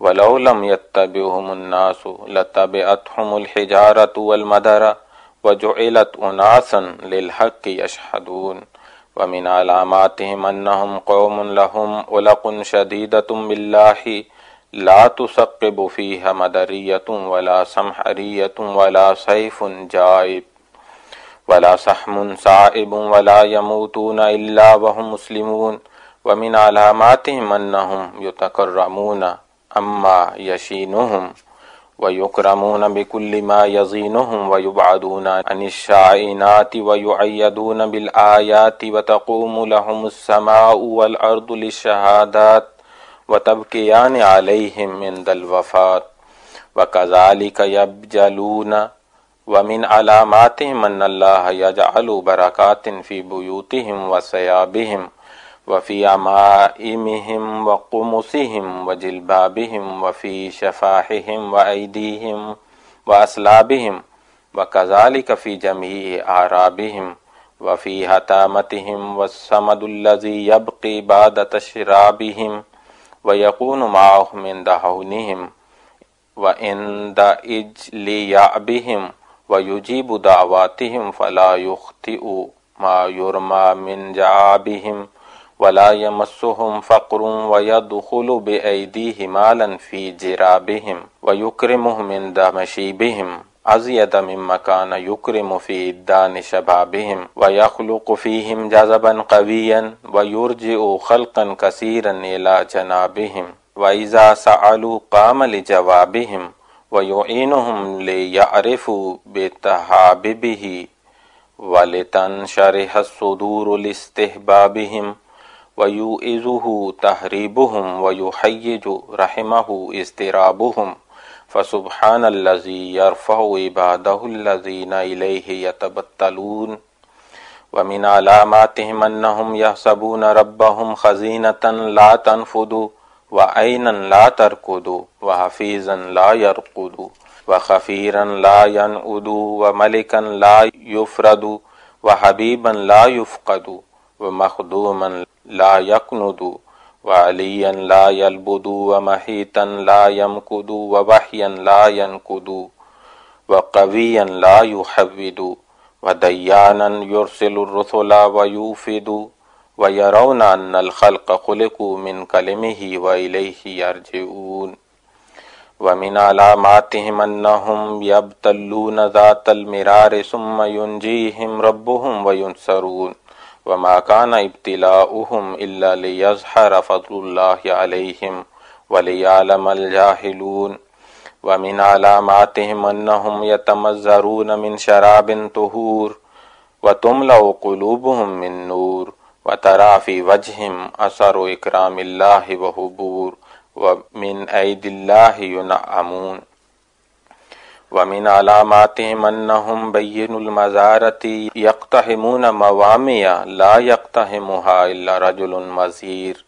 ولو لم يتبعهم الناس لتبعتهم الحجارة والمدر وجعلت أناسا للحق يشهدون ومن علاماتهم أنهم قوم لهم علق شديدة بالله لا تثقب فيها مدرية ولا سمحرية ولا سيف جائب ولا سحم صائب ولا يموتون إلا وهم مسلمون ومن علاماتهم أنهم يتكرمون أما يشينهم ويكرمون بكل ما يزينهم ويبعدون عن الشائنات ويعيدون بالآيات وتقوم لهم السماء والأرض للشهادات وتبكيان عليهم عند الوفاة وكذلك يبجلون ومن علاماتهم أن الله يجعل بركات في بيوتهم وثيابهم وفي عمائمهم وقمصهم وجلبابهم وفي شفاحهم وأيديهم وأصلابهم وكذلك في جميع أعرابهم وفي هتامتهم والصمد الذي يبقي بعد تشرابهم ويكون معهم عند هونهم وعند إجليابهم ويجيب دعواتهم فلا يخطئ ما يرمى من جعابهم ولا يمسهم فقر ويدخل بأيديه مالا في جرابهم ويكرمهم عند مشيبهم أزيد مما كان يكرم في إدان شبابهم ويخلق فيهم جذبا قويا ويرجئ خلقا كثيرا إلى جنابهم وإذا سألوا قام لجوابهم ويعينهم ليعرفوا بتحاببه ولتنشرح الصدور لاستحبابهم ويؤذه تهريبهم ويحيج رحمه استرابهم فسبحان الذي يرفع عباده الذين إليه يتبتلون ومن علاماتهم أنهم يحسبون ربهم خزينة لا تنفذ وعينا لا تركض وحفيظا لا يرقد وخفيرا لا ينعد وملكا لا يفرد وحبيبا لا يفقد ومخدوما لا يقند وعليا لا يلبد ومحيطا لا يمكد ووحيا لا ينكد وقويا لا يحود وديانا يرسل الرسل ويوفد ويرون أن الخلق خلقوا من كلمه وإليه يرجعون ومن علاماتهم أنهم يبتلون ذات المرار ثم ينجيهم ربهم وينصرون وما كان ابتلاؤهم إلا ليظهر فضل الله عليهم وليعلم الجاهلون ومن علاماتهم أنهم يتمزرون من شراب طهور وتملأ قلوبهم من نور وترى في وجههم أثر إكرام الله وحبور ومن أيدي الله ينعمون ومن علاماتهم أنهم بين المزارة يقتحمون موامع لا يقتحمها إلا رجل مزير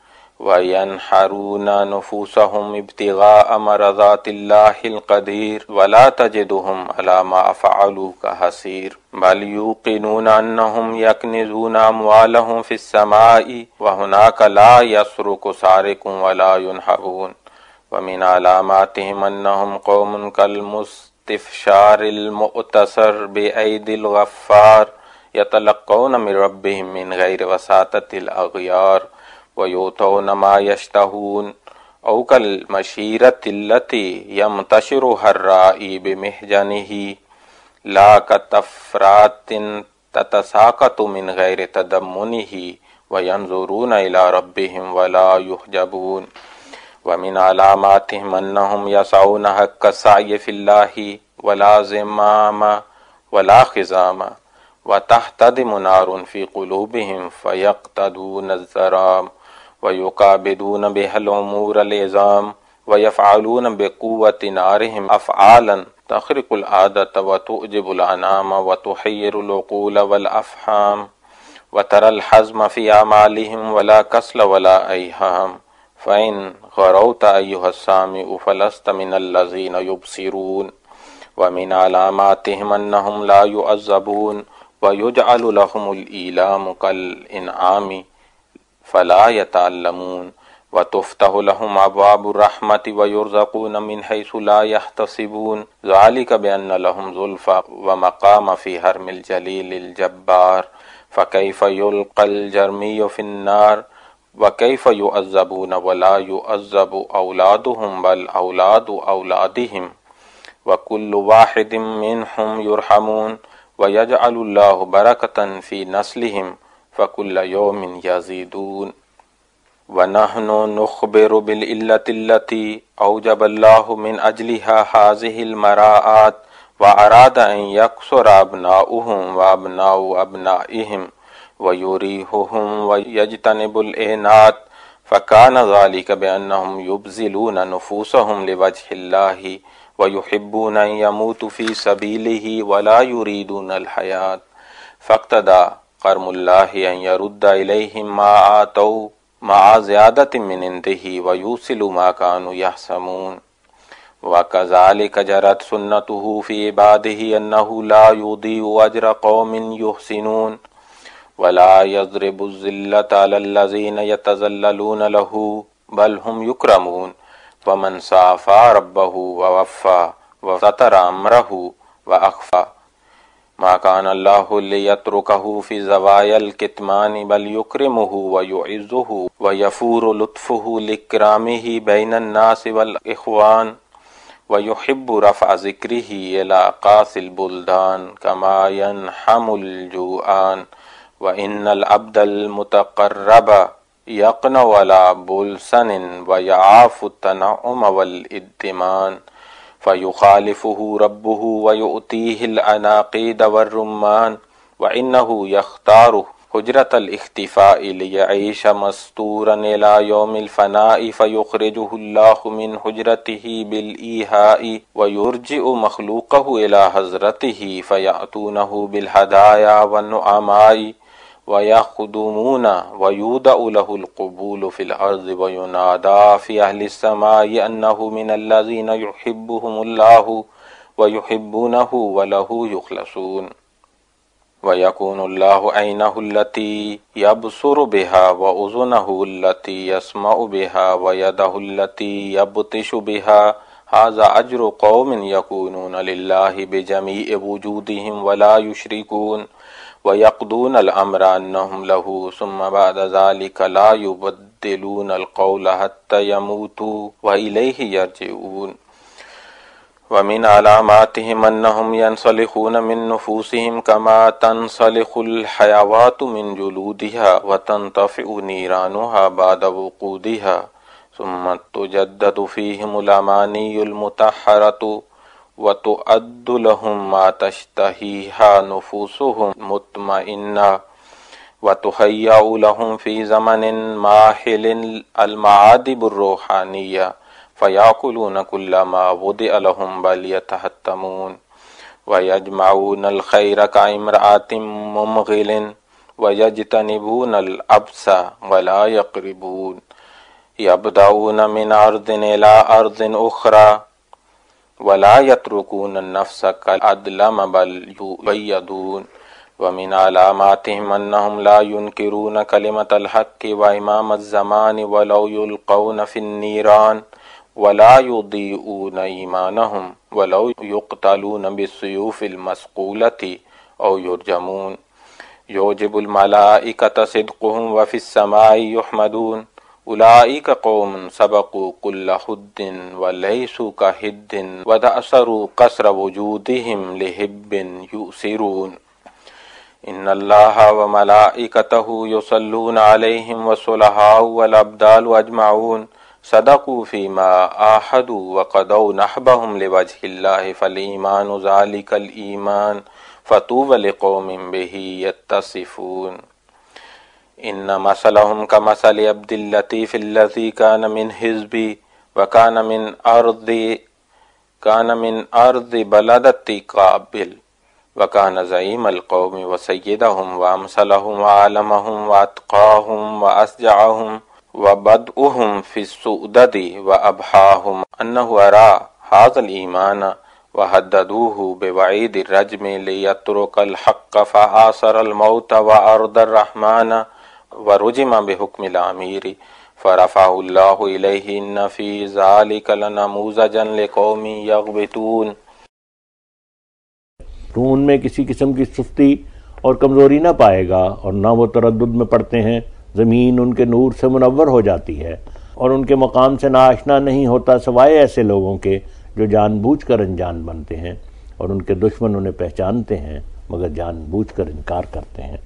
وينحرون نفوسهم ابتغاء مرضات الله القدير ولا تجدهم على ما فعلوا كحسير بل يوقنون أنهم يكنزون أموالهم في السماء وهناك لا يسرق سارق ولا ينهبون ومن علاماتهم أنهم قوم كالمستفشار المؤتسر بأيدي الغفار يتلقون من ربهم من غير وساطة الأغيار ويؤتون ما يشتهون أو كالمشيرة التي يمتشرها الرائي بمحجنه لا كتفرات تتساقط من غير تدمنه وينظرون إلى ربهم ولا يحجبون ومن علاماتهم أنهم يسعون حق السعي في الله ولا زمام ولا خزام وتحتدم نار في قلوبهم فيقتدون الزرام ويقابدون بها الأمور العظام ويفعلون بقوة نارهم أفعالا تخرق العادة وتؤجب الأنام وتحير العقول والأفهام وترى الحزم في أعمالهم ولا كسل ولا أيهام فإن غروت أيها السامع فلست من الذين يبصرون ومن علاماتهم أنهم لا يعذبون ويجعل لهم الإيلام كالإنعام فلا يتعلمون وتفتح لهم أبواب الرحمة ويرزقون من حيث لا يحتسبون ذلك بأن لهم زلفى ومقام في هرم الجليل الجبار فكيف يلقى الجرمي في النار وكيف يعذبون ولا يعذب أولادهم بل أولاد أولادهم وكل واحد منهم يرحمون ويجعل الله بركة في نسلهم فكل يوم يزيدون ونحن نخبر بالعلة التي أوجب الله من أجلها هذه المراءات وأراد أن يكثر أبناؤهم وأبناء أبنائهم ويريحهم ويجتنب الإعنات فكان ذلك بأنهم يبذلون نفوسهم لوجه الله ويحبون أن يموتوا في سبيله ولا يريدون الحياة فاقتضى كرم الله أن يرد إليهم ما آتوا مع زيادة من عنده ويوصل ما كانوا يحسمون وكذلك جرت سنته في عباده أنه لا يضيع أجر قوم يحسنون ولا يضرب الذلة على الذين يتذللون له بل هم يكرمون ومن صافى ربه ووفى وستر أمره وأخفى ما كان الله ليتركه في زوايا الكتمان بل يكرمه ويعزه ويفور لطفه لإكرامه بين الناس والإخوان ويحب رفع ذكره إلى قاصي البلدان كما ينحم الجوعان وإن العبد المتقرب يقنع على بلسن ويعاف التنعم والإدمان فيخالفه ربه ويؤتيه العناقيد والرمان وإنه يختار حجرة الاختفاء ليعيش مستورا إلى يوم الفناء فيخرجه الله من حجرته بالإيهاء ويرجئ مخلوقه إلى حضرته فيأتونه بالهدايا والنعماء ويخدمون ويودع له القبول في الأرض وينادى في أهل السماء أنه من الذين يحبهم الله ويحبونه وله يخلصون ويكون الله عينه التي يبصر بها وأذنه التي يسمع بها ويده التي يبطش بها هذا أجر قوم يكونون لله بجميع وجودهم ولا يشركون ويقضون الأمر أنهم له ثم بعد ذلك لا يبدلون القول حتى يموتوا وإليه يرجعون ومن علاماتهم أنهم ينسلخون من نفوسهم كما تنسلخ الحيوات من جلودها وتنطفئ نيرانها بعد وقودها ثم تجدد فيهم الأماني المطهرة وتؤد لهم ما تشتهيها نفوسهم مطمئنة وتهيأ لهم في زمن ماحل المعادب الروحانية فيأكلون كل ما وضع لهم بل يتحتمون ويجمعون الخير كامرأة ممغل ويجتنبون الأبس ولا يقربون يبدأون من أرض إلى أرض أخرى ولا يتركون النفس كالأدلم بل يبيضون ومن علاماتهم أنهم لا ينكرون كلمة الحق وإمام الزمان ولو يلقون في النيران ولا يضيئون إيمانهم ولو يقتلون بالسيوف المسقولة أو يرجمون يوجب الملائكة صدقهم وفي السماء يحمدون أولئك قوم سبقوا كل حد وليسوا كحد وتأثروا قصر وجودهم لهب يؤثرون إن الله وملائكته يصلون عليهم والصلحاء والأبدال أجمعون صدقوا فيما آحدوا وقضوا نحبهم لوجه الله فالإيمان ذلك الإيمان فطوبى لقوم به يتصفون إن مثلهم كمثل عبد اللطيف الذي كان من حزبي وكان من أرض بلدة قابل وكان زعيم القوم وسيدهم وأمثلهم وعالمهم وأتقاهم وأشجعهم وبدؤهم في السؤدد وأبحاهم أنه أرى هذا الإيمان وهددوه بوعيد الرجم ليترك الحق فآثر الموت وأرض الرحمن ورجم بحكم الأمير فرفعہ اللہ الیہ ان فی ذلک لنموذجا لقوم یغبطون۔ تو ان میں کسی قسم کی سستی اور کمزوری نہ پائے گا، اور نہ وہ تردد میں پڑتے ہیں۔ زمین ان کے نور سے منور ہو جاتی ہے، اور ان کے مقام سے ناآشنا نہیں ہوتا سوائے ایسے لوگوں کے جو جان بوجھ کر انجان بنتے ہیں، اور ان کے دشمن انہیں پہچانتے ہیں مگر جان بوجھ کر انکار کرتے ہیں۔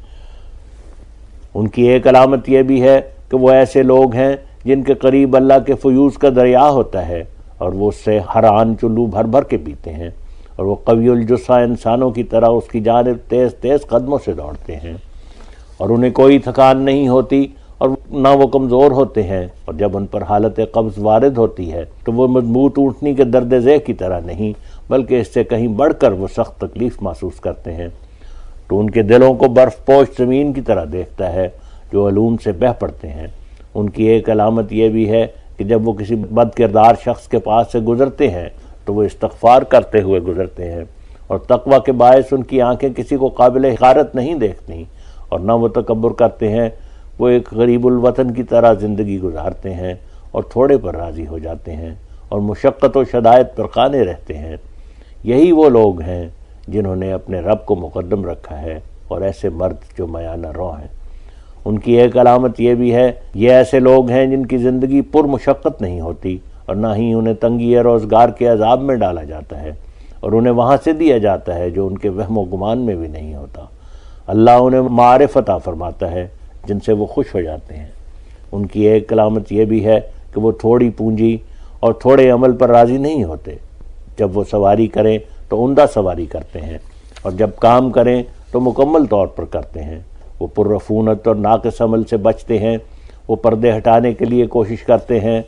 ان کی ایک علامت یہ بھی ہے کہ وہ ایسے لوگ ہیں جن کے قریب اللہ کے فیوز کا دریا ہوتا ہے، اور وہ اس سے ہر آن چلو بھر بھر کے پیتے ہیں، اور وہ قوی الجثہ انسانوں کی طرح اس کی جانب تیز تیز قدموں سے دوڑتے ہیں، اور انہیں کوئی تھکان نہیں ہوتی اور نہ وہ کمزور ہوتے ہیں، اور جب ان پر حالت قبض وارد ہوتی ہے تو وہ مضبوط اونٹنی کے درد ذیل کی طرح نہیں بلکہ اس سے کہیں بڑھ کر وہ سخت تکلیف محسوس کرتے ہیں۔ تو ان کے دلوں کو برف پوش زمین کی طرح دیکھتا ہے جو علوم سے بہہ پڑتے ہیں۔ ان کی ایک علامت یہ بھی ہے کہ جب وہ کسی بد کردار شخص کے پاس سے گزرتے ہیں تو وہ استغفار کرتے ہوئے گزرتے ہیں، اور تقوی کے باعث ان کی آنکھیں کسی کو قابل حقارت نہیں دیکھتی، اور نہ وہ تکبر کرتے ہیں۔ وہ ایک غریب الوطن کی طرح زندگی گزارتے ہیں اور تھوڑے پر راضی ہو جاتے ہیں، اور مشقت و شدائد پر قانے رہتے ہیں۔ یہی وہ لوگ ہیں جنہوں نے اپنے رب کو مقدم رکھا ہے، اور ایسے مرد جو میانہ رو ہیں۔ ان کی ایک علامت یہ بھی ہے، یہ ایسے لوگ ہیں جن کی زندگی پر مشقت نہیں ہوتی، اور نہ ہی انہیں تنگی روزگار کے عذاب میں ڈالا جاتا ہے، اور انہیں وہاں سے دیا جاتا ہے جو ان کے وہم و گمان میں بھی نہیں ہوتا۔ اللہ انہیں معارف عطا فرماتا ہے جن سے وہ خوش ہو جاتے ہیں۔ ان کی ایک علامت یہ بھی ہے کہ وہ تھوڑی پونجی اور تھوڑے عمل پر راضی نہیں ہوتے۔ جب وہ سواری کریں تو عمدہ سواری کرتے ہیں، اور جب کام کریں تو مکمل طور پر کرتے ہیں۔ وہ پررفونت اور ناقص عمل سے بچتے ہیں، وہ پردے ہٹانے کے لیے کوشش کرتے ہیں۔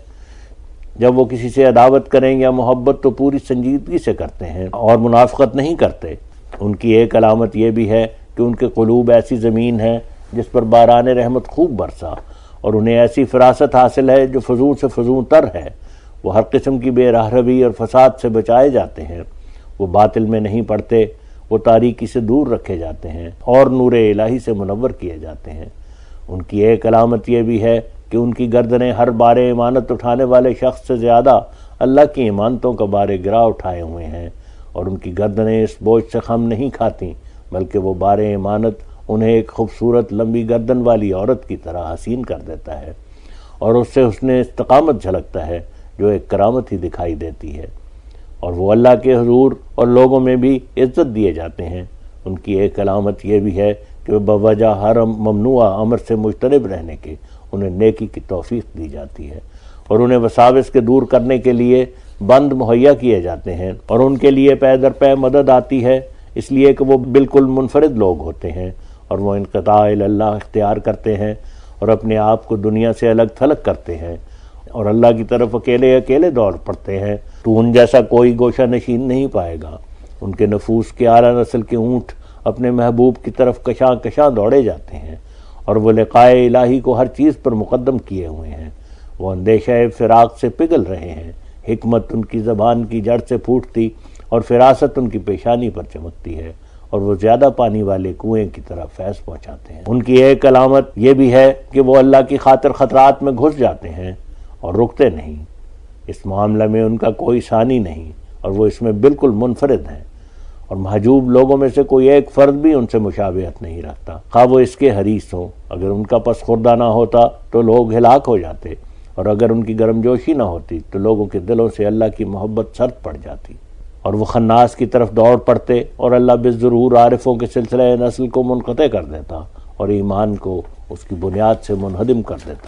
جب وہ کسی سے عداوت کریں یا محبت تو پوری سنجیدگی سے کرتے ہیں اور منافقت نہیں کرتے۔ ان کی ایک علامت یہ بھی ہے کہ ان کے قلوب ایسی زمین ہے جس پر باران رحمت خوب برسا، اور انہیں ایسی فراست حاصل ہے جو فضول سے فضول تر ہے۔ وہ ہر قسم کی بے راہ روی اور فساد سے بچائے جاتے ہیں۔ وہ باطل میں نہیں پڑتے، وہ تاریکی سے دور رکھے جاتے ہیں اور نور الہی سے منور کیے جاتے ہیں۔ ان کی ایک علامت یہ بھی ہے کہ ان کی گردنیں ہر بار امانت اٹھانے والے شخص سے زیادہ اللہ کی امانتوں کا بار گرا اٹھائے ہوئے ہیں، اور ان کی گردنیں اس بوجھ سے خم نہیں کھاتی بلکہ وہ بار امانت انہیں ایک خوبصورت لمبی گردن والی عورت کی طرح حسین کر دیتا ہے، اور اس سے حسن استقامت جھلکتا ہے جو ایک کرامت ہی دکھائی دیتی ہے، اور وہ اللہ کے حضور اور لوگوں میں بھی عزت دیے جاتے ہیں۔ ان کی ایک علامت یہ بھی ہے کہ بوجہ ہر ممنوع امر سے مجتنب رہنے کے انہیں نیکی کی توفیق دی جاتی ہے، اور انہیں وساوس کے دور کرنے کے لیے بند مہیا کیے جاتے ہیں، اور ان کے لیے پے در پے مدد آتی ہے، اس لیے کہ وہ بالکل منفرد لوگ ہوتے ہیں، اور وہ انقطاع اللہ اختیار کرتے ہیں اور اپنے آپ کو دنیا سے الگ تھلگ کرتے ہیں، اور اللہ کی طرف اکیلے اکیلے دوڑ پڑتے ہیں۔ تو ان جیسا کوئی گوشہ نشین نہیں پائے گا۔ ان کے نفوس کے اعلیٰ نسل کے اونٹ اپنے محبوب کی طرف کشاں کشاں دوڑے جاتے ہیں، اور وہ لقائے الہی کو ہر چیز پر مقدم کیے ہوئے ہیں۔ وہ اندیشہ فراق سے پگھل رہے ہیں، حکمت ان کی زبان کی جڑ سے پھوٹتی اور فراست ان کی پیشانی پر چمکتی ہے، اور وہ زیادہ پانی والے کنویں کی طرح فیض پہنچاتے ہیں۔ ان کی ایک علامت یہ بھی ہے کہ وہ اللہ کی خاطر خطرات میں گھس جاتے ہیں اور رکتے نہیں۔ اس معاملہ میں ان کا کوئی ثانی نہیں، اور وہ اس میں بالکل منفرد ہیں، اور محجوب لوگوں میں سے کوئی ایک فرد بھی ان سے مشابہت نہیں رکھتا، خواہ وہ اس کے حریص ہوں۔ اگر ان کا پس خوردہ نہ ہوتا تو لوگ ہلاک ہو جاتے، اور اگر ان کی گرم جوشی نہ ہوتی تو لوگوں کے دلوں سے اللہ کی محبت سرد پڑ جاتی، اور وہ خناس کی طرف دوڑ پڑتے، اور اللہ بالضرور عارفوں کے سلسلہ نسل کو منقطع کر دیتا اور ایمان کو اس کی بنیاد سے منہدم کر دیتا۔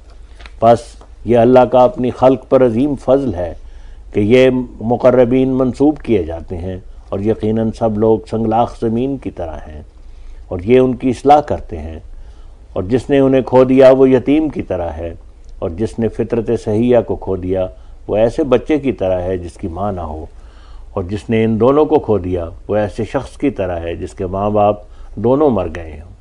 پس یہ اللہ کا اپنی خلق پر عظیم فضل ہے کہ یہ مقربین منسوب کیے جاتے ہیں، اور یقیناً سب لوگ سنگلاخ زمین کی طرح ہیں، اور یہ ان کی اصلاح کرتے ہیں۔ اور جس نے انہیں کھو دیا وہ یتیم کی طرح ہے، اور جس نے فطرت صحیحہ کو کھو دیا وہ ایسے بچے کی طرح ہے جس کی ماں نہ ہو، اور جس نے ان دونوں کو کھو دیا وہ ایسے شخص کی طرح ہے جس کے ماں باپ دونوں مر گئے ہوں۔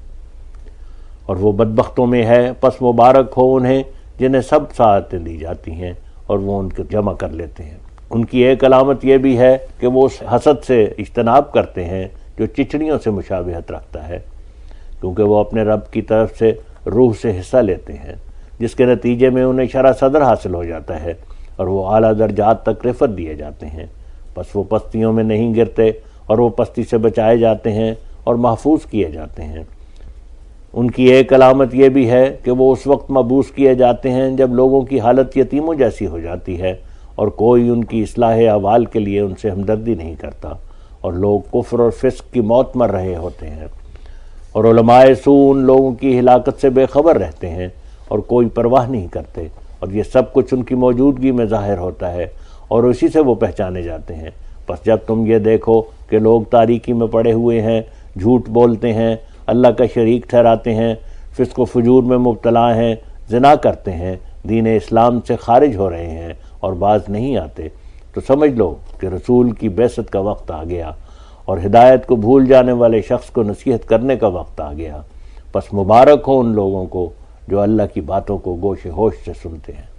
اور وہ بدبختوں میں ہے، پس مبارک ہو انہیں جنہیں سب سعادتیں دی جاتی ہیں اور وہ ان کو جمع کر لیتے ہیں۔ ان کی ایک علامت یہ بھی ہے کہ وہ اس حسد سے اجتناب کرتے ہیں جو چچڑیوں سے مشابہت رکھتا ہے، کیونکہ وہ اپنے رب کی طرف سے روح سے حصہ لیتے ہیں۔ جس کے نتیجے میں انہیں شرح صدر حاصل ہو جاتا ہے اور وہ اعلیٰ درجات تک رفعت دیے جاتے ہیں۔ بس وہ پستیوں میں نہیں گرتے اور وہ پستی سے بچائے جاتے ہیں اور محفوظ کیے جاتے ہیں۔ ان کی ایک علامت یہ بھی ہے کہ وہ اس وقت مبعوث کیے جاتے ہیں جب لوگوں کی حالت یتیموں جیسی ہو جاتی ہے اور کوئی ان کی اصلاح احوال کے لیے ان سے ہمدردی نہیں کرتا اور لوگ کفر اور فسق کی موت مر رہے ہوتے ہیں، اور علماء سوء ان لوگوں کی ہلاکت سے بے خبر رہتے ہیں اور کوئی پرواہ نہیں کرتے، اور یہ سب کچھ ان کی موجودگی میں ظاہر ہوتا ہے اور اسی سے وہ پہچانے جاتے ہیں۔ بس جب تم یہ دیکھو کہ لوگ تاریکی میں پڑے ہوئے ہیں، جھوٹ بولتے ہیں، اللہ کا شریک ٹھہراتے ہیں، فسق و فجور میں مبتلا ہیں، زنا کرتے ہیں، دین اسلام سے خارج ہو رہے ہیں اور باز نہیں آتے، تو سمجھ لو کہ رسول کی بعثت کا وقت آ گیا اور ہدایت کو بھول جانے والے شخص کو نصیحت کرنے کا وقت آ گیا۔ پس مبارک ہو ان لوگوں کو جو اللہ کی باتوں کو گوش ہوش سے سنتے ہیں۔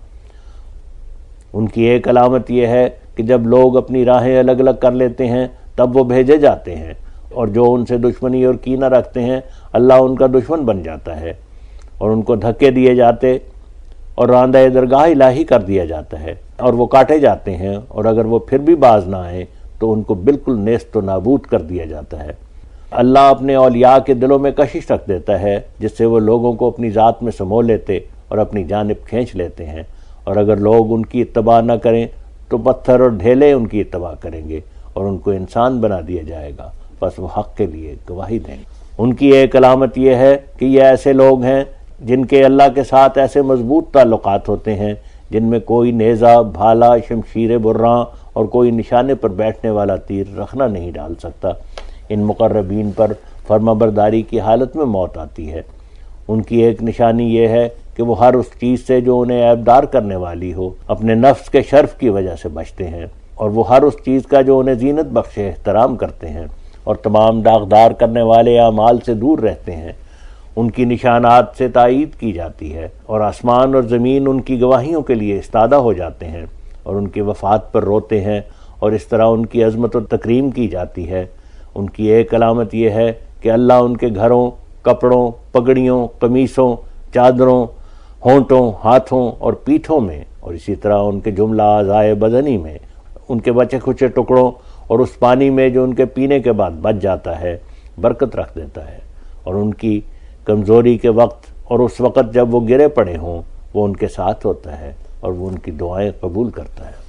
ان کی ایک علامت یہ ہے کہ جب لوگ اپنی راہیں الگ الگ کر لیتے ہیں تب وہ بھیجے جاتے ہیں، اور جو ان سے دشمنی اور کینہ رکھتے ہیں اللہ ان کا دشمن بن جاتا ہے اور ان کو دھکے دیے جاتے اور راندہ درگاہ الہی کر دیا جاتا ہے اور وہ کاٹے جاتے ہیں، اور اگر وہ پھر بھی باز نہ آئیں تو ان کو بالکل نیست و نابود کر دیا جاتا ہے۔ اللہ اپنے اولیاء کے دلوں میں کشش رکھ دیتا ہے جس سے وہ لوگوں کو اپنی ذات میں سمو لیتے اور اپنی جانب کھینچ لیتے ہیں، اور اگر لوگ ان کی اتباع نہ کریں تو پتھر اور ڈھیلے ان کی اتباع کریں گے اور ان کو انسان بنا دیا جائے گا، بس وہ حق کے لیے گواہی دیں گے۔ ان کی ایک علامت یہ ہے کہ یہ ایسے لوگ ہیں جن کے اللہ کے ساتھ ایسے مضبوط تعلقات ہوتے ہیں جن میں کوئی نیزہ، بھالا، شمشیر براں اور کوئی نشانے پر بیٹھنے والا تیر رخنہ نہیں ڈال سکتا۔ ان مقربین پر فرمانبرداری کی حالت میں موت آتی ہے۔ ان کی ایک نشانی یہ ہے کہ وہ ہر اس چیز سے جو انہیں عیبدار کرنے والی ہو اپنے نفس کے شرف کی وجہ سے بچتے ہیں، اور وہ ہر اس چیز کا جو انہیں زینت بخشے احترام کرتے ہیں، اور تمام داغدار کرنے والے اعمال سے دور رہتے ہیں۔ ان کی نشانات سے تائید کی جاتی ہے اور آسمان اور زمین ان کی گواہیوں کے لیے استادہ ہو جاتے ہیں اور ان کی وفات پر روتے ہیں، اور اس طرح ان کی عظمت و تکریم کی جاتی ہے۔ ان کی ایک علامت یہ ہے کہ اللہ ان کے گھروں، کپڑوں، پگڑیوں، قمیصوں، چادروں، ہونٹوں، ہاتھوں اور پیٹھوں میں، اور اسی طرح ان کے جملہ اعضائے بدنی میں، ان کے بچے کھچے ٹکڑوں اور اس پانی میں جو ان کے پینے کے بعد بچ جاتا ہے برکت رکھ دیتا ہے، اور ان کی کمزوری کے وقت اور اس وقت جب وہ گرے پڑے ہوں وہ ان کے ساتھ ہوتا ہے اور وہ ان کی دعائیں قبول کرتا ہے۔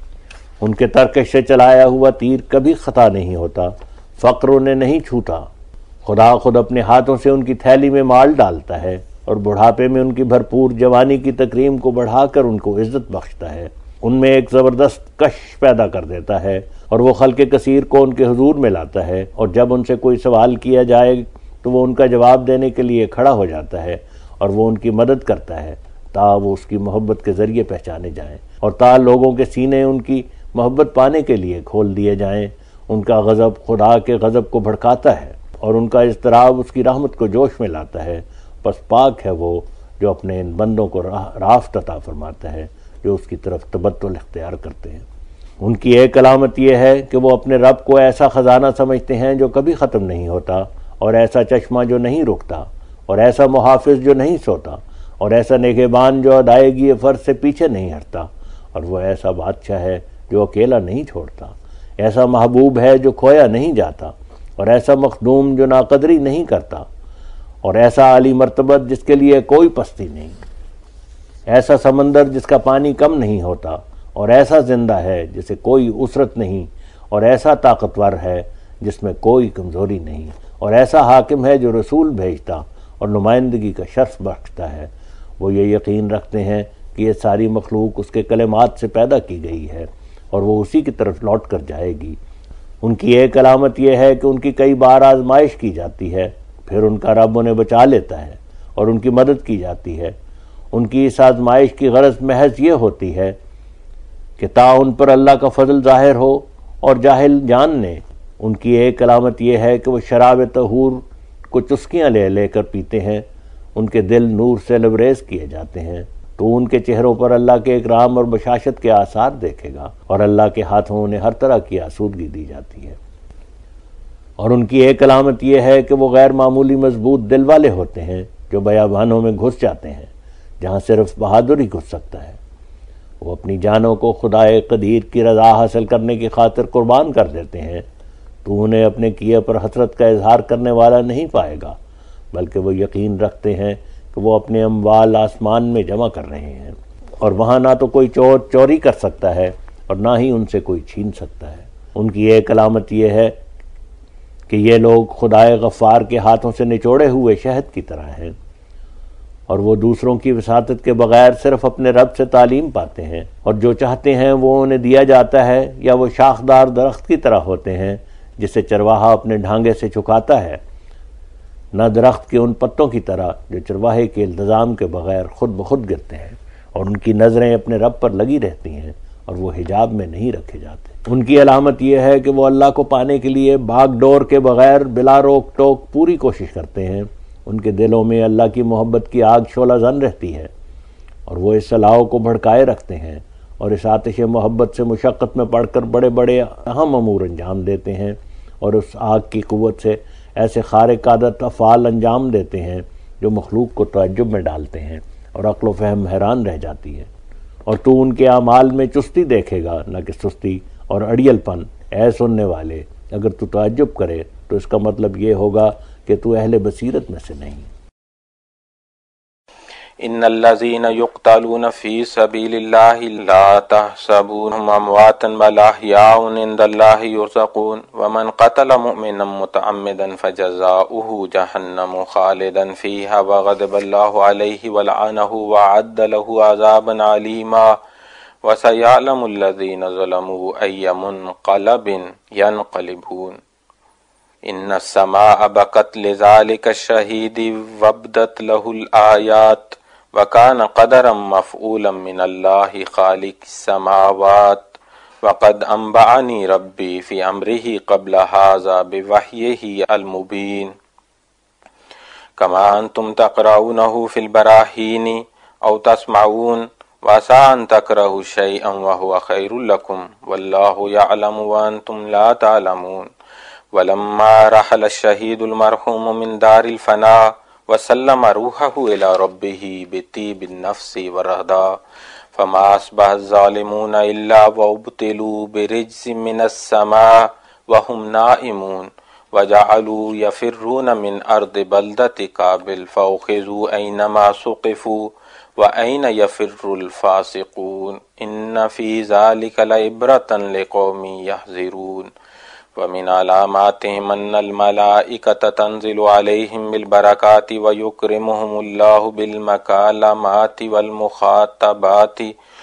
ان کے ترکش سے چلایا ہوا تیر کبھی خطا نہیں ہوتا، فقر انہیں نہیں چھوٹا، خدا خود اپنے ہاتھوں سے ان کی تھیلی میں مال ڈالتا ہے اور بڑھاپے میں ان کی بھرپور جوانی کی تکریم کو بڑھا کر ان کو عزت بخشتا ہے، ان میں ایک زبردست کش پیدا کر دیتا ہے اور وہ خلق کثیر کو ان کے حضور میں لاتا ہے، اور جب ان سے کوئی سوال کیا جائے تو وہ ان کا جواب دینے کے لیے کھڑا ہو جاتا ہے، اور وہ ان کی مدد کرتا ہے تا وہ اس کی محبت کے ذریعے پہچانے جائیں اور تا لوگوں کے سینے ان کی محبت پانے کے لیے کھول دیے جائیں۔ ان کا غضب خدا کے غضب کو بھڑکاتا ہے اور ان کا اضطراب اس کی رحمت کو جوش میں لاتا ہے، پس پاک ہے وہ جو اپنے ان بندوں کو رافت عطا فرماتا ہے جو اس کی طرف تبتل اختیار کرتے ہیں۔ ان کی ایک علامت یہ ہے کہ وہ اپنے رب کو ایسا خزانہ سمجھتے ہیں جو کبھی ختم نہیں ہوتا، اور ایسا چشمہ جو نہیں رکتا، اور ایسا محافظ جو نہیں سوتا، اور ایسا نگہبان جو ادائیگی فرض سے پیچھے نہیں ہٹتا، اور وہ ایسا بادشاہ ہے جو اکیلا نہیں چھوڑتا، ایسا محبوب ہے جو کھویا نہیں جاتا، اور ایسا مخدوم جو ناقدری نہیں کرتا، اور ایسا عالی مرتبت جس کے لیے کوئی پستی نہیں، ایسا سمندر جس کا پانی کم نہیں ہوتا، اور ایسا زندہ ہے جسے کوئی اسرت نہیں، اور ایسا طاقتور ہے جس میں کوئی کمزوری نہیں، اور ایسا حاکم ہے جو رسول بھیجتا اور نمائندگی کا شرف بخشتا ہے۔ وہ یہ یقین رکھتے ہیں کہ یہ ساری مخلوق اس کے کلمات سے پیدا کی گئی ہے اور وہ اسی کی طرف لوٹ کر جائے گی۔ ان کی ایک علامت یہ ہے کہ ان کی کئی بار آزمائش کی جاتی ہے، پھر ان کا رب انہیں بچا لیتا ہے اور ان کی مدد کی جاتی ہے۔ ان کی اس آزمائش کی غرض محض یہ ہوتی ہے کہ تا ان پر اللہ کا فضل ظاہر ہو اور جاہل جان نے۔ ان کی ایک علامت یہ ہے کہ وہ شراب طہور کو چسکیاں لے لے کر پیتے ہیں، ان کے دل نور سے لبریز کیے جاتے ہیں، تو ان کے چہروں پر اللہ کے اکرام اور بشاشت کے آثار دیکھے گا، اور اللہ کے ہاتھوں انہیں ہر طرح کی آسودگی دی جاتی ہے۔ اور ان کی ایک علامت یہ ہے کہ وہ غیر معمولی مضبوط دل والے ہوتے ہیں جو بیابانوں میں گھس جاتے ہیں، جہاں صرف بہادر ہی گھس سکتا ہے۔ وہ اپنی جانوں کو خدائے قدیر کی رضا حاصل کرنے کی خاطر قربان کر دیتے ہیں۔ تو انہیں اپنے کیے پر حسرت کا اظہار کرنے والا نہیں پائے گا، بلکہ وہ یقین رکھتے ہیں کہ وہ اپنے اموال آسمان میں جمع کر رہے ہیں، اور وہاں نہ تو کوئی چور چوری کر سکتا ہے اور نہ ہی ان سے کوئی چھین سکتا ہے۔ ان کی ایک علامت یہ ہے کہ یہ لوگ خدائے غفار کے ہاتھوں سے نچوڑے ہوئے شہد کی طرح ہیں، اور وہ دوسروں کی وساطت کے بغیر صرف اپنے رب سے تعلیم پاتے ہیں، اور جو چاہتے ہیں وہ انہیں دیا جاتا ہے، یا وہ شاخدار درخت کی طرح ہوتے ہیں جسے چرواہا اپنے ڈھانگے سے جھکاتا ہے، نہ درخت کے ان پتوں کی طرح جو چرواہے کے التزام کے بغیر خود بخود گرتے ہیں، اور ان کی نظریں اپنے رب پر لگی رہتی ہیں اور وہ حجاب میں نہیں رکھے جاتے۔ ان کی علامت یہ ہے کہ وہ اللہ کو پانے کے لیے بھاگ ڈور کے بغیر بلا روک ٹوک پوری کوشش کرتے ہیں۔ ان کے دلوں میں اللہ کی محبت کی آگ شعلہ زن رہتی ہے، اور وہ اس صلاح کو بھڑکائے رکھتے ہیں اور اس آتش محبت سے مشقت میں پڑ کر بڑے بڑے اہم امور انجام دیتے ہیں، اور اس آگ کی قوت سے ایسے خارق عادت افعال انجام دیتے ہیں جو مخلوق کو تعجب میں ڈالتے ہیں اور عقل و فہم حیران رہ جاتی ہے۔ اور تو ان کے اعمال میں چستی دیکھے گا، نہ کہ سستی اور اڑیل پن۔ اے سننے والے، اگر تو تعجب کرے تو اس کا مطلب یہ ہوگا کہ تو اہل بصیرت میں سے نہیں۔ ان الذين يقتلون في سبيل الله لا تحسبوهم امواتا بل احياء عند الله يرزقون ومن قتل مؤمنا متعمدا فجزاؤه جهنم خالدا فيها وغضب الله عليه ولعنه وأعد له عذابا عليما وسيعلم الذين ظلموا أي منقلب ينقلبون ان السماء بكت لذلك الشهيد وابدت له الآيات وكان قدرا مفعولا من الله خالق السماوات وقد انبأني ربي في امره قبل هذا بوحيه المبين كما انتم تقرؤونه في البراهين او تسمعون وعسى ان تكرهوا شيئا وهو خير لكم والله يعلم وانتم لا تعلمون ولما رحل الشهيد المرحوم من دار الفناء وسلم روحه إلى ربه بطيب النفس ورهدا فما أصبح الظالمون إلا وابتلوا برجز من السماء وهم نائمون وجعلوا يفرون من أرض بلدة كابل فأخذوا أينما سقفوا وأين يفر الفاسقون إن في ذلك لعبرة لقوم يحذرون ومن علاماتهم أن الملائكة تنزل عليهم بالبركات ويكرمهم الله بالمكالمات والمخاطبات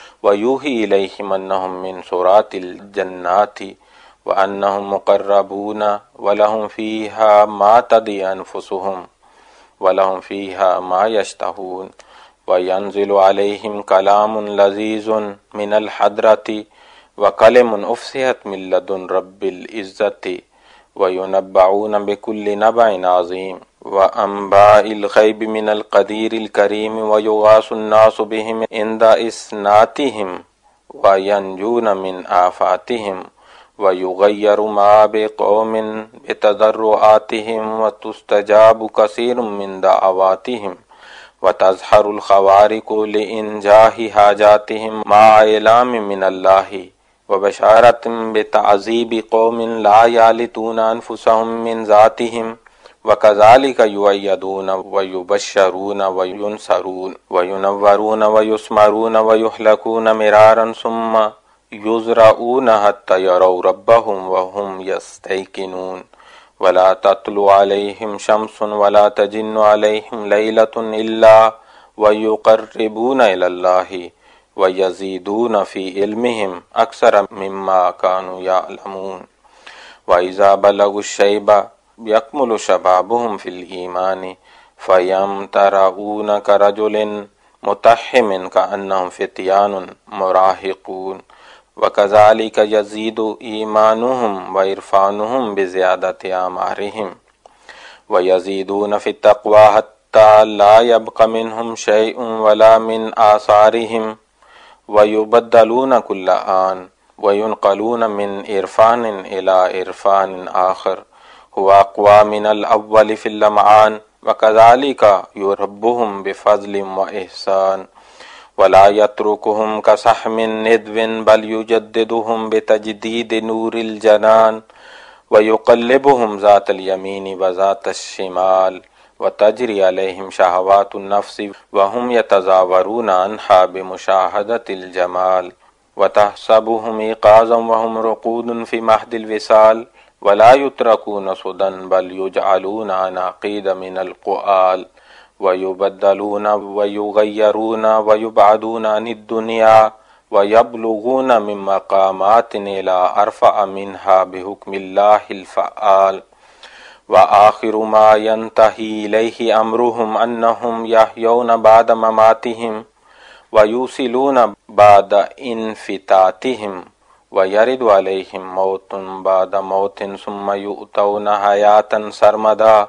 ويوحي إليهم أنهم من سرات الجنات وأنهم مقربون ولهم فيها ما تدعي أنفسهم ولهم فيها ما يشتهون وينزل عليهم كلام لذيذ من الحضرة وَكَلِمٌ أُفْسِحَتْ مِن لَّدُنْ رَبِّ الْعِزَّةِ وَيُنَبَّئُونَ بِكُلِّ نَبَإٍ عَظِيمٍ وَأَنبَاءِ الْغَيْبِ مِنَ الْقَدِيرِ الْكَرِيمِ وَيُغَاثُ النَّاسُ بِهِمْ عِندَ إِسْنَاتِهِمْ وَيَنْجُونَ مِنْ آفَاتِهِمْ وَيُغَيَّرُ مَا بِقَوْمٍ بِتَضَرُّعَاتِهِمْ وَتُسْتَجَابُ كَثِيرٌ مِنْ دَعَوَاتِهِمْ وَتَظْهَرُ الْخَوَارِقُ لِإِنْجَاحِ حَاجَاتِهِمْ مَعَ إِعْلَامٍ مِنَ اللَّهِ وَبَشَارَةٍ بِتَعْذِيبِ قَوْمٍ لَا يَعْلِتُونَ أَنفُسَهُم مِّن ذَاتِهِمْ وَكَذَلِكَ يُؤَيَّدُونَ وَيُبَشَّرُونَ وَيُنصَرُونَ وَيُنَوَّرُونَ وَيُسْمَرُونَ وَيُهْلَكُونَ مِرَارًا ثُمَّ يُزْرَعُونَ حَتَّى يَرَوْا رَبَّهُمْ وَهُمْ يَسْتَيْقِنُونَ وَلَا تَطْلُعُ عَلَيْهِمْ شَمْسٌ وَلَا تَجِنُّ عَلَيْهِمْ لَيْلَةٌ إِلَّا وَيُقَرِّبُونَ إِلَى اللَّهِ وَيَزِيدُونَ فِي عِلْمِهِمْ أَكْثَرَ مِمَّا كَانُوا يَعْلَمُونَ وَإِذَا بَلَغُوا الشَّيْبَ يَكْمُلُ شَبَابُهُمْ فِي الْإِيمَانِ فَيَمْتَرَؤُونَ كَرَجُلٍ مُتَحِّمٍ كَأَنَّهُمْ فِتْيَانٌ مُرَاهِقُونَ وَكَذَلِكَ يَزِيدُ إِيمَانُهُمْ وَإِرْفَانُهُمْ بِزِيَادَةِ أَعْمَارِهِمْ وَيَزِيدُونَ فِي التَّقْوَى حَتَّى لَا يَبْقَ مِنْهُمْ شَيْءٌ وَلَا مِنْ آثَارِهِمْ وَيُبَدَّلُونَ كُلَّ آنٍ وَيُنْقَلُونَ مِنْ عِرْفَانٍ إِلَى عِرْفَانٍ آخَرٍ هو أقوى من الأول في اللمعان وكذلك يربهم بفضل وإحسان ولا يتركهم كسحم ندب بل يجددهم بتجديد نور الجنان ويقلبهم ذات اليمين وذات الشمال وتجري عليهم شهوات النفس وهم يتزاورون عنها بمشاهدة الجمال وتحسبهم إيقاظا وهم رقود في مهد الوصال ولا يتركون سدى بل يجعلون عناقيد من القؤال ويبدلون ويغيرون ويبعدون عن الدنيا ويبلغون من مقامات إلى أرفع منها بحكم الله الفعال وآخر ما ينتهي إليه أمرهم أنهم يحيون بعد مماتهم ويوصلون بعد انفتاتهم ويرد عليهم موت بعد موت ثم يؤتون حياة سرمدا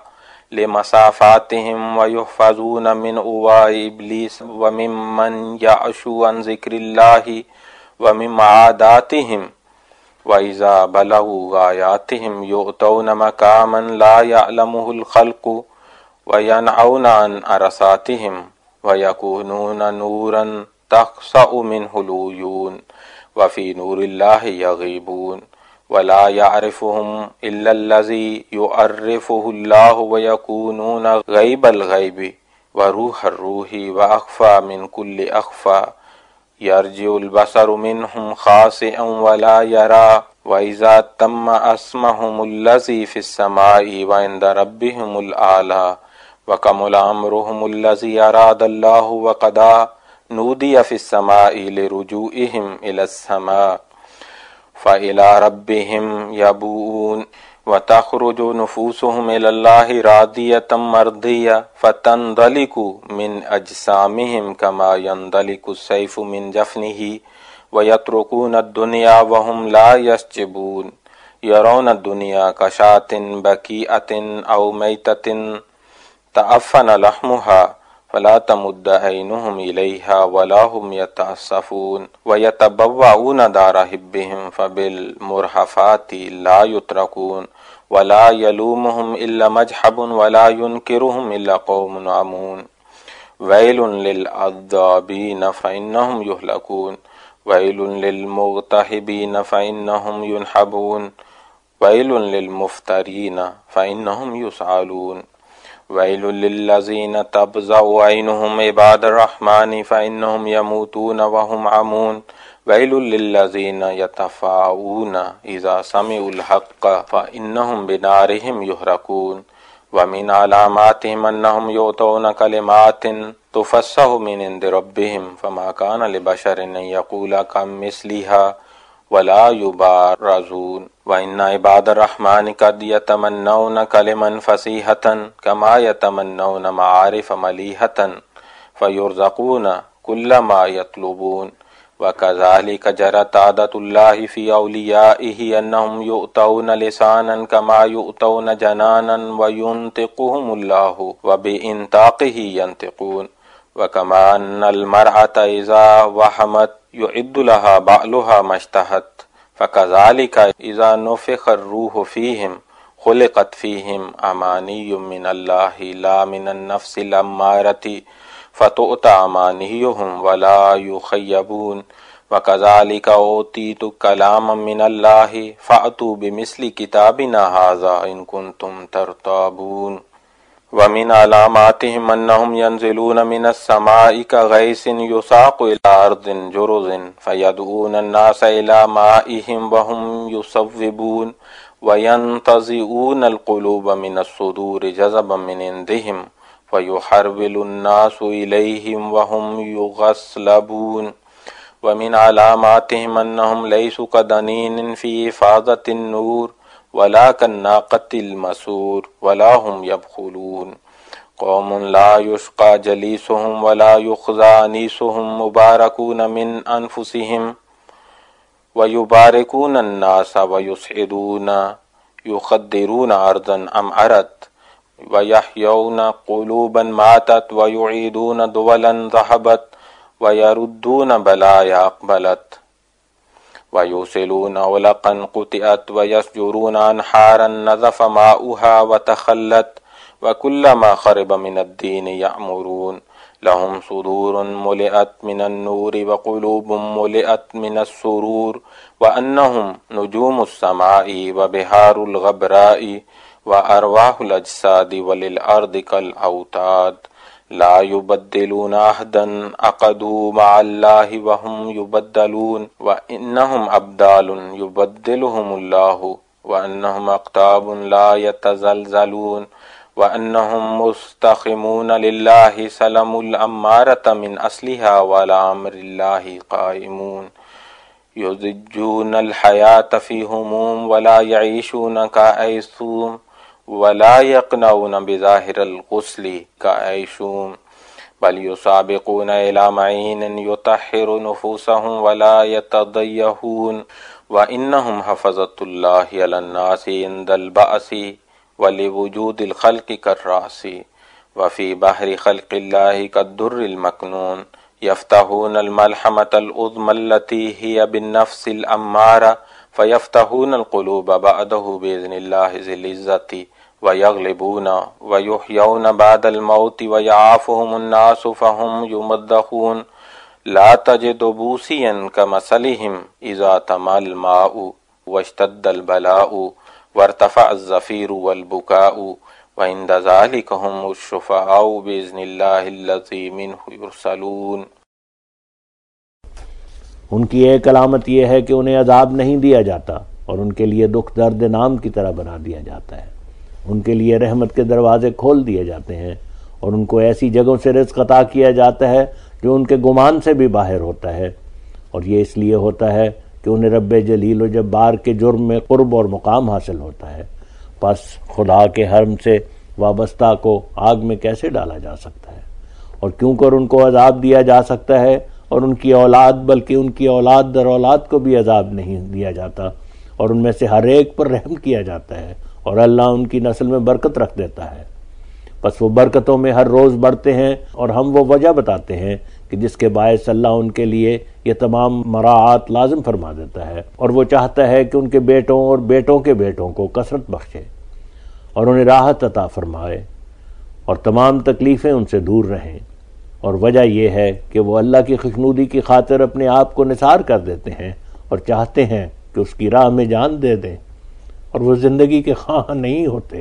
لمسافاتهم ويحفظون من أواء إبليس وممن يعشو عن ذكر الله ومن معاداتهم وإذا بلغوا غاياتهم يؤتون مقاما لا يعلمه الخلق وينعون عن أرساتهم ويكونون نورا تخسأ منه العيون وفي نور الله يغيبون ولا يعرفهم إلا الذي يعرفه الله ويكونون غيب الغيب وروح الروح وأخفى من كل أخفى يرجع البصر منهم خاسئا ولا يرى وإذا تم اسمهم الذي في السماء وعند ربهم الأعلى وكمل أمرهم الذي أراد الله وقضى نودي في السماء لرجوعهم إلى السماء فإلى ربهم يبوؤون وتخرج نفوسهم إلى الله راضية مرضية فتندلق من أجسامهم كما يندلق السيف من جفنه ويتركون الدنيا وهم لا يشجبون يرون الدنيا كشاة بكيئة أو ميتة تعفن لحمها فلا تمد عينهم إليها ولا هم يتأسفون ويتبوعون دار حبهم فبالمرهفات لا يتركون ولا يلومهم إلا مجحب ولا ينكرهم إلا قوم عمون ويل للعذابين فإنهم يهلكون ويل للمغتهبين فإنهم ينحبون ويل للمفترين فإنهم يسعلون ويل للذين تبزأ عينهم عباد الرحمن فإنهم يموتون وهم عمون ويل للذين يتفاءون إذا سمعوا الحق فإنهم بنارهم يحرقون ومن علاماتهم أنهم يؤتون كلمات تفسح من عند ربهم فما كان لبشر أن يقول كمثلها ولا يبارزون وإن عباد الرحمن قد يتمنون كلما فصيحة كما يتمنون معارف مليحة فيرزقون كل ما يطلبون وكذلك جرت عادة الله في أوليائه أنهم يؤتون لسانا كما يؤتون جنانا وينطقهم الله وبإنطاقه ينطقون وكما أن المرأة إذا وحمت يعد لها بعلها ما اشتهت فكذلك إذا نفخ الروح فيهم خلقت فيهم أماني من الله لا من النفس الأمارة فتؤتى أمانيهم ولا يخيبون وكذلك أوتيت كلاما من الله فأتوا بمثل كتابنا هذا إن كنتم ترتابون ومن علاماتهم أنهم ينزلون من السماء كغيث يساق إلى أرض جرز فيدعون الناس إلى مائهم وهم يصوبون وينتزعون القلوب من الصدور جذبا من عندهم فيحرول الناس إليهم وهم يغسلبون ومن علاماتهم أنهم ليسوا كدنين في إفاضة النور ولا كالناقة المسور ولا هم يبخلون قوم لا يشقى جليسهم ولا يخزى أنيسهم مباركون من أنفسهم ويباركون الناس ويسعدون يخدرون أرضا أمعرت ويحيون قلوبا ماتت ويعيدون دولا ذهبت ويردون بلايا أقبلت ويوصلون علقا قطعت ويسجرون أنحارا نزف ماؤها وتخلت وكلما خرب من الدين يأمرون لهم صدور ملئت من النور وقلوب ملئت من السرور وأنهم نجوم السماء وبحار الغبراء وأرواح الأجساد وللأرض كالأوتاد لا يبدلون عهدا عقدوا مع الله وهم يبدلون وإنهم أبدال يبدلهم الله وأنهم أقطاب لا يتزلزلون وأنهم مستقيمون لله سلم الأمارة من أصلها ولا أمر الله قائمون يزجون الحياة في هموم ولا يعيشون كأيسوم ولا يقنعون بظاهر الغسل كأيشوم بل يسابقون إلى معين يطهر نفوسهم ولا يتضيهون وإنهم حفظة الله على الناس عند البأس ولوجود الخلق كالرأس وفي بحر خلق الله كالدر المكنون يفتحون الملحمة العظمى التي هي بالنفس الأمارة فيفتحون القلوب بعده بإذن الله ذي العزة ويغلبون ويحيون بعد الموت ويعافهم الناس فهم يمدحون لا تجد بوسيا كمثلهم إذا تم الماء واشتد البلاء وارتفع الزفير والبكاء وعند ذلك هم الشفعاء بإذن الله الذي منه يرسلون۔ ان کی ایک علامت یہ ہے کہ انہیں عذاب نہیں دیا جاتا اور ان کے لیے دکھ درد نام کی طرح بنا دیا جاتا ہے۔ ان کے لیے رحمت کے دروازے کھول دیے جاتے ہیں اور ان کو ایسی جگہوں سے رزق عطا کیا جاتا ہے جو ان کے گمان سے بھی باہر ہوتا ہے، اور یہ اس لیے ہوتا ہے کہ انہیں رب جلیل و جبار کے جرم میں قرب اور مقام حاصل ہوتا ہے۔ پس خدا کے حرم سے وابستہ کو آگ میں کیسے ڈالا جا سکتا ہے، اور کیوں کر ان کو عذاب دیا جا سکتا ہے، اور ان کی اولاد بلکہ ان کی اولاد در اولاد کو بھی عذاب نہیں دیا جاتا، اور ان میں سے ہر ایک پر رحم کیا جاتا ہے، اور اللہ ان کی نسل میں برکت رکھ دیتا ہے۔ پس وہ برکتوں میں ہر روز بڑھتے ہیں، اور ہم وہ وجہ بتاتے ہیں کہ جس کے باعث اللہ ان کے لیے یہ تمام مراعات لازم فرما دیتا ہے، اور وہ چاہتا ہے کہ ان کے بیٹوں اور بیٹوں کے بیٹوں کو کثرت بخشے اور انہیں راحت عطا فرمائے اور تمام تکلیفیں ان سے دور رہیں۔ اور وجہ یہ ہے کہ وہ اللہ کی خوشنودی کی خاطر اپنے آپ کو نثار کر دیتے ہیں اور چاہتے ہیں کہ اس کی راہ میں جان دے دیں، اور وہ زندگی کے خواہاں نہیں ہوتے۔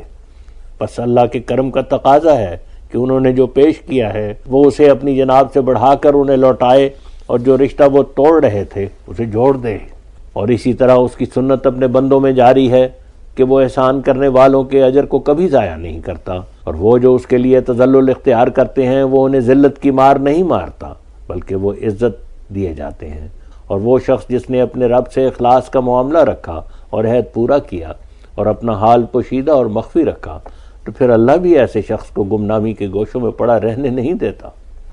بس اللہ کے کرم کا تقاضا ہے کہ انہوں نے جو پیش کیا ہے وہ اسے اپنی جناب سے بڑھا کر انہیں لوٹائے، اور جو رشتہ وہ توڑ رہے تھے اسے جوڑ دے۔ اور اسی طرح اس کی سنت اپنے بندوں میں جاری ہے کہ وہ احسان کرنے والوں کے اجر کو کبھی ضائع نہیں کرتا، اور وہ جو اس کے لیے تذلل اختیار کرتے ہیں وہ انہیں ذلت کی مار نہیں مارتا بلکہ وہ عزت دیے جاتے ہیں۔ اور وہ شخص جس نے اپنے رب سے اخلاص کا معاملہ رکھا اور عہد پورا کیا اور اپنا حال پوشیدہ اور مخفی رکھا، تو پھر اللہ بھی ایسے شخص کو گمنامی کے گوشوں میں پڑا رہنے نہیں دیتا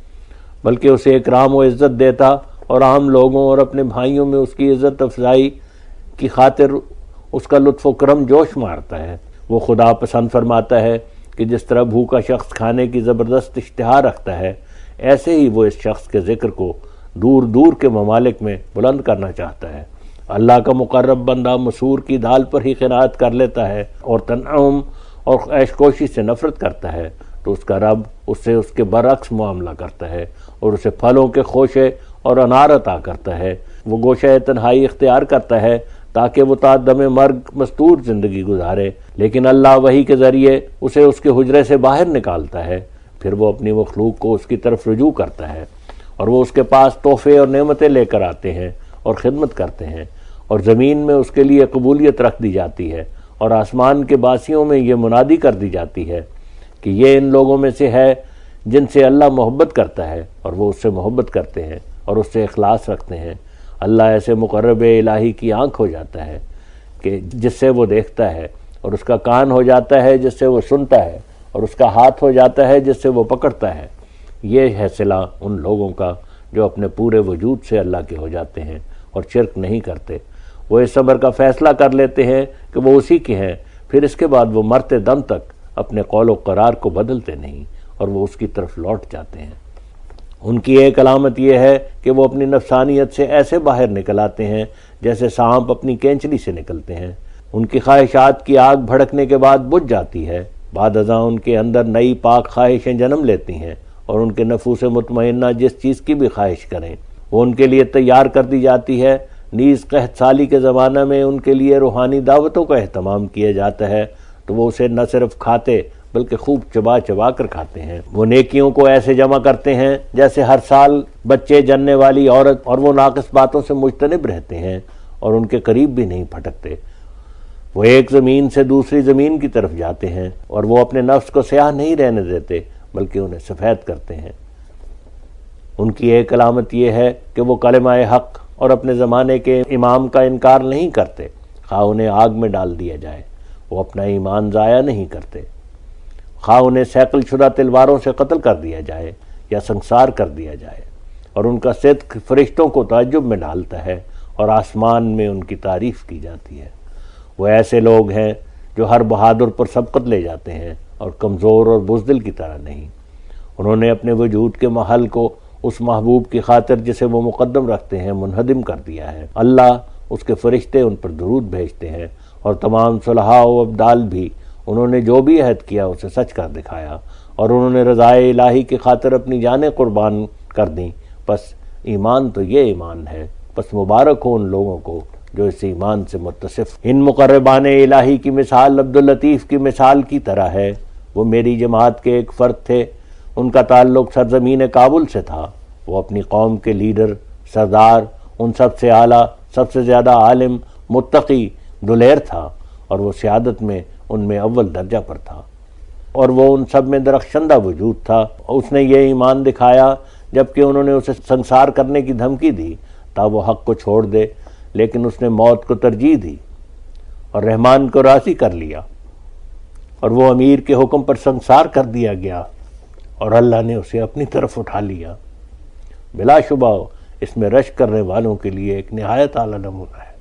بلکہ اسے اکرام و عزت دیتا، اور عام لوگوں اور اپنے بھائیوں میں اس کی عزت افزائی کی خاطر اس کا لطف و کرم جوش مارتا ہے۔ وہ خدا پسند فرماتا ہے کہ جس طرح بھوکا شخص کھانے کی زبردست اشتہا رکھتا ہے، ایسے ہی وہ اس شخص کے ذکر کو دور دور کے ممالک میں بلند کرنا چاہتا ہے۔ اللہ کا مقرب بندہ مسور کی دال پر ہی قناعت کر لیتا ہے اور تنعم اور عیش کوشی سے نفرت کرتا ہے، تو اس کا رب اس سے اس کے برعکس معاملہ کرتا ہے اور اسے پھلوں کے خوشے اور انار عطا کرتا ہے۔ وہ گوشہ تنہائی اختیار کرتا ہے تاکہ وہ تا دم مرگ مستور زندگی گزارے، لیکن اللہ وحی کے ذریعے اسے اس کے حجرے سے باہر نکالتا ہے، پھر وہ اپنی مخلوق کو اس کی طرف رجوع کرتا ہے، اور وہ اس کے پاس تحفے اور نعمتیں لے کر آتے ہیں اور خدمت کرتے ہیں، اور زمین میں اس کے لیے قبولیت رکھ دی جاتی ہے، اور آسمان کے باسیوں میں یہ منادی کر دی جاتی ہے کہ یہ ان لوگوں میں سے ہے جن سے اللہ محبت کرتا ہے، اور وہ اس سے محبت کرتے ہیں اور اس سے اخلاص رکھتے ہیں۔ اللہ ایسے مقرب الہی کی آنکھ ہو جاتا ہے کہ جس سے وہ دیکھتا ہے، اور اس کا کان ہو جاتا ہے جس سے وہ سنتا ہے، اور اس کا ہاتھ ہو جاتا ہے جس سے وہ پکڑتا ہے۔ یہ ہے صلہ ان لوگوں کا جو اپنے پورے وجود سے اللہ کے ہو جاتے ہیں اور شرک نہیں کرتے۔ وہ اس صبر کا فیصلہ کر لیتے ہیں کہ وہ اسی کے ہیں، پھر اس کے بعد وہ مرتے دم تک اپنے قول و قرار کو بدلتے نہیں، اور وہ اس کی طرف لوٹ جاتے ہیں۔ ان کی ایک علامت یہ ہے کہ وہ اپنی نفسانیت سے ایسے باہر نکل آتے ہیں جیسے سانپ اپنی کینچلی سے نکلتے ہیں۔ ان کی خواہشات کی آگ بھڑکنے کے بعد بجھ جاتی ہے، بعد ازاں ان کے اندر نئی پاک خواہشیں جنم لیتی ہیں، اور ان کے نفوس مطمئنہ جس چیز کی بھی خواہش کریں وہ ان کے لیے تیار کر دی جاتی ہے۔ نیز قحط سالی کے زمانہ میں ان کے لیے روحانی دعوتوں کا اہتمام کیا جاتا ہے تو وہ اسے نہ صرف کھاتے بلکہ خوب چبا چبا کر کھاتے ہیں۔ وہ نیکیوں کو ایسے جمع کرتے ہیں جیسے ہر سال بچے جننے والی عورت، اور وہ ناقص باتوں سے مجتنب رہتے ہیں اور ان کے قریب بھی نہیں پھٹکتے۔ وہ ایک زمین سے دوسری زمین کی طرف جاتے ہیں اور وہ اپنے نفس کو سیاہ نہیں رہنے دیتے بلکہ انہیں سفید کرتے ہیں۔ ان کی ایک علامت یہ ہے کہ وہ کلمہ حق اور اپنے زمانے کے امام کا انکار نہیں کرتے، خواہ انہیں آگ میں ڈال دیا جائے۔ وہ اپنا ایمان ضائع نہیں کرتے، خواہ انہیں سیکل شدہ تلواروں سے قتل کر دیا جائے یا سنسار کر دیا جائے۔ اور ان کا صدق فرشتوں کو تعجب میں ڈالتا ہے اور آسمان میں ان کی تعریف کی جاتی ہے۔ وہ ایسے لوگ ہیں جو ہر بہادر پر سبقت لے جاتے ہیں اور کمزور اور بزدل کی طرح نہیں۔ انہوں نے اپنے وجود کے محل کو اس محبوب کی خاطر جسے وہ مقدم رکھتے ہیں منہدم کر دیا ہے۔ اللہ، اس کے فرشتے ان پر درود بھیجتے ہیں، اور تمام صلحاء و ابدال بھی انہوں نے جو بھی عہد کیا اسے سچ کر دکھایا، اور انہوں نے رضائے الہی کی خاطر اپنی جانیں قربان کر دیں۔ پس ایمان تو یہ ایمان ہے، پس مبارک ہو ان لوگوں کو جو اس ایمان سے متصف۔ ان مقربان الہی کی مثال عبداللطیف کی مثال کی طرح ہے۔ وہ میری جماعت کے ایک فرد تھے، ان کا تعلق سرزمین کابل سے تھا۔ وہ اپنی قوم کے لیڈر، سردار، ان سب سے اعلیٰ، سب سے زیادہ عالم، متقی، دلیر تھا، اور وہ سیادت میں ان میں اول درجہ پر تھا، اور وہ ان سب میں درخشندہ وجود تھا۔ اس نے یہ ایمان دکھایا جبکہ انہوں نے اسے سنسار کرنے کی دھمکی دی تا وہ حق کو چھوڑ دے، لیکن اس نے موت کو ترجیح دی اور رحمان کو راضی کر لیا، اور وہ امیر کے حکم پر سنسار کر دیا گیا اور اللہ نے اسے اپنی طرف اٹھا لیا۔ بلا شبہ اس میں رشک کرنے والوں کے لیے ایک نہایت اعلیٰ نمونہ ہے۔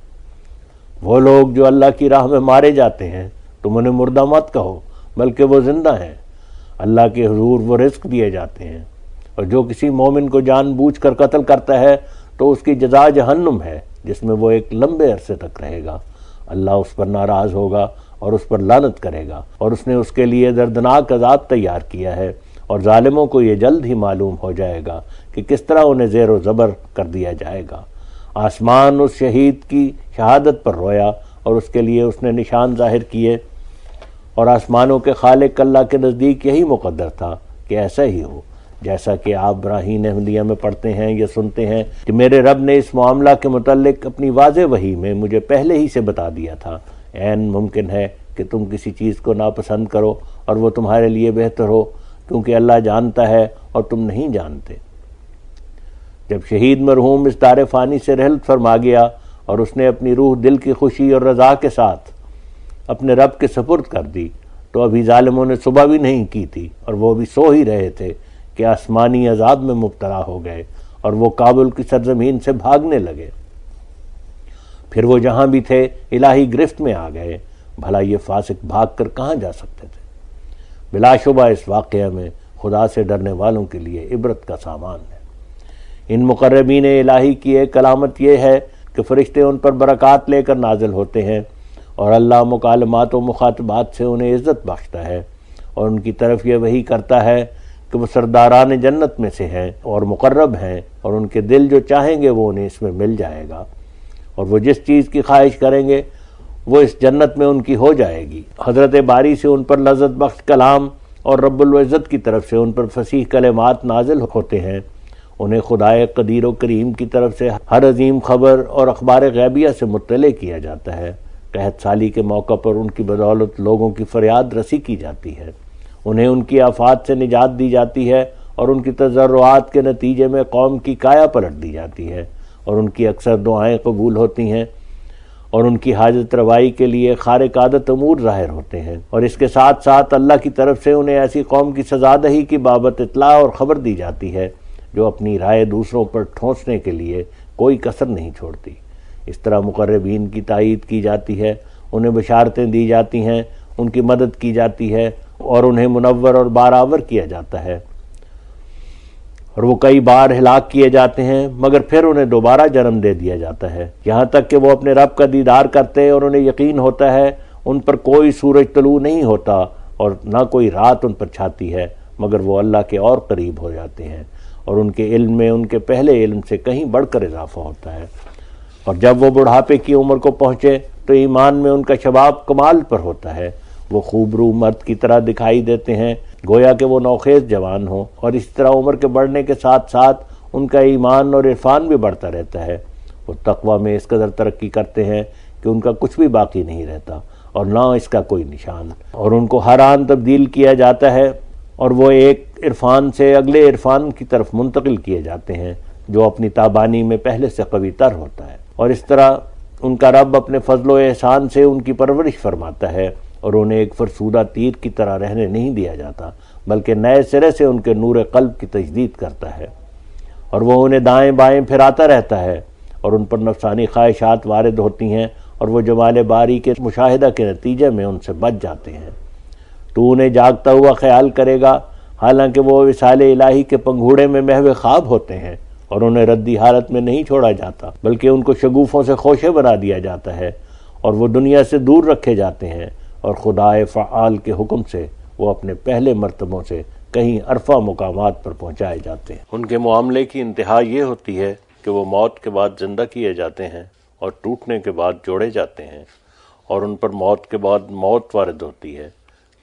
وہ لوگ جو اللہ کی راہ میں مارے جاتے ہیں تم انہیں مردہ مت کہو بلکہ وہ زندہ ہیں۔ اللہ کے حضور وہ رزق دیے جاتے ہیں، اور جو کسی مومن کو جان بوجھ کر قتل کرتا ہے تو اس کی جزا جہنم ہے جس میں وہ ایک لمبے عرصے تک رہے گا۔ اللہ اس پر ناراض ہوگا اور اس پر لعنت کرے گا، اور اس نے اس کے لیے دردناک عذاب تیار کیا ہے، اور ظالموں کو یہ جلد ہی معلوم ہو جائے گا کہ کس طرح انہیں زیر و زبر کر دیا جائے گا۔ آسمان اس شہید کی شہادت پر رویا اور اس کے لیے اس نے نشان ظاہر کیے، اور آسمانوں کے خالق اللہ کے نزدیک یہی مقدر تھا کہ ایسا ہی ہو، جیسا کہ آپ براہین احمدیہ میں پڑھتے ہیں یا سنتے ہیں کہ میرے رب نے اس معاملہ کے متعلق اپنی واضح وحی میں مجھے پہلے ہی سے بتا دیا تھا۔ عین ممکن ہے کہ تم کسی چیز کو ناپسند کرو اور وہ تمہارے لیے بہتر ہو، کیونکہ اللہ جانتا ہے اور تم نہیں جانتے۔ جب شہید مرحوم اس دار فانی سے رحلت فرما گیا اور اس نے اپنی روح دل کی خوشی اور رضا کے ساتھ اپنے رب کے سپرد کر دی، تو ابھی ظالموں نے صبح بھی نہیں کی تھی اور وہ بھی سو ہی رہے تھے کہ آسمانی عذاب میں مبتلا ہو گئے، اور وہ کابل کی سرزمین سے بھاگنے لگے۔ پھر وہ جہاں بھی تھے الہی گرفت میں آ گئے۔ بھلا یہ فاسق بھاگ کر کہاں جا سکتے تھے؟ بلا شبہ اس واقعہ میں خدا سے ڈرنے والوں کے لیے عبرت کا سامان ہے۔ ان مقربین الہی کی ایک علامت یہ ہے کہ فرشتے ان پر برکات لے کر نازل ہوتے ہیں، اور اللہ مکالمات و مخاطبات سے انہیں عزت بخشتا ہے، اور ان کی طرف یہ وحی کرتا ہے کہ وہ سرداران جنت میں سے ہیں اور مقرب ہیں، اور ان کے دل جو چاہیں گے وہ انہیں اس میں مل جائے گا، اور وہ جس چیز کی خواہش کریں گے وہ اس جنت میں ان کی ہو جائے گی۔ حضرت باری سے ان پر لذت بخش کلام اور رب العزت کی طرف سے ان پر فصیح کلمات نازل ہوتے ہیں۔ انہیں خدائے قدیر و کریم کی طرف سے ہر عظیم خبر اور اخبار غیبیہ سے مطلع کیا جاتا ہے۔ قحط سالی کے موقع پر ان کی بدولت لوگوں کی فریاد رسی کی جاتی ہے، انہیں ان کی آفات سے نجات دی جاتی ہے، اور ان کی تضرعات کے نتیجے میں قوم کی کایا پلٹ دی جاتی ہے، اور ان کی اکثر دعائیں قبول ہوتی ہیں، اور ان کی حاجت روائی کے لیے خارق عادت امور ظاہر ہوتے ہیں، اور اس کے ساتھ ساتھ اللہ کی طرف سے انہیں ایسی قوم کی سزا دہی کی بابت اطلاع اور خبر دی جاتی ہے جو اپنی رائے دوسروں پر ٹھونسنے کے لیے کوئی کسر نہیں چھوڑتی۔ اس طرح مقربین کی تائید کی جاتی ہے، انہیں بشارتیں دی جاتی ہیں، ان کی مدد کی جاتی ہے، اور انہیں منور اور بارآور کیا جاتا ہے۔ اور وہ کئی بار ہلاک کیے جاتے ہیں، مگر پھر انہیں دوبارہ جنم دے دیا جاتا ہے، یہاں تک کہ وہ اپنے رب کا دیدار کرتے اور انہیں یقین ہوتا ہے ان پر کوئی سورج طلوع نہیں ہوتا اور نہ کوئی رات ان پر چھاتی ہے، مگر وہ اللہ کے اور قریب ہو جاتے ہیں اور ان کے علم میں ان کے پہلے علم سے کہیں بڑھ کر اضافہ ہوتا ہے۔ اور جب وہ بڑھاپے کی عمر کو پہنچے تو ایمان میں ان کا شباب کمال پر ہوتا ہے، وہ خوبرو مرد کی طرح دکھائی دیتے ہیں گویا کہ وہ نوخیز جوان ہوں، اور اس طرح عمر کے بڑھنے کے ساتھ ساتھ ان کا ایمان اور عرفان بھی بڑھتا رہتا ہے۔ وہ تقوی میں اس قدر ترقی کرتے ہیں کہ ان کا کچھ بھی باقی نہیں رہتا اور نہ اس کا کوئی نشان، اور ان کو ہر آن تبدیل کیا جاتا ہے اور وہ ایک عرفان سے اگلے عرفان کی طرف منتقل کیے جاتے ہیں جو اپنی تابانی میں پہلے سے قوی تر ہوتا ہے، اور اس طرح ان کا رب اپنے فضل و احسان سے ان کی پرورش فرماتا ہے اور انہیں ایک فرسودہ تیر کی طرح رہنے نہیں دیا جاتا، بلکہ نئے سرے سے ان کے نور قلب کی تجدید کرتا ہے، اور وہ انہیں دائیں بائیں پھراتا رہتا ہے اور ان پر نفسانی خواہشات وارد ہوتی ہیں اور وہ جمال باری کے مشاہدہ کے نتیجے میں ان سے بچ جاتے ہیں۔ تو انہیں جاگتا ہوا خیال کرے گا حالانکہ وہ وصال الہی کے پنگھوڑے میں محو خواب ہوتے ہیں، اور انہیں ردی حالت میں نہیں چھوڑا جاتا بلکہ ان کو شگوفوں سے خوشے بنا دیا جاتا ہے، اور وہ دنیا سے دور رکھے جاتے ہیں، اور خدائے فعال کے حکم سے وہ اپنے پہلے مرتبوں سے کہیں عرفہ مقامات پر پہنچائے جاتے ہیں۔ ان کے معاملے کی انتہا یہ ہوتی ہے کہ وہ موت کے بعد زندہ کیے جاتے ہیں اور ٹوٹنے کے بعد جوڑے جاتے ہیں، اور ان پر موت کے بعد موت وارد ہوتی ہے،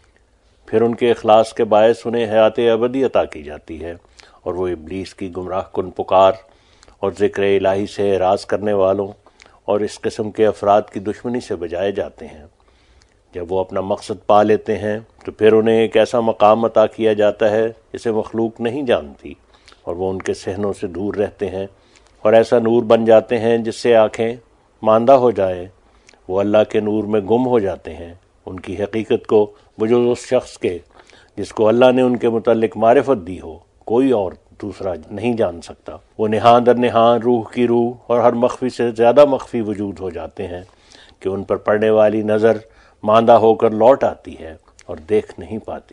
پھر ان کے اخلاص کے باعث انہیں حیات ابدی عطا کی جاتی ہے، اور وہ ابلیس کی گمراہ کن پکار اور ذکر الہی سے اعراض کرنے والوں اور اس قسم کے افراد کی دشمنی سے بجائے جاتے ہیں۔ جب وہ اپنا مقصد پا لیتے ہیں تو پھر انہیں ایک ایسا مقام عطا کیا جاتا ہے جسے مخلوق نہیں جانتی، اور وہ ان کے صحنوں سے دور رہتے ہیں اور ایسا نور بن جاتے ہیں جس سے آنکھیں ماندہ ہو جائیں، وہ اللہ کے نور میں گم ہو جاتے ہیں، ان کی حقیقت کو بجز اس شخص کے جس کو اللہ نے ان کے متعلق معرفت دی ہو کوئی اور دوسرا نہیں جان سکتا۔ وہ نہاں در نہاں روح کی روح اور ہر مخفی سے زیادہ مخفی وجود ہو جاتے ہیں کہ ان پر پڑنے والی نظر ماندہ ہو کر لوٹ آتی ہے اور دیکھ نہیں پاتی۔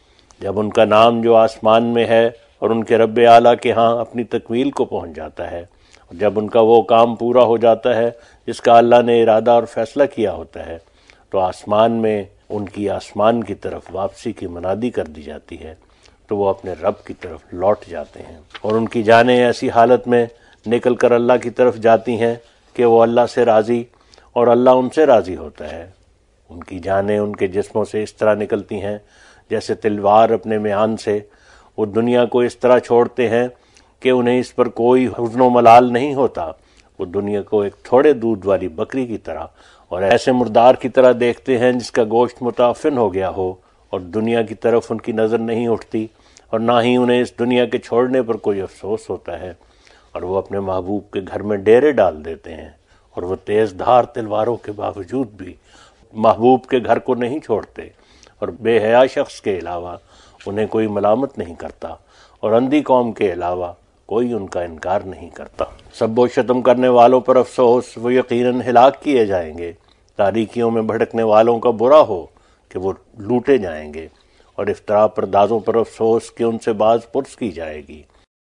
جب ان کا نام جو آسمان میں ہے اور ان کے رب اعلیٰ کے ہاں اپنی تکمیل کو پہنچ جاتا ہے، اور جب ان کا وہ کام پورا ہو جاتا ہے جس کا اللہ نے ارادہ اور فیصلہ کیا ہوتا ہے، تو آسمان میں ان کی آسمان کی طرف واپسی کی منادی کر دی جاتی ہے، تو وہ اپنے رب کی طرف لوٹ جاتے ہیں، اور ان کی جانیں ایسی حالت میں نکل کر اللہ کی طرف جاتی ہیں کہ وہ اللہ سے راضی اور اللہ ان سے راضی ہوتا ہے۔ ان کی جانیں ان کے جسموں سے اس طرح نکلتی ہیں جیسے تلوار اپنے میان سے، وہ دنیا کو اس طرح چھوڑتے ہیں کہ انہیں اس پر کوئی حزن و ملال نہیں ہوتا، وہ دنیا کو ایک تھوڑے دودھ والی بکری کی طرح اور ایسے مردار کی طرح دیکھتے ہیں جس کا گوشت متعفن ہو گیا ہو، اور دنیا کی طرف ان کی نظر نہیں اٹھتی اور نہ ہی انہیں اس دنیا کے چھوڑنے پر کوئی افسوس ہوتا ہے، اور وہ اپنے محبوب کے گھر میں ڈیرے ڈال دیتے ہیں، اور وہ تیز دھار تلواروں کے باوجود بھی محبوب کے گھر کو نہیں چھوڑتے، اور بے حیا شخص کے علاوہ انہیں کوئی ملامت نہیں کرتا، اور اندھی قوم کے علاوہ کوئی ان کا انکار نہیں کرتا۔ سب و شتم کرنے والوں پر افسوس، وہ یقیناً ہلاک کیے جائیں گے۔ تاریکیوں میں بھٹکنے والوں کا برا ہو کہ وہ لوٹے جائیں گے، اور افطرا پردازوں پر افسوس کہ ان سے باز پرس کی جائے گی۔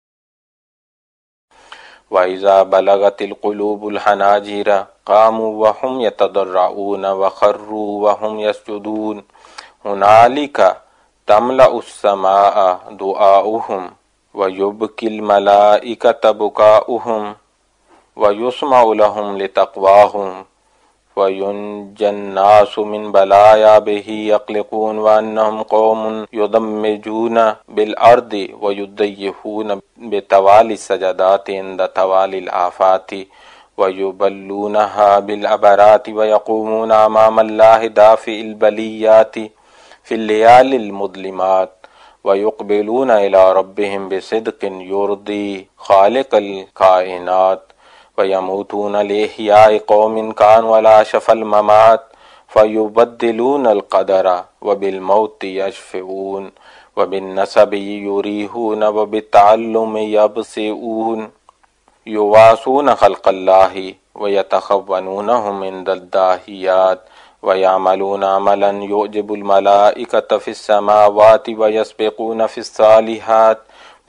وَإِذَا بَلَغَتِ الْقُلُوبُ الْحَنَاجِرَ قَامُوا وَهُمْ يَتَضَرَّعُونَ وَخَرُّوا وَهُمْ يَسْجُدُونَ هُنَالِكَ تَمْلَأُ السَّمَاءَ دُعَاؤُهُمْ وَيُبْكِي الْمَلَائِكَةَ بُكَاؤُهُمْ وَيُسْمَعُ لَهُمْ لِتَقْوَاهُمْ وَيُنْجَى النَّاسُ مِنْ بَلَايَا بِهِ يَقْلِقُونَ وَأَنَّهُمْ قَوْمٌ يُضَمِّجُونَ بِالْأَرْضِ وَيُضَيِّفُونَ بِتَوَالِي السَّجَدَاتِ عِنْدَ تَوَالِي الْآفَاتِ وَيُبَلُّونَهَا بِالْعَبَرَاتِ وَيَقُومُونَ أَمَامَ اللَّهِ دَافِعِ الْبَلِيَّاتِ فِي اللَّيَالِي الْمُظْلِمَاتِ وَيُقْبِلُونَ إِلَى رَبِّهِمْ بِصِدْقٍ يُرْضِي خَالِقَ الْكَائِنَاتِ وَيَمُوتُونَ لِإِحْيَاءِ قَوْمٍ كَانُوا عَلَى شَفَا الْمَمَاتِ فَيُبَدِّلُونَ الْقَدَرَ وَبِالْمَوْتِ يَشْفِعُونَ وَبِالنَّسَبِ يُرِيحُونَ وَبِالتَّعَلُّمِ يَبْصِرُونَ يُوَاسُونَ خَلْقَ اللَّهِ وَيَتَخَوَّنُونَهُمْ عِنْدَ الدَّاهِيَاتِ وَيَعْمَلُونَ عَمَلًا يُعْجِبُ الْمَلَائِكَةَ فِي السَّمَاوَاتِ وَيَسْبِقُونَ فِي الصَّالِحَاتِ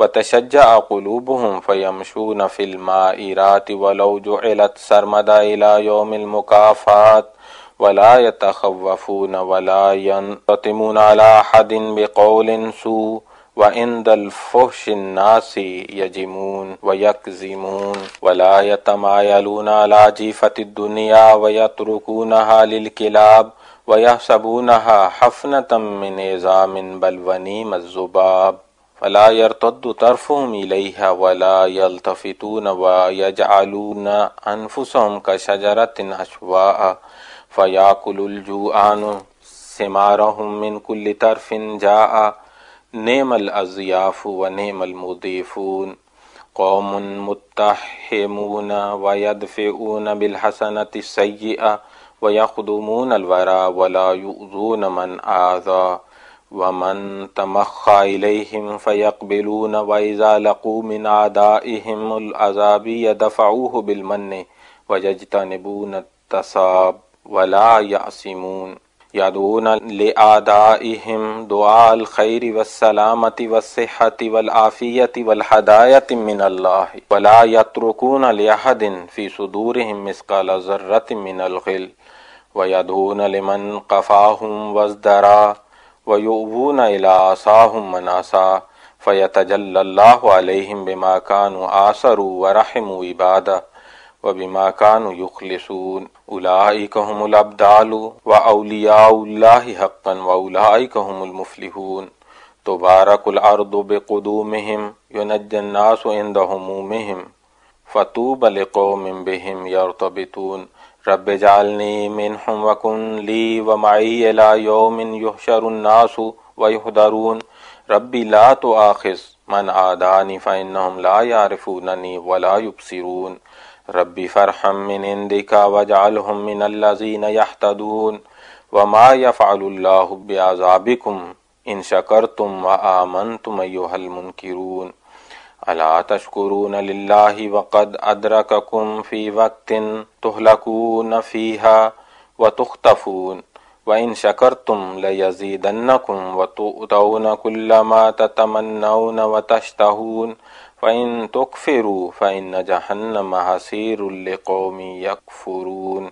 وتشجع قلوبهم فيمشون في المائرات ولو جعلت سرمدا إلى يوم المكافات ولا يتخوفون ولا ينتطمون على أحد بقول سوء وعند الفحش الناس يجمون ويكظمون ولا يتمايلون على جيفة الدنيا ويتركونها للكلاب ويحسبونها حفنة من عظام بل ونيم الذباب فلا يرتد طرفهم إليها ولا يلتفتون ويجعلون أنفسهم كشجرة أشواء فيأكل الجوعان ثمارهم من كل طرف جاء نعم الأضياف ونعم المضيفون قوم متحمون ويدفعون بالحسنة السيئة ويخدمون الورى ولا يؤذون من آذى ومن تمخى إليهم فيقبلون وإذا لقوا من أعدائهم العذاب يدفعوه بالمن ويجتنبون التصاب ولا يعصمون يدعون لأعدائهم دعاء الخير والسلامة والصحة والعافية والهداية من الله ولا يتركون لأحد في صدورهم مثقال ذرة من الغل ويدعون لمن قفاهم وازدرى ويؤوون إلى عصاهم من عصا فيتجلى الله عليهم بما كانوا آثروا ورحموا عباده وبما كانوا يخلصون أولئك هم الأبدال وأولياء الله حقا وأولئك هم المفلحون تبارك الأرض بقدومهم ينجى الناس عند همومهم فطوبى لقوم بهم يرتبطون رب اجعلني منهم وكن لي ومعي إلى يوم يحشر الناس ويحضرون ربي لا تؤاخذ من عاداني فإنهم لا يعرفونني ولا يبصرون ربي فرحا من عندك واجعلهم من الذين يهتدون وما يفعل الله بعذابكم إن شكرتم وآمنتم أيها المنكرون ألا تشكرون لله وقد أدرككم في وقت تهلكون فيها وتختفون وإن شكرتم ليزيدنكم وتؤتون كل ما تتمنون وتشتهون فإن تكفروا فإن جهنم حصير لقوم يكفرون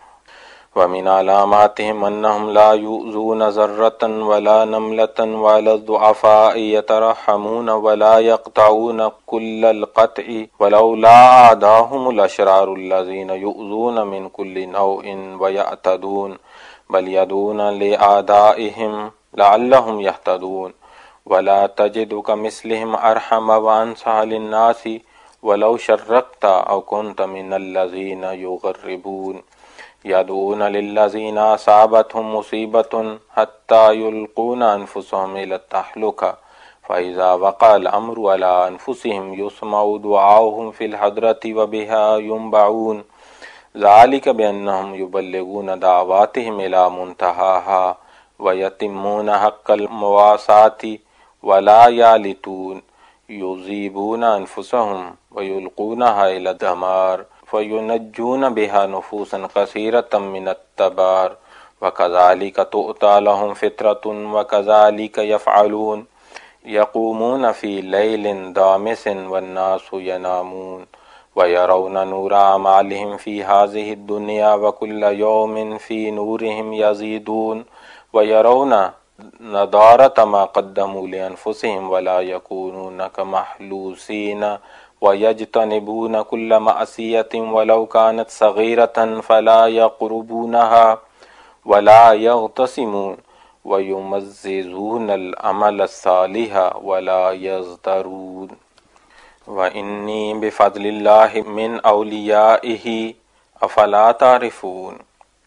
ومن علاماتهم أنهم لا يؤذون ذرة ولا نملة ولا الضعفاء يترحمون ولا يقطعون كل القطع ولولا أعداهم الأشرار الذين يؤذون من كل نوع ويعتدون بل يدعون لأعدائهم لعلهم يهتدون ولا تجد كمثلهم أرحم وأنصح للناس ولو شرقت أو كنت من الذين يغربون يدعون للذين أصابتهم مصيبة حتى يلقون أنفسهم إلى التهلكة فإذا وقع الأمر على أنفسهم يسمع دعاؤهم في الحضرة وبها ينبعون ذلك بأنهم يبلغون دعواتهم إلى منتهاها ويتمون حق المواساة ولا يالتون يذيبون أنفسهم ويلقونها إلى الدمار فينجون بها نفوسا كثيرة من التبار وكذلك تؤتى لهم فترة وكذلك يفعلون يقومون في ليل دامس والناس ينامون ويرون نور أعمالهم في هذه الدنيا وكل يوم في نورهم يزيدون ويرون نضارة ما قدموا لأنفسهم ولا يكونون كمحلوسين ويجتنبون كل معصية ولو كانت صغيرة فلا يقربونها ولا يغتصمون ويمززون العمل الصالح ولا يزدرون وإني بفضل الله من أوليائه أفلا تعرفون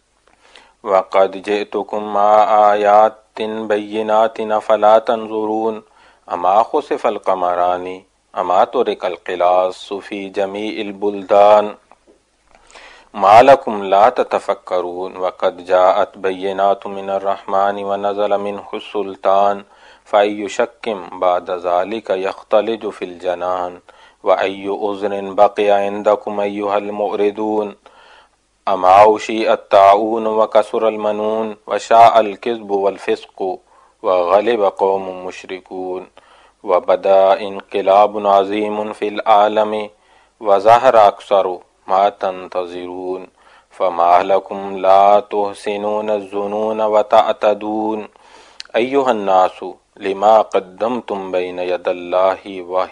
وقد جئتكم مع آيات بينات أفلا تنظرون أما خسف القمران أما ترك القلاص في جميع البلدان ما لكم لا تتفكرون وقد جاءت بينات من الرحمن ونزل منه السلطان فأي شك بعد ذلك يختلج في الجنان وأي عذر بقي عندكم أيها المؤردون أما أشيء الطاعون وكسر المنون وشاء الكذب والفسق وغلب قوم مشركون وبدا انقلاب عظیم فی العالم وظہر اکثر ما تنتظرون فما لکم لا تحسنون الظنون وتعتدون ایہا الناس لما قدمتم بین ید اللہ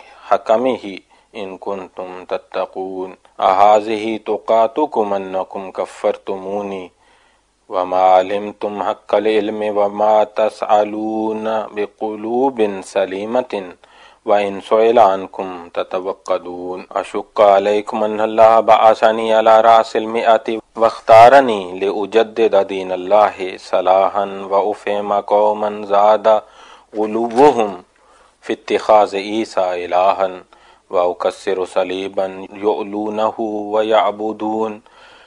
وحکمہ ان کنتم تتقون اہذہ تقاتکم انکم کفرتمونی وما علمتم حق العلم وما تسألون بقلوب سلیمت وإن سئل عنكم تتوقدون أشق عليكم أن الله بعثني على رأس المئة واختارني لأجدد دين الله صلاحا وأفهم قوما زاد غلوهم في اتخاذ عيسى إلها وأكسر صليبا يؤلونه ويعبدون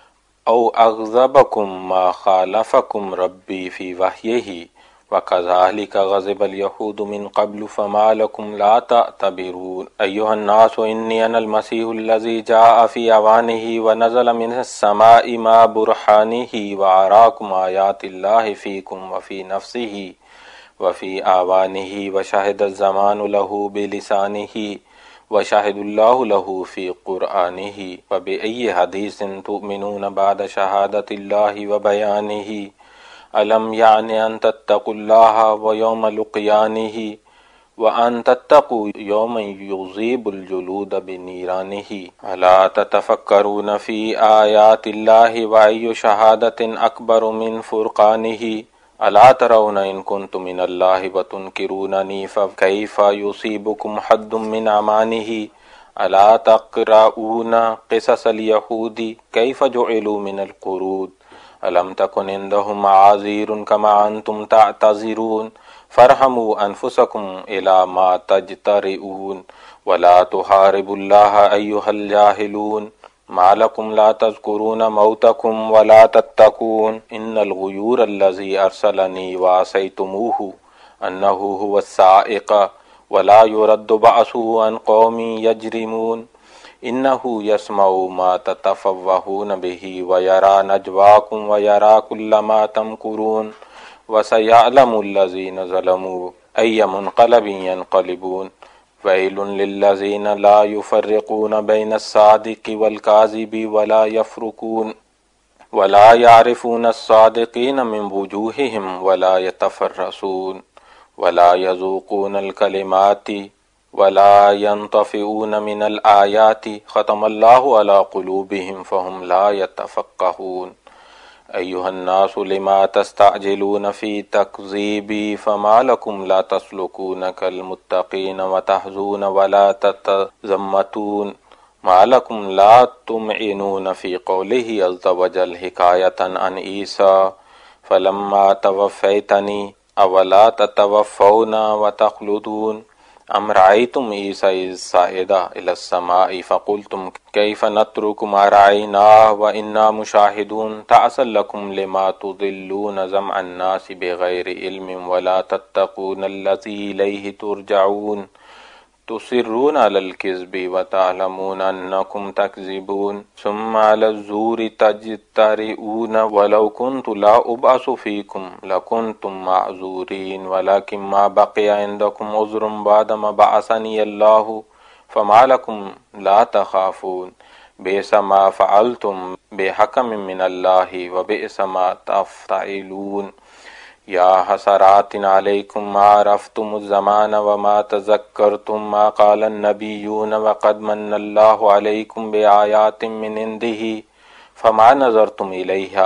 أو أغضبكم ما خالفكم ربي في وحيه وَكَذَلِكَ غَضِبَ الْيَهُودُ مِنْ قَبْلُ فَمَا لَكُمْ لَا تَعْتَبِرُونَ أَيُّهَا النَّاسُ إِنِّي أَنَا الْمَسِيحُ الَّذِي جَاءَ فِي أَوَانِهِ وَنَزَلَ مِنَ السَّمَاءِ مَعَ بُرْهَانِهِ وَأَرَاكُمْ آيَاتِ اللَّهِ فِيكُمْ وَفِي نَفْسِهِ وَفِي أَوَانِهِ وَشَهِدَ الزَّمَانُ لَهُ بِلِسَانِهِ وَشَهِدَ اللَّهُ لَهُ فِي قُرْآنِهِ فَبِأَيِّ حَدِيثٍ تُؤْمِنُونَ بَعْدَ شَهَادَةِ اللَّهِ وَبَيَانِهِ أَلَمْ يَعْنِ أَن تَتَّقُوا اللَّهَ وَيَوْمَ لِقِيَامِهِ وَأَن تَتَّقُوا يَوْمًا يُذِيبُ الْجُلُودَ بِنِيرَانِهِ أَلَا تَتَفَكَّرُونَ فِي آيَاتِ اللَّهِ وَأَيُّ شَهَادَةٍ أَكْبَرُ مِنْ فُرْقَانِهِ أَلَا تَرَوْنَ إِن كُنتُم مِّنَ اللَّهِ وَتُنكِرُونَنِي فَكَيْفَ يُصِيبُكُمْ حَدٌّ مِّنْ أَمَانِهِ أَلَا تَقْرَؤُونَ قِصَصَ الْيَهُودِ كَيْفَ جُعِلُوا مِنَ الْقُرُودِ أَلَمْ تَكُنْ عِندَهُمْ مَعَاذِيرٌ كَمَا أَنْتُمْ تَعْتَذِرُونَ فَارْحَمُوا أَنفُسَكُمْ إِلَى مَا تَجْتَرِئُونَ وَلَا تُحَارِبُوا اللَّهَ أَيُّهَا الْجَاهِلُونَ مَا لَكُمْ لَا تَذْكُرُونَ مَوْتَكُمْ وَلَا تَتَّقُونَ إِنَّ الْغَيُّورَ الَّذِي أَرْسَلَنِي وَعَصَيْتُمُوهُ أَنَّهُ هُوَ الصَّاعِقُ وَلَا يُرَدُّ بَأْسُهُ عَنْ قَوْمٍ يَجْرِمُونَ إِنَّهُ يَسْمَعُ مَا تَتَفَوَّهُونَ بِهِ وَيَرَى نَجْوَاكُمْ وَيَرَى كُلَّ مَا تَمْكُرُونَ وَسَيَعْلَمُ الَّذِينَ ظَلَمُوا أَيَّ مُنْقَلَبٍ يَنْقَلِبُونَ وَيْلٌ لِلَّذِينَ لَا يُفَرِّقُونَ بَيْنَ الصَّادِقِ وَالْكَاذِبِ وَلَا يَفْرُقُونَ وَلَا يَعْرِفُونَ الصَّادِقِينَ مِنْ وُجُوهِهِمْ وَلَا يَتَفَرَّسُونَ وَلَا يَذُوقُونَ الْكَلِمَاتِ وَلَا يَنْطَفِئُونَ مِنَ الْآيَاتِ خَتَمَ اللَّهُ عَلَى قُلُوبِهِمْ فَهُمْ لَا يَتَفَقَّهُونَ أَيُّهَا النَّاسُ لِمَا تَسْتَعْجِلُونَ فِي تَكْذِيبِي فَمَا لَكُمْ لَا تَسْلُكُونَ كَالْمُتَّقِينَ وَتَحْزُونَ وَلَا تَتَزَمَّتُونَ مَا لَكُمْ لَا تُمْعِنُونَ فِي قَوْلِهِ عَزَّ وَجَلَّ حِكَايَةً عَنْ عِيسَى فَلَمَّا تَوَفَّيْتَنِي أَوَلَا تَتَوَفَّوْنَ وَتَخْلُدُونَ أَمْ رَأَيْتُمْ عِيسَى إِذْ صَعِدَ إِلَى السَّمَاءِ فَقُلْتُمْ كَيْفَ نَتْرُكُ مَا رَأَيْنَاهُ وَإِنَّا مُشَاهِدُونَ تَعْسًا لَكُمْ لِمَا تُضِلُّونَ جَمْعَ النَّاسِ بِغَيْرِ عِلْمٍ وَلَا تَتَّقُونَ الَّذِي إِلَيْهِ تُرْجَعُونَ تُصِرُّونَ عَلَى الْكِذْبِ وَتَعْلَمُونَ أَنَّكُمْ تَكْذِبُونَ ثُمَّ عَلَى الزُّورِ تَجْتَرِئُونَ وَلَوْ كُنْتُ لَا أُبْعَثُ فِيكُمْ لَكُنْتُمْ مَعْذُورِينَ وَلَكِنْ مَا بَقِيَ عِنْدَكُمْ عُذْرٌ بَعْدَمَا بَعَثَنِيَ اللَّهُ فَمَا لَكُمْ لَا تَخَافُونَ بِئْسَ مَا فَعَلْتُمْ بِحَكْمٍ مِّنَ اللَّهِ وَبِئْسَ مَا تَفْتَعِلُونَ یا حسرات علیکم ما عرفتم الزمان وما تذکرتم ما قال النبیون وقد من اللہ علیکم بآیات من عنده فما نظرتم الیہا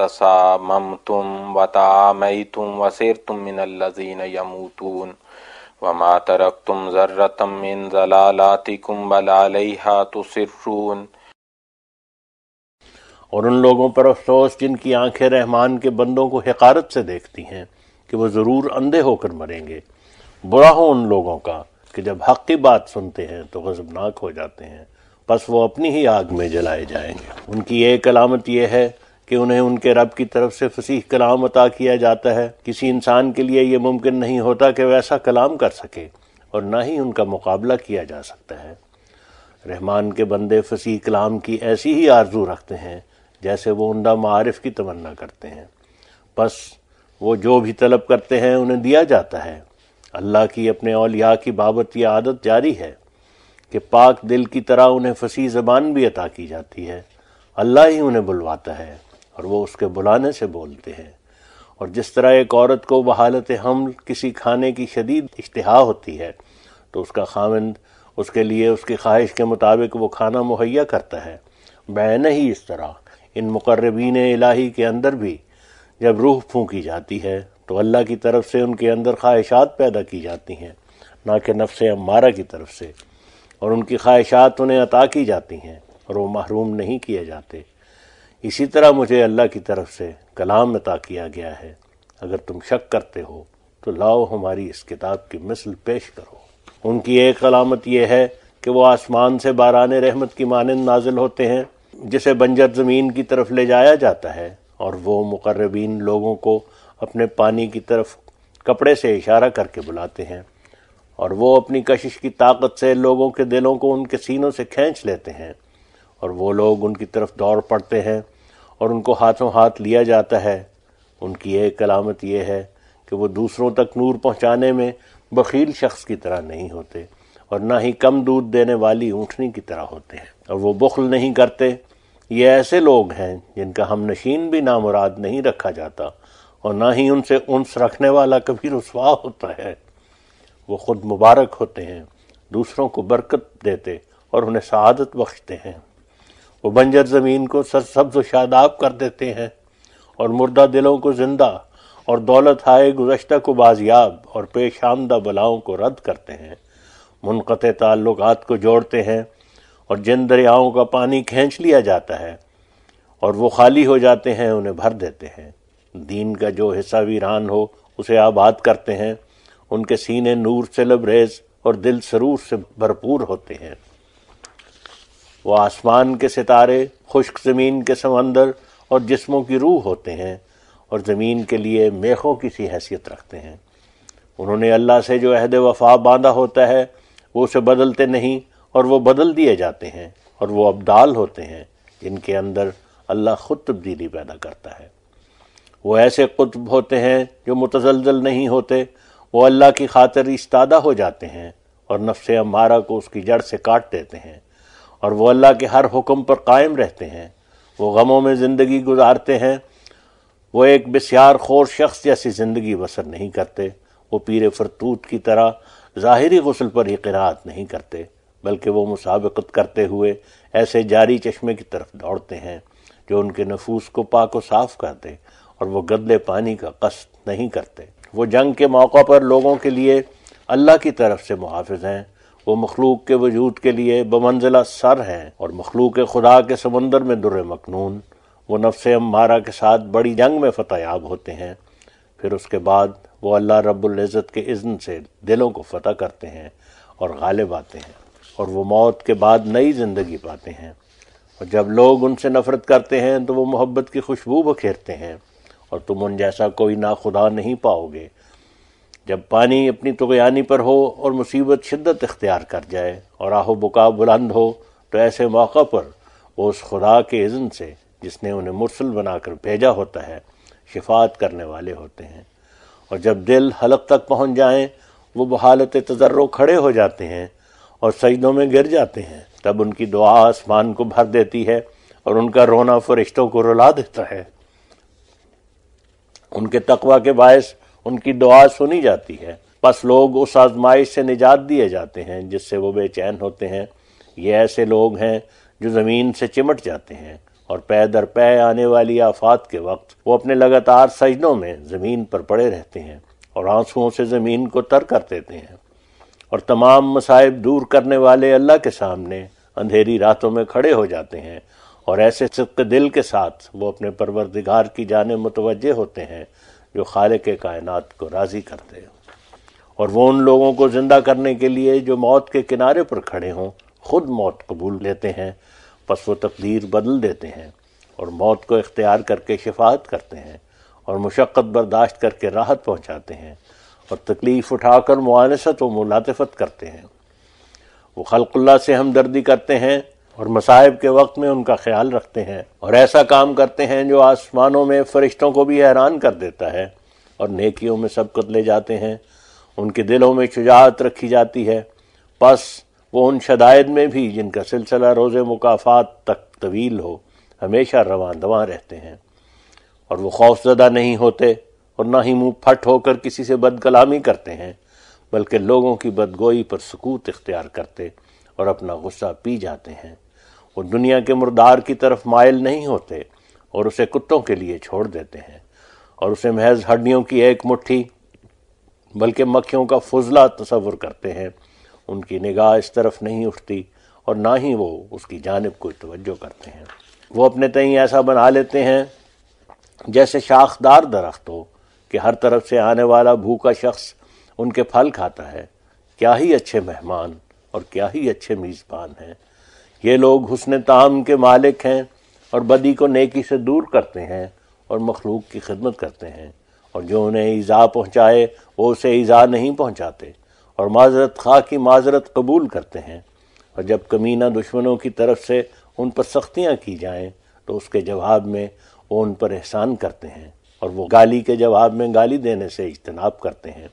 وتساممتم وتعامیتم وسرتم من الذین یموتون وما ترکتم ذرة من ضلالاتکم بل علیہا تصرون۔ اور ان لوگوں پر افسوس جن کی آنکھیں رحمان کے بندوں کو حقارت سے دیکھتی ہیں کہ وہ ضرور اندھے ہو کر مریں گے۔ برا ہو ان لوگوں کا کہ جب حق کی بات سنتے ہیں تو غضبناک ہو جاتے ہیں، پس وہ اپنی ہی آگ میں جلائے جائیں گے۔ ان کی ایک علامت یہ ہے کہ انہیں ان کے رب کی طرف سے فصیح کلام عطا کیا جاتا ہے۔ کسی انسان کے لیے یہ ممکن نہیں ہوتا کہ ویسا کلام کر سکے، اور نہ ہی ان کا مقابلہ کیا جا سکتا ہے۔ رحمان کے بندے فصیح کلام کی ایسی ہی آرزو رکھتے ہیں جیسے وہ عمدہ معارف کی تمنا کرتے ہیں، بس وہ جو بھی طلب کرتے ہیں انہیں دیا جاتا ہے۔ اللہ کی اپنے اولیاء کی بابت یہ عادت جاری ہے کہ پاک دل کی طرح انہیں فصیح زبان بھی عطا کی جاتی ہے۔ اللہ ہی انہیں بلواتا ہے اور وہ اس کے بلانے سے بولتے ہیں۔ اور جس طرح ایک عورت کو بحالت حمل کسی کھانے کی شدید اشتہا ہوتی ہے تو اس کا خاوند اس کے لیے اس کی خواہش کے مطابق وہ کھانا مہیا کرتا ہے، بعینہ ہی اس طرح ان مقربین الہی کے اندر بھی جب روح پھونکی جاتی ہے تو اللہ کی طرف سے ان کے اندر خواہشات پیدا کی جاتی ہیں، نہ کہ نفس امارہ کی طرف سے، اور ان کی خواہشات انہیں عطا کی جاتی ہیں اور وہ محروم نہیں کیے جاتے۔ اسی طرح مجھے اللہ کی طرف سے کلام عطا کیا گیا ہے۔ اگر تم شک کرتے ہو تو لاؤ ہماری اس کتاب کی مثل پیش کرو۔ ان کی ایک علامت یہ ہے کہ وہ آسمان سے باران رحمت کی مانند نازل ہوتے ہیں جسے بنجر زمین کی طرف لے جایا جاتا ہے، اور وہ مقربین لوگوں کو اپنے پانی کی طرف کپڑے سے اشارہ کر کے بلاتے ہیں، اور وہ اپنی کشش کی طاقت سے لوگوں کے دلوں کو ان کے سینوں سے کھینچ لیتے ہیں، اور وہ لوگ ان کی طرف دوڑ پڑتے ہیں اور ان کو ہاتھوں ہاتھ لیا جاتا ہے۔ ان کی ایک علامت یہ ہے کہ وہ دوسروں تک نور پہنچانے میں بخیل شخص کی طرح نہیں ہوتے، اور نہ ہی کم دودھ دینے والی اونٹنی کی طرح ہوتے ہیں، اور وہ بخل نہیں کرتے۔ یہ ایسے لوگ ہیں جن کا ہم نشین بھی نامراد نہیں رکھا جاتا، اور نہ ہی ان سے انس رکھنے والا کبھی رسوا ہوتا ہے۔ وہ خود مبارک ہوتے ہیں، دوسروں کو برکت دیتے اور انہیں سعادت بخشتے ہیں۔ وہ بنجر زمین کو سرسبز و شاداب کر دیتے ہیں، اور مردہ دلوں کو زندہ، اور دولت ہائے گزشتہ کو بازیاب، اور پیش آمدہ بلاؤں کو رد کرتے ہیں۔ منقطع تعلقات کو جوڑتے ہیں، اور جن دریاؤں کا پانی کھینچ لیا جاتا ہے اور وہ خالی ہو جاتے ہیں انہیں بھر دیتے ہیں۔ دین کا جو حصہ ویران ہو اسے آباد کرتے ہیں۔ ان کے سینے نور سے لبریز اور دل سرور سے بھرپور ہوتے ہیں۔ وہ آسمان کے ستارے، خشک زمین کے سمندر اور جسموں کی روح ہوتے ہیں، اور زمین کے لیے میخوں کی سی حیثیت رکھتے ہیں۔ انہوں نے اللہ سے جو عہد وفا باندھا ہوتا ہے وہ اسے بدلتے نہیں، اور وہ بدل دیے جاتے ہیں، اور وہ ابدال ہوتے ہیں جن کے اندر اللہ خود تبدیلی پیدا کرتا ہے۔ وہ ایسے قطب ہوتے ہیں جو متزلزل نہیں ہوتے، وہ اللہ کی خاطر ایستادہ ہو جاتے ہیں اور نفس امارہ کو اس کی جڑ سے کاٹ دیتے ہیں، اور وہ اللہ کے ہر حکم پر قائم رہتے ہیں۔ وہ غموں میں زندگی گزارتے ہیں، وہ ایک بسیار خور شخص جیسی زندگی بسر نہیں کرتے۔ وہ پیر فرتوت کی طرح ظاہری غسل پر ہی قناعت نہیں کرتے، بلکہ وہ مسابقت کرتے ہوئے ایسے جاری چشمے کی طرف دوڑتے ہیں جو ان کے نفوس کو پاک و صاف کر دے، اور وہ گدلے پانی کا قصد نہیں کرتے۔ وہ جنگ کے موقع پر لوگوں کے لیے اللہ کی طرف سے محافظ ہیں۔ وہ مخلوق کے وجود کے لیے بمنزلہ سر ہیں، اور مخلوق خدا کے سمندر میں در مکنون۔ وہ نفس امارہ کے ساتھ بڑی جنگ میں فتح یاب ہوتے ہیں، پھر اس کے بعد وہ اللہ رب العزت کے اذن سے دلوں کو فتح کرتے ہیں اور غالب آتے ہیں، اور وہ موت کے بعد نئی زندگی پاتے ہیں۔ اور جب لوگ ان سے نفرت کرتے ہیں تو وہ محبت کی خوشبو بکھیرتے ہیں، اور تم ان جیسا کوئی ناخدا نہیں پاؤ گے۔ جب پانی اپنی طغیانی پر ہو اور مصیبت شدت اختیار کر جائے اور آہ و بکا بلند ہو، تو ایسے موقع پر وہ اس خدا کے اذن سے جس نے انہیں مرسل بنا کر بھیجا ہوتا ہے شفاعت کرنے والے ہوتے ہیں۔ اور جب دل حلق تک پہنچ جائیں وہ بحالت تضرع کھڑے ہو جاتے ہیں اور سجدوں میں گر جاتے ہیں، تب ان کی دعا آسمان کو بھر دیتی ہے اور ان کا رونا فرشتوں کو رلا دیتا ہے۔ ان کے تقوی کے باعث ان کی دعا سنی جاتی ہے، پس لوگ اس آزمائش سے نجات دیے جاتے ہیں جس سے وہ بے چین ہوتے ہیں۔ یہ ایسے لوگ ہیں جو زمین سے چمٹ جاتے ہیں، اور پے در پے آنے والی آفات کے وقت وہ اپنے لگاتار سجدوں میں زمین پر پڑے رہتے ہیں اور آنسوؤں سے زمین کو تر کر دیتے ہیں، اور تمام مصائب دور کرنے والے اللہ کے سامنے اندھیری راتوں میں کھڑے ہو جاتے ہیں، اور ایسے صدق دل کے ساتھ وہ اپنے پروردگار کی جانب متوجہ ہوتے ہیں جو خالق کائنات کو راضی کرتے ہیں۔ اور وہ ان لوگوں کو زندہ کرنے کے لیے جو موت کے کنارے پر کھڑے ہوں خود موت قبول لیتے ہیں، پس وہ تقدیر بدل دیتے ہیں اور موت کو اختیار کر کے شفاعت کرتے ہیں، اور مشقت برداشت کر کے راحت پہنچاتے ہیں، اور تکلیف اٹھا کر معانست و ملاطفت کرتے ہیں۔ وہ خلق اللہ سے ہمدردی کرتے ہیں اور مصائب کے وقت میں ان کا خیال رکھتے ہیں، اور ایسا کام کرتے ہیں جو آسمانوں میں فرشتوں کو بھی حیران کر دیتا ہے، اور نیکیوں میں سبقت لے جاتے ہیں، ان کے دلوں میں شجاعت رکھی جاتی ہے، پس وہ ان شدائد میں بھی جن کا سلسلہ روز مکافات تک طویل ہو ہمیشہ رواں دواں رہتے ہیں، اور وہ خوف زدہ نہیں ہوتے اور نہ ہی منہ پھٹ ہو کر کسی سے بد کلامی کرتے ہیں، بلکہ لوگوں کی بدگوئی پر سکوت اختیار کرتے اور اپنا غصہ پی جاتے ہیں۔ وہ دنیا کے مردار کی طرف مائل نہیں ہوتے اور اسے کتوں کے لیے چھوڑ دیتے ہیں، اور اسے محض ہڈیوں کی ایک مٹھی بلکہ مکھیوں کا فضلہ تصور کرتے ہیں۔ ان کی نگاہ اس طرف نہیں اٹھتی اور نہ ہی وہ اس کی جانب کوئی توجہ کرتے ہیں۔ وہ اپنے تئیں ایسا بنا لیتے ہیں جیسے شاخدار درخت ہو کہ ہر طرف سے آنے والا بھوکا شخص ان کے پھل کھاتا ہے۔ کیا ہی اچھے مہمان اور کیا ہی اچھے میزبان ہیں! یہ لوگ حسن طعام کے مالک ہیں اور بدی کو نیکی سے دور کرتے ہیں اور مخلوق کی خدمت کرتے ہیں، اور جو انہیں ایذا پہنچائے وہ اسے ایذا نہیں پہنچاتے، اور معذرت خواہ کی معذرت قبول کرتے ہیں، اور جب کمینہ دشمنوں کی طرف سے ان پر سختیاں کی جائیں تو اس کے جواب میں وہ ان پر احسان کرتے ہیں، اور وہ گالی کے جواب میں گالی دینے سے اجتناب کرتے ہیں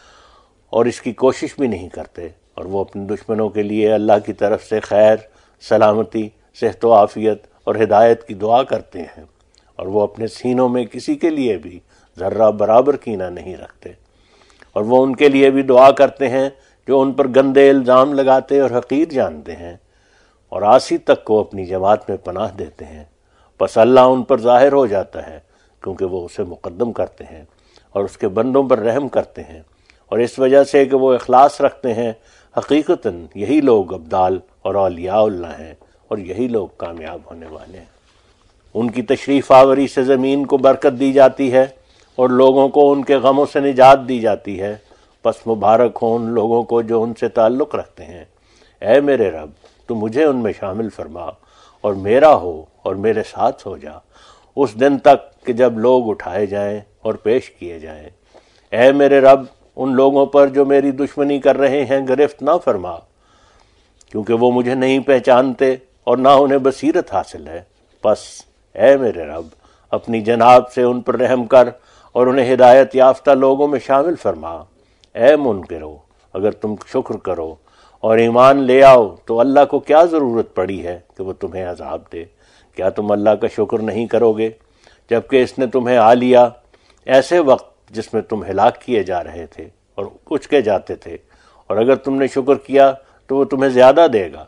اور اس کی کوشش بھی نہیں کرتے، اور وہ اپنے دشمنوں کے لیے اللہ کی طرف سے خیر، سلامتی، صحت و عافیت اور ہدایت کی دعا کرتے ہیں، اور وہ اپنے سینوں میں کسی کے لیے بھی ذرہ برابر کینہ نہیں رکھتے، اور وہ ان کے لیے بھی دعا کرتے ہیں جو ان پر گندے الزام لگاتے اور حقیر جانتے ہیں، اور عاصی تک کو اپنی جماعت میں پناہ دیتے ہیں۔ پس اللہ ان پر ظاہر ہو جاتا ہے کیونکہ وہ اسے مقدم کرتے ہیں اور اس کے بندوں پر رحم کرتے ہیں، اور اس وجہ سے کہ وہ اخلاص رکھتے ہیں۔ حقیقتاً یہی لوگ ابدال اور اولیاء اللہ ہیں، اور یہی لوگ کامیاب ہونے والے ہیں۔ ان کی تشریف آوری سے زمین کو برکت دی جاتی ہے اور لوگوں کو ان کے غموں سے نجات دی جاتی ہے، پس مبارک ہوں ان لوگوں کو جو ان سے تعلق رکھتے ہیں۔ اے میرے رب، تو مجھے ان میں شامل فرما اور میرا ہو اور میرے ساتھ ہو جا اس دن تک کہ جب لوگ اٹھائے جائیں اور پیش کیے جائیں۔ اے میرے رب، ان لوگوں پر جو میری دشمنی کر رہے ہیں گرفت نہ فرما، کیونکہ وہ مجھے نہیں پہچانتے اور نہ انہیں بصیرت حاصل ہے۔ پس اے میرے رب، اپنی جناب سے ان پر رحم کر اور انہیں ہدایت یافتہ لوگوں میں شامل فرما۔ اے منکرو، اگر تم شکر کرو اور ایمان لے آؤ تو اللہ کو کیا ضرورت پڑی ہے کہ وہ تمہیں عذاب دے؟ کیا تم اللہ کا شکر نہیں کرو گے جبکہ اس نے تمہیں آ لیا ایسے وقت جس میں تم ہلاک کیے جا رہے تھے اور اچکے جاتے تھے، اور اگر تم نے شکر کیا تو وہ تمہیں زیادہ دے گا،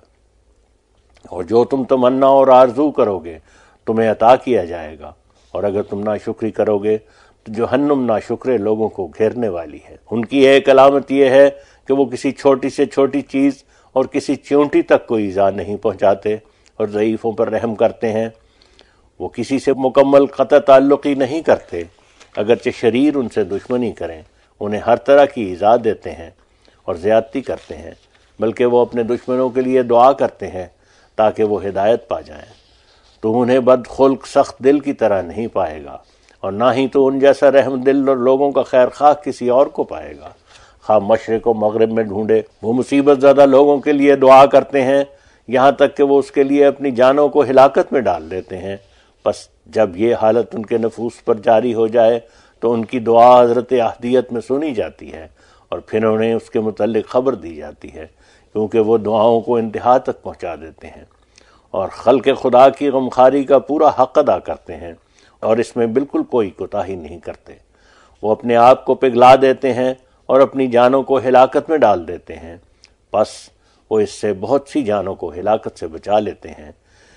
اور جو تم تمنا اور آرزو کرو گے تمہیں عطا کیا جائے گا، اور اگر تم ناشکری کرو گے تو جہنم ناشکرے لوگوں کو گھیرنے والی ہے۔ ان کی ایک علامت یہ ہے کہ وہ کسی چھوٹی سے چھوٹی چیز اور کسی چیونٹی تک کوئی ایذا نہیں پہنچاتے اور ضعیفوں پر رحم کرتے ہیں۔ وہ کسی سے مکمل قطع تعلقی نہیں کرتے، اگرچہ شریر ان سے دشمنی کریں، انہیں ہر طرح کی ایذا دیتے ہیں اور زیادتی کرتے ہیں، بلکہ وہ اپنے دشمنوں کے لیے دعا کرتے ہیں تاکہ وہ ہدایت پا جائیں۔ تو انہیں بد خلق سخت دل کی طرح نہیں پائے گا، اور نہ ہی تو ان جیسا رحم دل اور لوگوں کا خیر خواہ کسی اور کو پائے گا۔ خواہ مشرق و مغرب میں ڈھونڈے، وہ مصیبت زدہ لوگوں کے لیے دعا کرتے ہیں یہاں تک کہ وہ اس کے لیے اپنی جانوں کو ہلاکت میں ڈال دیتے ہیں۔ پس جب یہ حالت ان کے نفوس پر جاری ہو جائے تو ان کی دعا حضرت احدیت میں سنی جاتی ہے، اور پھر انہیں اس کے متعلق خبر دی جاتی ہے، کیونکہ وہ دعاؤں کو انتہا تک پہنچا دیتے ہیں اور خلق خدا کی غمخواری کا پورا حق ادا کرتے ہیں، اور اس میں بالکل کوئی کوتاہی نہیں کرتے۔ وہ اپنے آپ کو پگھلا دیتے ہیں اور اپنی جانوں کو ہلاکت میں ڈال دیتے ہیں، پس وہ اس سے بہت سی جانوں کو ہلاکت سے بچا لیتے ہیں۔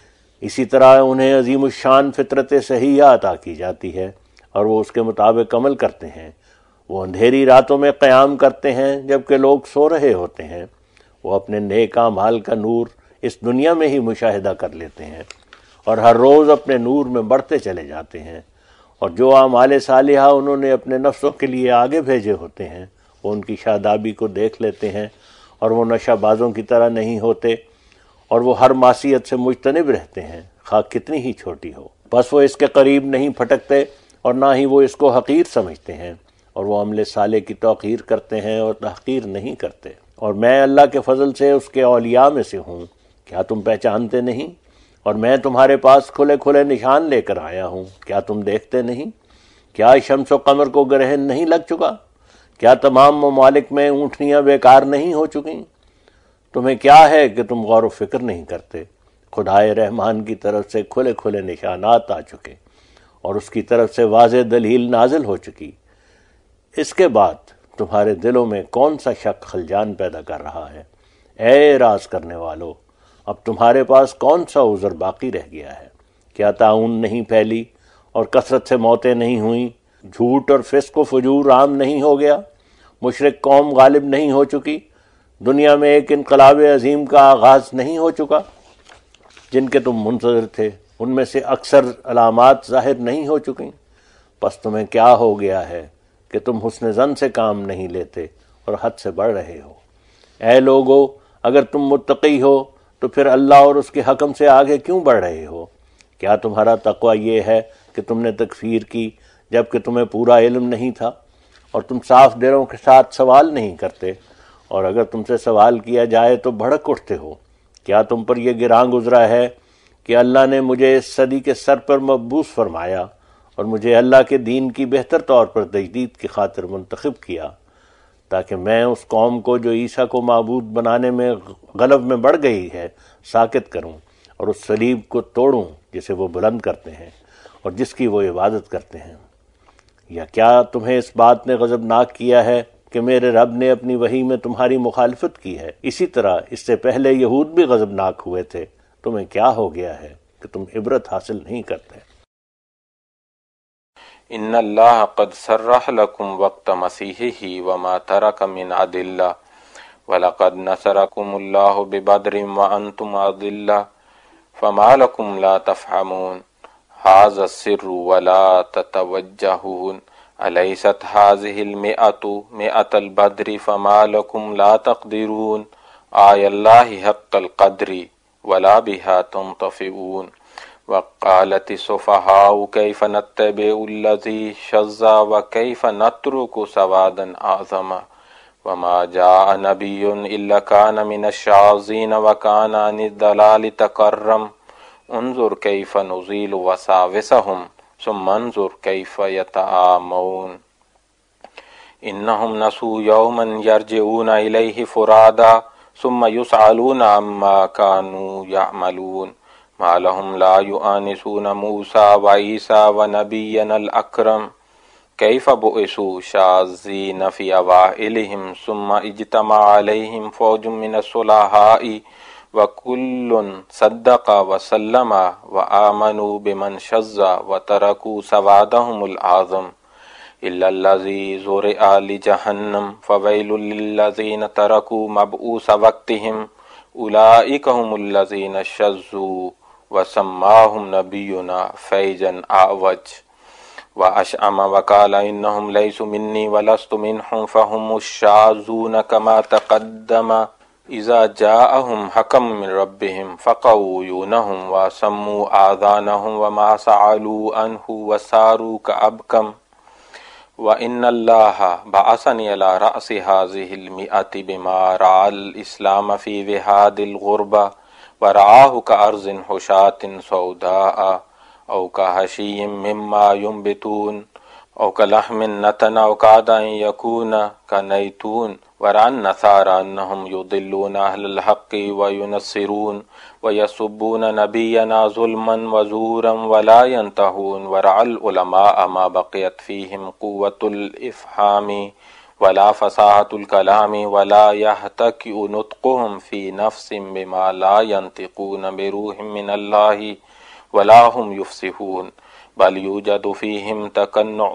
اسی طرح انہیں عظیم الشان فطرت صحیحہ عطا کی جاتی ہے اور وہ اس کے مطابق عمل کرتے ہیں۔ وہ اندھیری راتوں میں قیام کرتے ہیں جبکہ لوگ سو رہے ہوتے ہیں۔ وہ اپنے نیک اعمال کا نور اس دنیا میں ہی مشاہدہ کر لیتے ہیں اور ہر روز اپنے نور میں بڑھتے چلے جاتے ہیں، اور جو اعمال صالحہ انہوں نے اپنے نفسوں کے لیے آگے بھیجے ہوتے ہیں وہ ان کی شادابی کو دیکھ لیتے ہیں، اور وہ نشہ بازوں کی طرح نہیں ہوتے، اور وہ ہر معصیت سے مجتنب رہتے ہیں خواہ کتنی ہی چھوٹی ہو۔ بس وہ اس کے قریب نہیں پھٹکتے اور نہ ہی وہ اس کو حقیر سمجھتے ہیں، اور وہ عمل صالح کی توقیر کرتے ہیں اور تحقیر نہیں کرتے۔ اور میں اللہ کے فضل سے اس کے اولیاء میں سے ہوں، کیا تم پہچانتے نہیں؟ اور میں تمہارے پاس کھلے کھلے نشان لے کر آیا ہوں، کیا تم دیکھتے نہیں؟ کیا شمس و قمر کو گرہن نہیں لگ چکا؟ کیا تمام ممالک میں اونٹنیاں بیکار نہیں ہو چکی؟ تمہیں کیا ہے کہ تم غور و فکر نہیں کرتے؟ خدائے رحمان کی طرف سے کھلے کھلے نشانات آ چکے اور اس کی طرف سے واضح دلیل نازل ہو چکی۔ اس کے بعد تمہارے دلوں میں کون سا شک خلجان پیدا کر رہا ہے؟ اے راز کرنے والو، اب تمہارے پاس کون سا عذر باقی رہ گیا ہے؟ کیا طاعون نہیں پھیلی اور کثرت سے موتیں نہیں ہوئیں؟ جھوٹ اور فسق و فجور عام نہیں ہو گیا؟ مشرک قوم غالب نہیں ہو چکی؟ دنیا میں ایک انقلاب عظیم کا آغاز نہیں ہو چکا جن کے تم منتظر تھے؟ ان میں سے اکثر علامات ظاہر نہیں ہو چکی؟ پس تمہیں کیا ہو گیا ہے کہ تم حسن ظن سے کام نہیں لیتے اور حد سے بڑھ رہے ہو؟ اے لوگو، اگر تم متقی ہو تو پھر اللہ اور اس کے حکم سے آگے کیوں بڑھ رہے ہو؟ کیا تمہارا تقوی یہ ہے کہ تم نے تکفیر کی جبکہ تمہیں پورا علم نہیں تھا، اور تم صاف دلوں کے ساتھ سوال نہیں کرتے، اور اگر تم سے سوال کیا جائے تو بھڑک اٹھتے ہو؟ کیا تم پر یہ گراں گزرا ہے کہ اللہ نے مجھے اس صدی کے سر پر مبعوث فرمایا اور مجھے اللہ کے دین کی بہتر طور پر تجدید کی خاطر منتخب کیا، تاکہ میں اس قوم کو جو عیسیٰ کو معبود بنانے میں غلب میں بڑھ گئی ہے ساکت کروں اور اس صلیب کو توڑوں جسے وہ بلند کرتے ہیں اور جس کی وہ عبادت کرتے ہیں؟ یا کیا تمہیں اس بات نے غضبناک کیا ہے کہ میرے رب نے اپنی وحی میں تمہاری مخالفت کی ہے؟ اسی طرح اس سے پہلے یہود بھی غضبناک ہوئے تھے۔ تمہیں کیا ہو گیا ہے کہ تم عبرت حاصل نہیں کرتے؟ ان اللہ قد صرح لكم وقت مسیحہ وما ترک من عدلہ وَلَقَدْ نَصَرَكُمُ اللَّهُ بِبَدْرٍ وَأَنْتُمْ أَذِلَّةٌ فَمَا لَكُمْ لَا تَفْهَمُونَ هَذَا السِّرُّ وَلَا تَتَوَجَّهُونَ أَلَيْسَتْ هَذِهِ الْمِئَةُ مِئَةَ الْبَدْرِ فَمَا لَكُمْ لَا تَقْدِرُونَ آيَ اللَّهِ حَقَّ الْقَدْرِ وَلَا بِهَا تُنْطَفِئُونَ وَقَالَتِ السُّفَهَاءُ كَيْفَ نَتَّبِعُ الَّذِي شَذَّ وَكَيْفَ نَتْرُكُ سَوَادًا أَعْظَمَ وما جاء نبی الا کان من الشاذین وکان عن الضلال تکرم انظر کیف نزیل وساوسهم ثم انظر کیف یتآمون انہم نسوا یوما یرجعون الیہ فرادا ثم یسألون عما كانوا یعملون ما لهم لا یؤانسون موسیٰ وعیسیٰ ونبینا الاکرم کیف بعثوا شاذین فی اوائلہم ثم اجتمع علیہم فوج من الصلحاء وکل صدق وسلم وآمنوا بمن شذ وترکوا سوادہم العظم الا الذی زرع لجہنم فویل للذین ترکوا مبعوث وقتہم اولئک هم الذین شذوا وسماہم نبینا فیجا اعوج وأشأم وقال إنهم ليسوا مني ولست منهم فهم الشاذون كما تقدم إذا جاءهم حكم من ربهم فقوا عيونهم وسموا آذانهم وما سألوا عنه وساروا كأبكم وإن الله بعثني على رأس هذه المئة بما رعى الإسلام في وهاد الغربة ورعاه كأرض حشاة سوداء او كحشي مما ينبتون او كلحم نتن او كاد ان يكون كنيتون ورعى النصارى انهم يضلون اهل الحق وينصرون ويسبون نبينا ظلما وزورا ولا ينتهون ورعى العلماء ما بقيت فيهم قوة الافهام ولا فصاحة الكلام ولا يهتكئ نطقهم في نفس بما لا ينطقون بروح من الله ولا هم يفصحون بل يوجد فيهم تكنع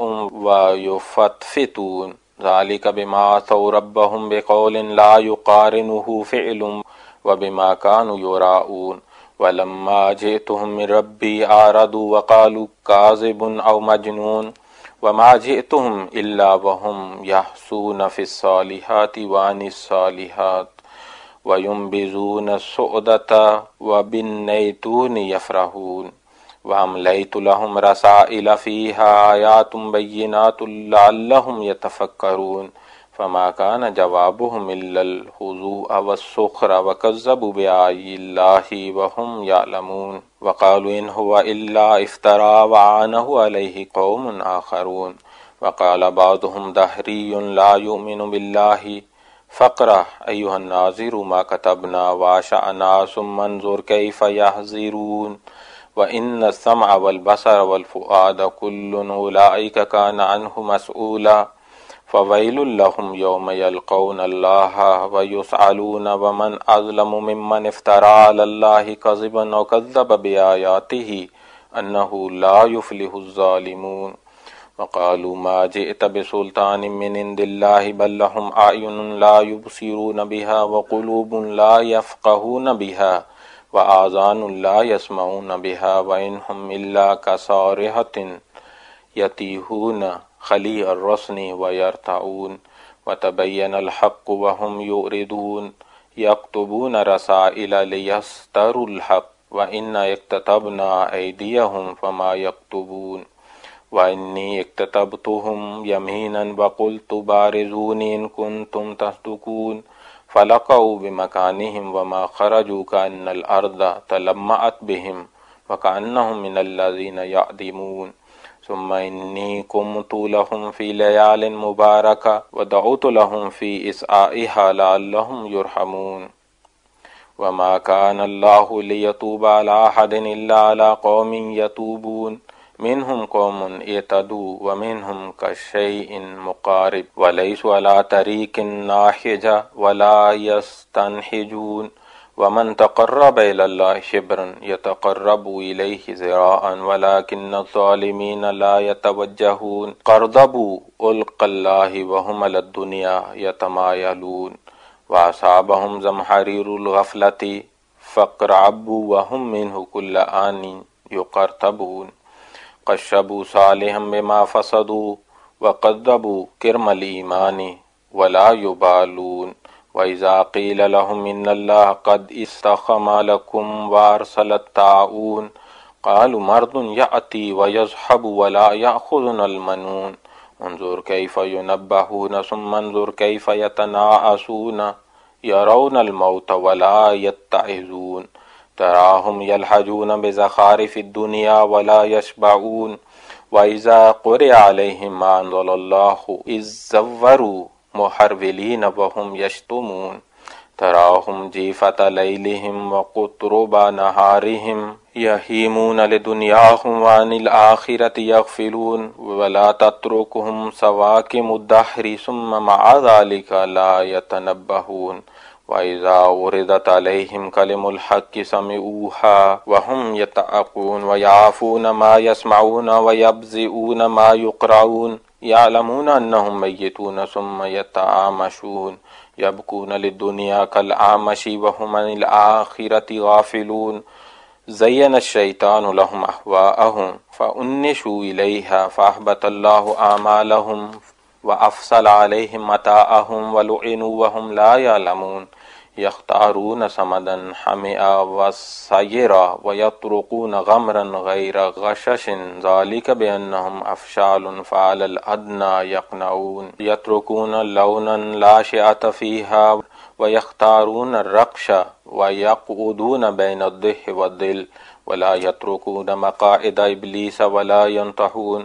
ويفتفتون ذلك بما عصوا ربهم بقول لا يقارنه فعل وبما كانوا يراءون ولما جئتهم من ربي أعرضوا وقالوا كاذب أو مجنون وما جئتهم إلا وهم يحسون في الصالحات وعن الصالحات وينبذون السؤدة وبالنيتون يفرحون وأمليت لهم رسائل فيها آيات بينات لعلهم يتفكرون فما كان جوابهم إلا الهزوء والسخر وكذبوا بآيات الله وهم يعلمون وقالوا إن هو إلا افترى وعانه عليه قوم آخرون وقال بعضهم دهري لا يؤمن بالله فاقرأ أيها الناظر ما كتبنا واشأنا ثم انظر كيف يحذرون وإن السمع والبصر والفؤاد كل أولئك كان عنه مسؤولا فويل لهم يوم يلقون الله ويسألون ومن أظلم ممن افترى على الله كذبا وكذب بآياته أنه لا يفلح الظالمون وقالوا ما جئت بسلطان من عند الله بل لهم أعين لا يبصرون بها وقلوب لا يفقهون بها وآذان لا يسمعون بها وإنهم إلا كصارخة يتيهون خليع الرسن ويرتعون وتبين الحق وهم يؤردون يكتبون رسائل ليستروا الحق وإن اكتتبنا أيديهم فما يكتبون وإني اكتتبتهم يمينا وقلت بارزوني إن كنتم تصدقون فلقوا بمكانهم وما خرجوا كأن الأرض تلمعت بهم وكأنهم من الذين يعدمون ثم إني قمت لهم في ليال مباركة ودعوت لهم في إسعائها لعلهم يرحمون وما كان الله ليتوب على أحد إلا على قوم يتوبون منهم قوم اعتدوا ومنهم كشيء مقارب وليسوا على طريق ناحجة ولا يستنحجون ومن تقرب إلى الله شبرا يتقرب إليه ذراعا ولكن الظالمين لا يتوجهون قرضبوا ألقى الله وهم على الدنيا يتمايلون وأصابهم زمهرير الغفلة فاقرعبوا وهم منه كل آن يقرطبون قشبوا صالحا بما فسدوا وقذبوا كرم الإيمان ولا يبالون وإذا قيل لهم إن الله قد استخم لكم وأرسل الطاعون قالوا مرض يأتي ويذهب ولا يأخذنا المنون انظر كيف ينبهون ثم انظر كيف يتناعسون يرون الموت ولا يتعظون تراهم يلحجون بزخارف الدنيا ولا يشبعون وإذا قرئ عليهم ما أنزل الله إذ زوروا محرولين وهم يشتمون تراهم جيفة ليلهم وقطرب نهارهم يهيمون لدنياهم وعن الآخرة يغفلون ولا تتركهم سواكم الدهر ثم مع ذلك لا يتنبهون وإذا عرضت عليهم كلم الحق سمعوها وهم يتعقون ويعافون ما يسمعون ويبذئون ما يقرعون يعلمون أنهم ميتون ثم يتعامشون يبكون للدنيا كالأعمش وهم عن الآخرة غافلون زين الشيطان لهم أهواءهم فأنشوا إليها فأحبط الله أعمالهم وأفصل عليهم متاعهم ولعنوا وهم لا يعلمون يختارون سمدا حمئا وسيرا ويطرقون غمرا غير غشش ذلك بأنهم أفشال فعلى الأدنى يقنعون يتركون لونا لا شئة فيها ويختارون الرقش ويقعدون بين الضح والظل ولا يتركون مقاعد إبليس ولا ينتهون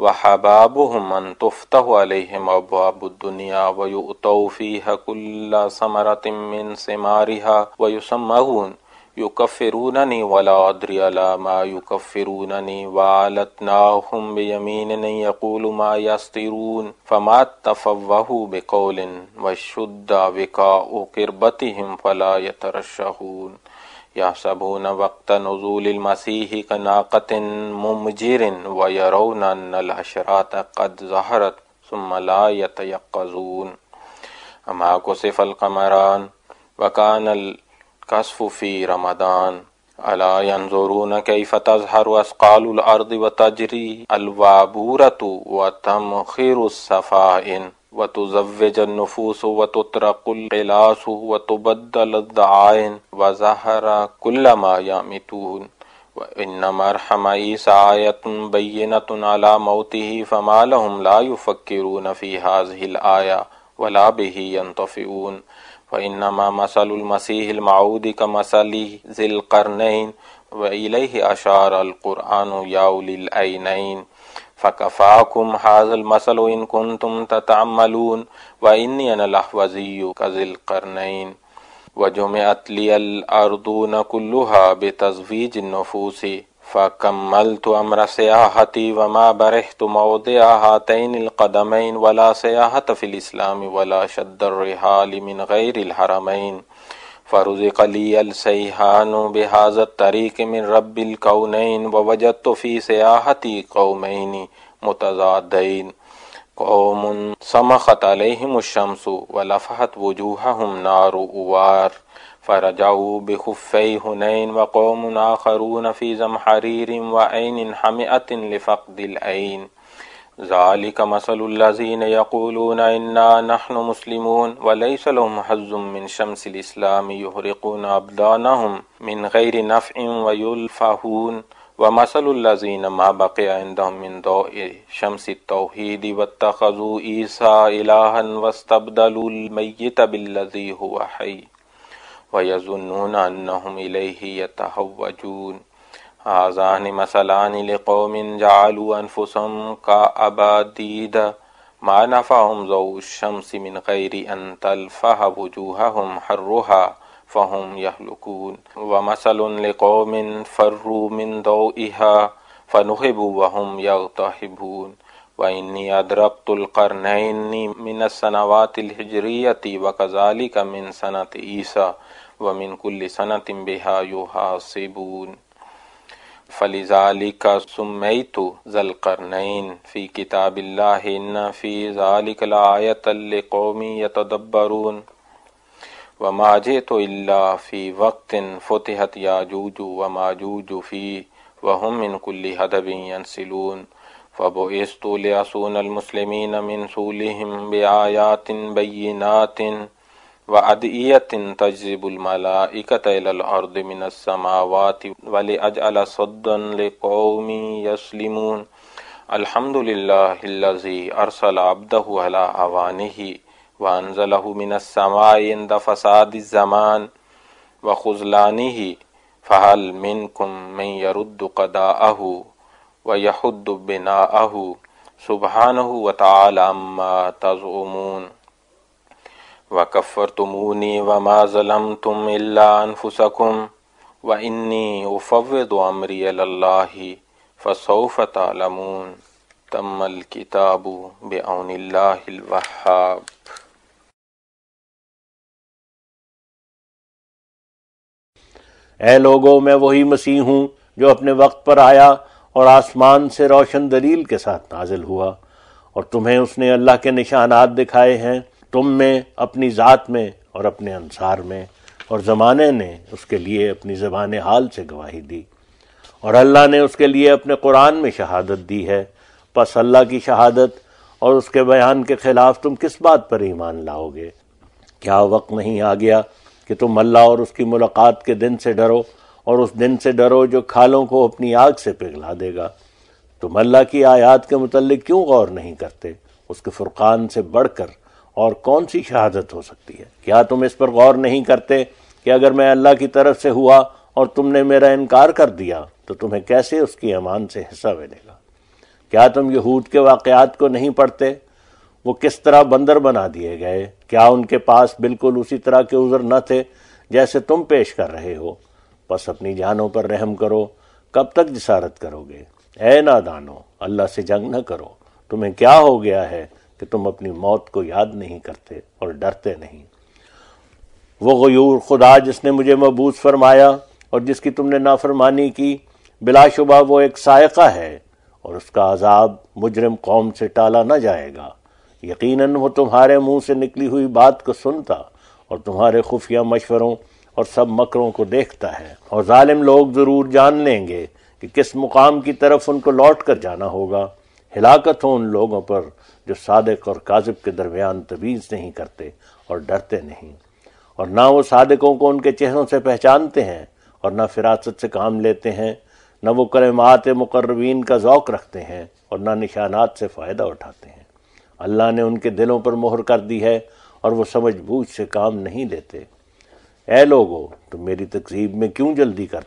وحبابهم أن تفتح عليهم أبواب الدنيا ويؤتوا فيها كل ثمرة من ثمارها ويسمعون يكفرونني ولا أدري على ما يكفرونني وعلتناهم بيمين يقول ما يسترون فما تفوهوا بقول وشد وكاء قربتهم فلا يترشحون يحسبون وقت نزول المسيح كناقة ممجر ويرون أن الأشراط قد ظهرت ثم لا يتيقظون أما كسف القمران وكان الكسف في رمضان ألا ينظرون كيف تظهر أثقال الأرض وتجري الوابورة وتمخر السفائن وتزوج النفوس وتطرق القلاس وتبدل الدعائن وظهر كل ما يميتون وإن مرحم عيسى آية بينة على موته فما لهم لا يفكرون في هذه الآية ولا به ينطفئون وإنما مثل المسيح الموعود كمثل ذي القرنين وإليه أشار القرآن يا أولي العينين فکفاکم ھذا المثل ان کنتم تتعملون وانی انا الاحوذی کذی القرنین وجمعت لی الارضون كلها بتزویج النفوس فکملت امر سیاحتی وما برحت موضع هاتین القدمین ولا سیاحت فی الاسلام ولا شد الرحال من غیر الحرمین فرزق لی السیحان بهذا الطریق من رب الکونین ووجدت فی سیاحتی قومین متضادین قوم سمخت علیہم الشمس ولفحت وجوہہم نار اوار فرجعوا بخفی حنین وقوم آخرون فی زمحریر وعین حمئت لفقد العین ذالک مثل الذین یقولون انا نحن مسلمون ولیس لهم حظ من شمس الاسلام یحرقون ابدانهم من غیر نفع ویلفحون ومثل الذین ما بقی عندهم من ضوء شمس التوحید واتخذوا عیسیٰ الہا واستبدلوا المیت بالذی هو حی ویظنون انہم الیہ یتحوجون هذان مثلان لقوم جعلوا انفسهم كأباديد ما نفعهم ضوء الشمس من غير ان تلفح وجوههم حرها فهم يهلكون ومثل لقوم فروا من ضوئها فنهبوا وهم يغتهبون وإني أدركت القرنين من السنوات الهجرية وكذلك من سنة عيسى ومن كل سنة بها يحاسبون فلذلك سميت ذا القرنين في كتاب الله إن في ذلك لآية لقوم يتدبرون وما جئت إلا في وقت فتحت ياجوج وماجوج فيه وهم من كل هدب ينسلون فبعثت لأصون المسلمين من سولهم بآيات بينات وأدعية تجذب الملائكة إلى الأرض من السماوات ولأجعل صدا لقوم يسلمون الحمد لله الذي أرسل عبده على أوانه وأنزله من السماء عند فساد الزمان وخذلانه فهل منكم من يرد قضاءه ويحد بناءه سبحانه وتعالى عما تزعمون وكفرتموني وما ظلمتم إلا أنفسكم وإني أفوض أمري إلى الله فسوف تعلمون تم الكتاب بعون الله الوهاب. اے لوگو، میں وہی مسیح ہوں جو اپنے وقت پر آیا اور آسمان سے روشن دلیل کے ساتھ نازل ہوا، اور تمہیں اس نے اللہ کے نشانات دکھائے ہیں، تم میں، اپنی ذات میں اور اپنے انصار میں، اور زمانے نے اس کے لیے اپنی زبان حال سے گواہی دی، اور اللہ نے اس کے لیے اپنے قرآن میں شہادت دی ہے. پس اللہ کی شہادت اور اس کے بیان کے خلاف تم کس بات پر ایمان لاؤ گے؟ کیا وقت نہیں آ گیا کہ تم اللہ اور اس کی ملاقات کے دن سے ڈرو، اور اس دن سے ڈرو جو کھالوں کو اپنی آگ سے پگھلا دے گا؟ تم اللہ کی آیات کے متعلق کیوں غور نہیں کرتے؟ اس کے فرقان سے بڑھ کر اور کون سی شہادت ہو سکتی ہے؟ کیا تم اس پر غور نہیں کرتے کہ اگر میں اللہ کی طرف سے ہوا اور تم نے میرا انکار کر دیا تو تمہیں کیسے اس کی امان سے حصہ ملے گا؟ کیا تم یہود کے واقعات کو نہیں پڑھتے؟ وہ کس طرح بندر بنا دیے گئے؟ کیا ان کے پاس بالکل اسی طرح کے عذر نہ تھے جیسے تم پیش کر رہے ہو؟ بس اپنی جانوں پر رحم کرو، کب تک جسارت کرو گے؟ اے نادانو، اللہ سے جنگ نہ کرو. تمہیں کیا ہو گیا ہے کہ تم اپنی موت کو یاد نہیں کرتے اور ڈرتے نہیں؟ وہ غیور خدا جس نے مجھے مبعوث فرمایا اور جس کی تم نے نافرمانی کی، بلا شبہ وہ ایک صاعقہ ہے، اور اس کا عذاب مجرم قوم سے ٹالا نہ جائے گا. یقیناً وہ تمہارے منہ سے نکلی ہوئی بات کو سنتا اور تمہارے خفیہ مشوروں اور سب مکروں کو دیکھتا ہے. اور ظالم لوگ ضرور جان لیں گے کہ کس مقام کی طرف ان کو لوٹ کر جانا ہوگا. ہلاکت ہو ان لوگوں پر جو صادق اور کاذب کے درمیان تمیز نہیں کرتے اور ڈرتے نہیں، اور نہ وہ صادقوں کو ان کے چہروں سے پہچانتے ہیں اور نہ فراست سے کام لیتے ہیں، نہ وہ کلمات مقربین کا ذوق رکھتے ہیں اور نہ نشانات سے فائدہ اٹھاتے ہیں. اللہ نے ان کے دلوں پر مہر کر دی ہے اور وہ سمجھ بوجھ سے کام نہیں لیتے. اے لوگو، تم میری تکذیب میں کیوں جلدی کرتے ہو؟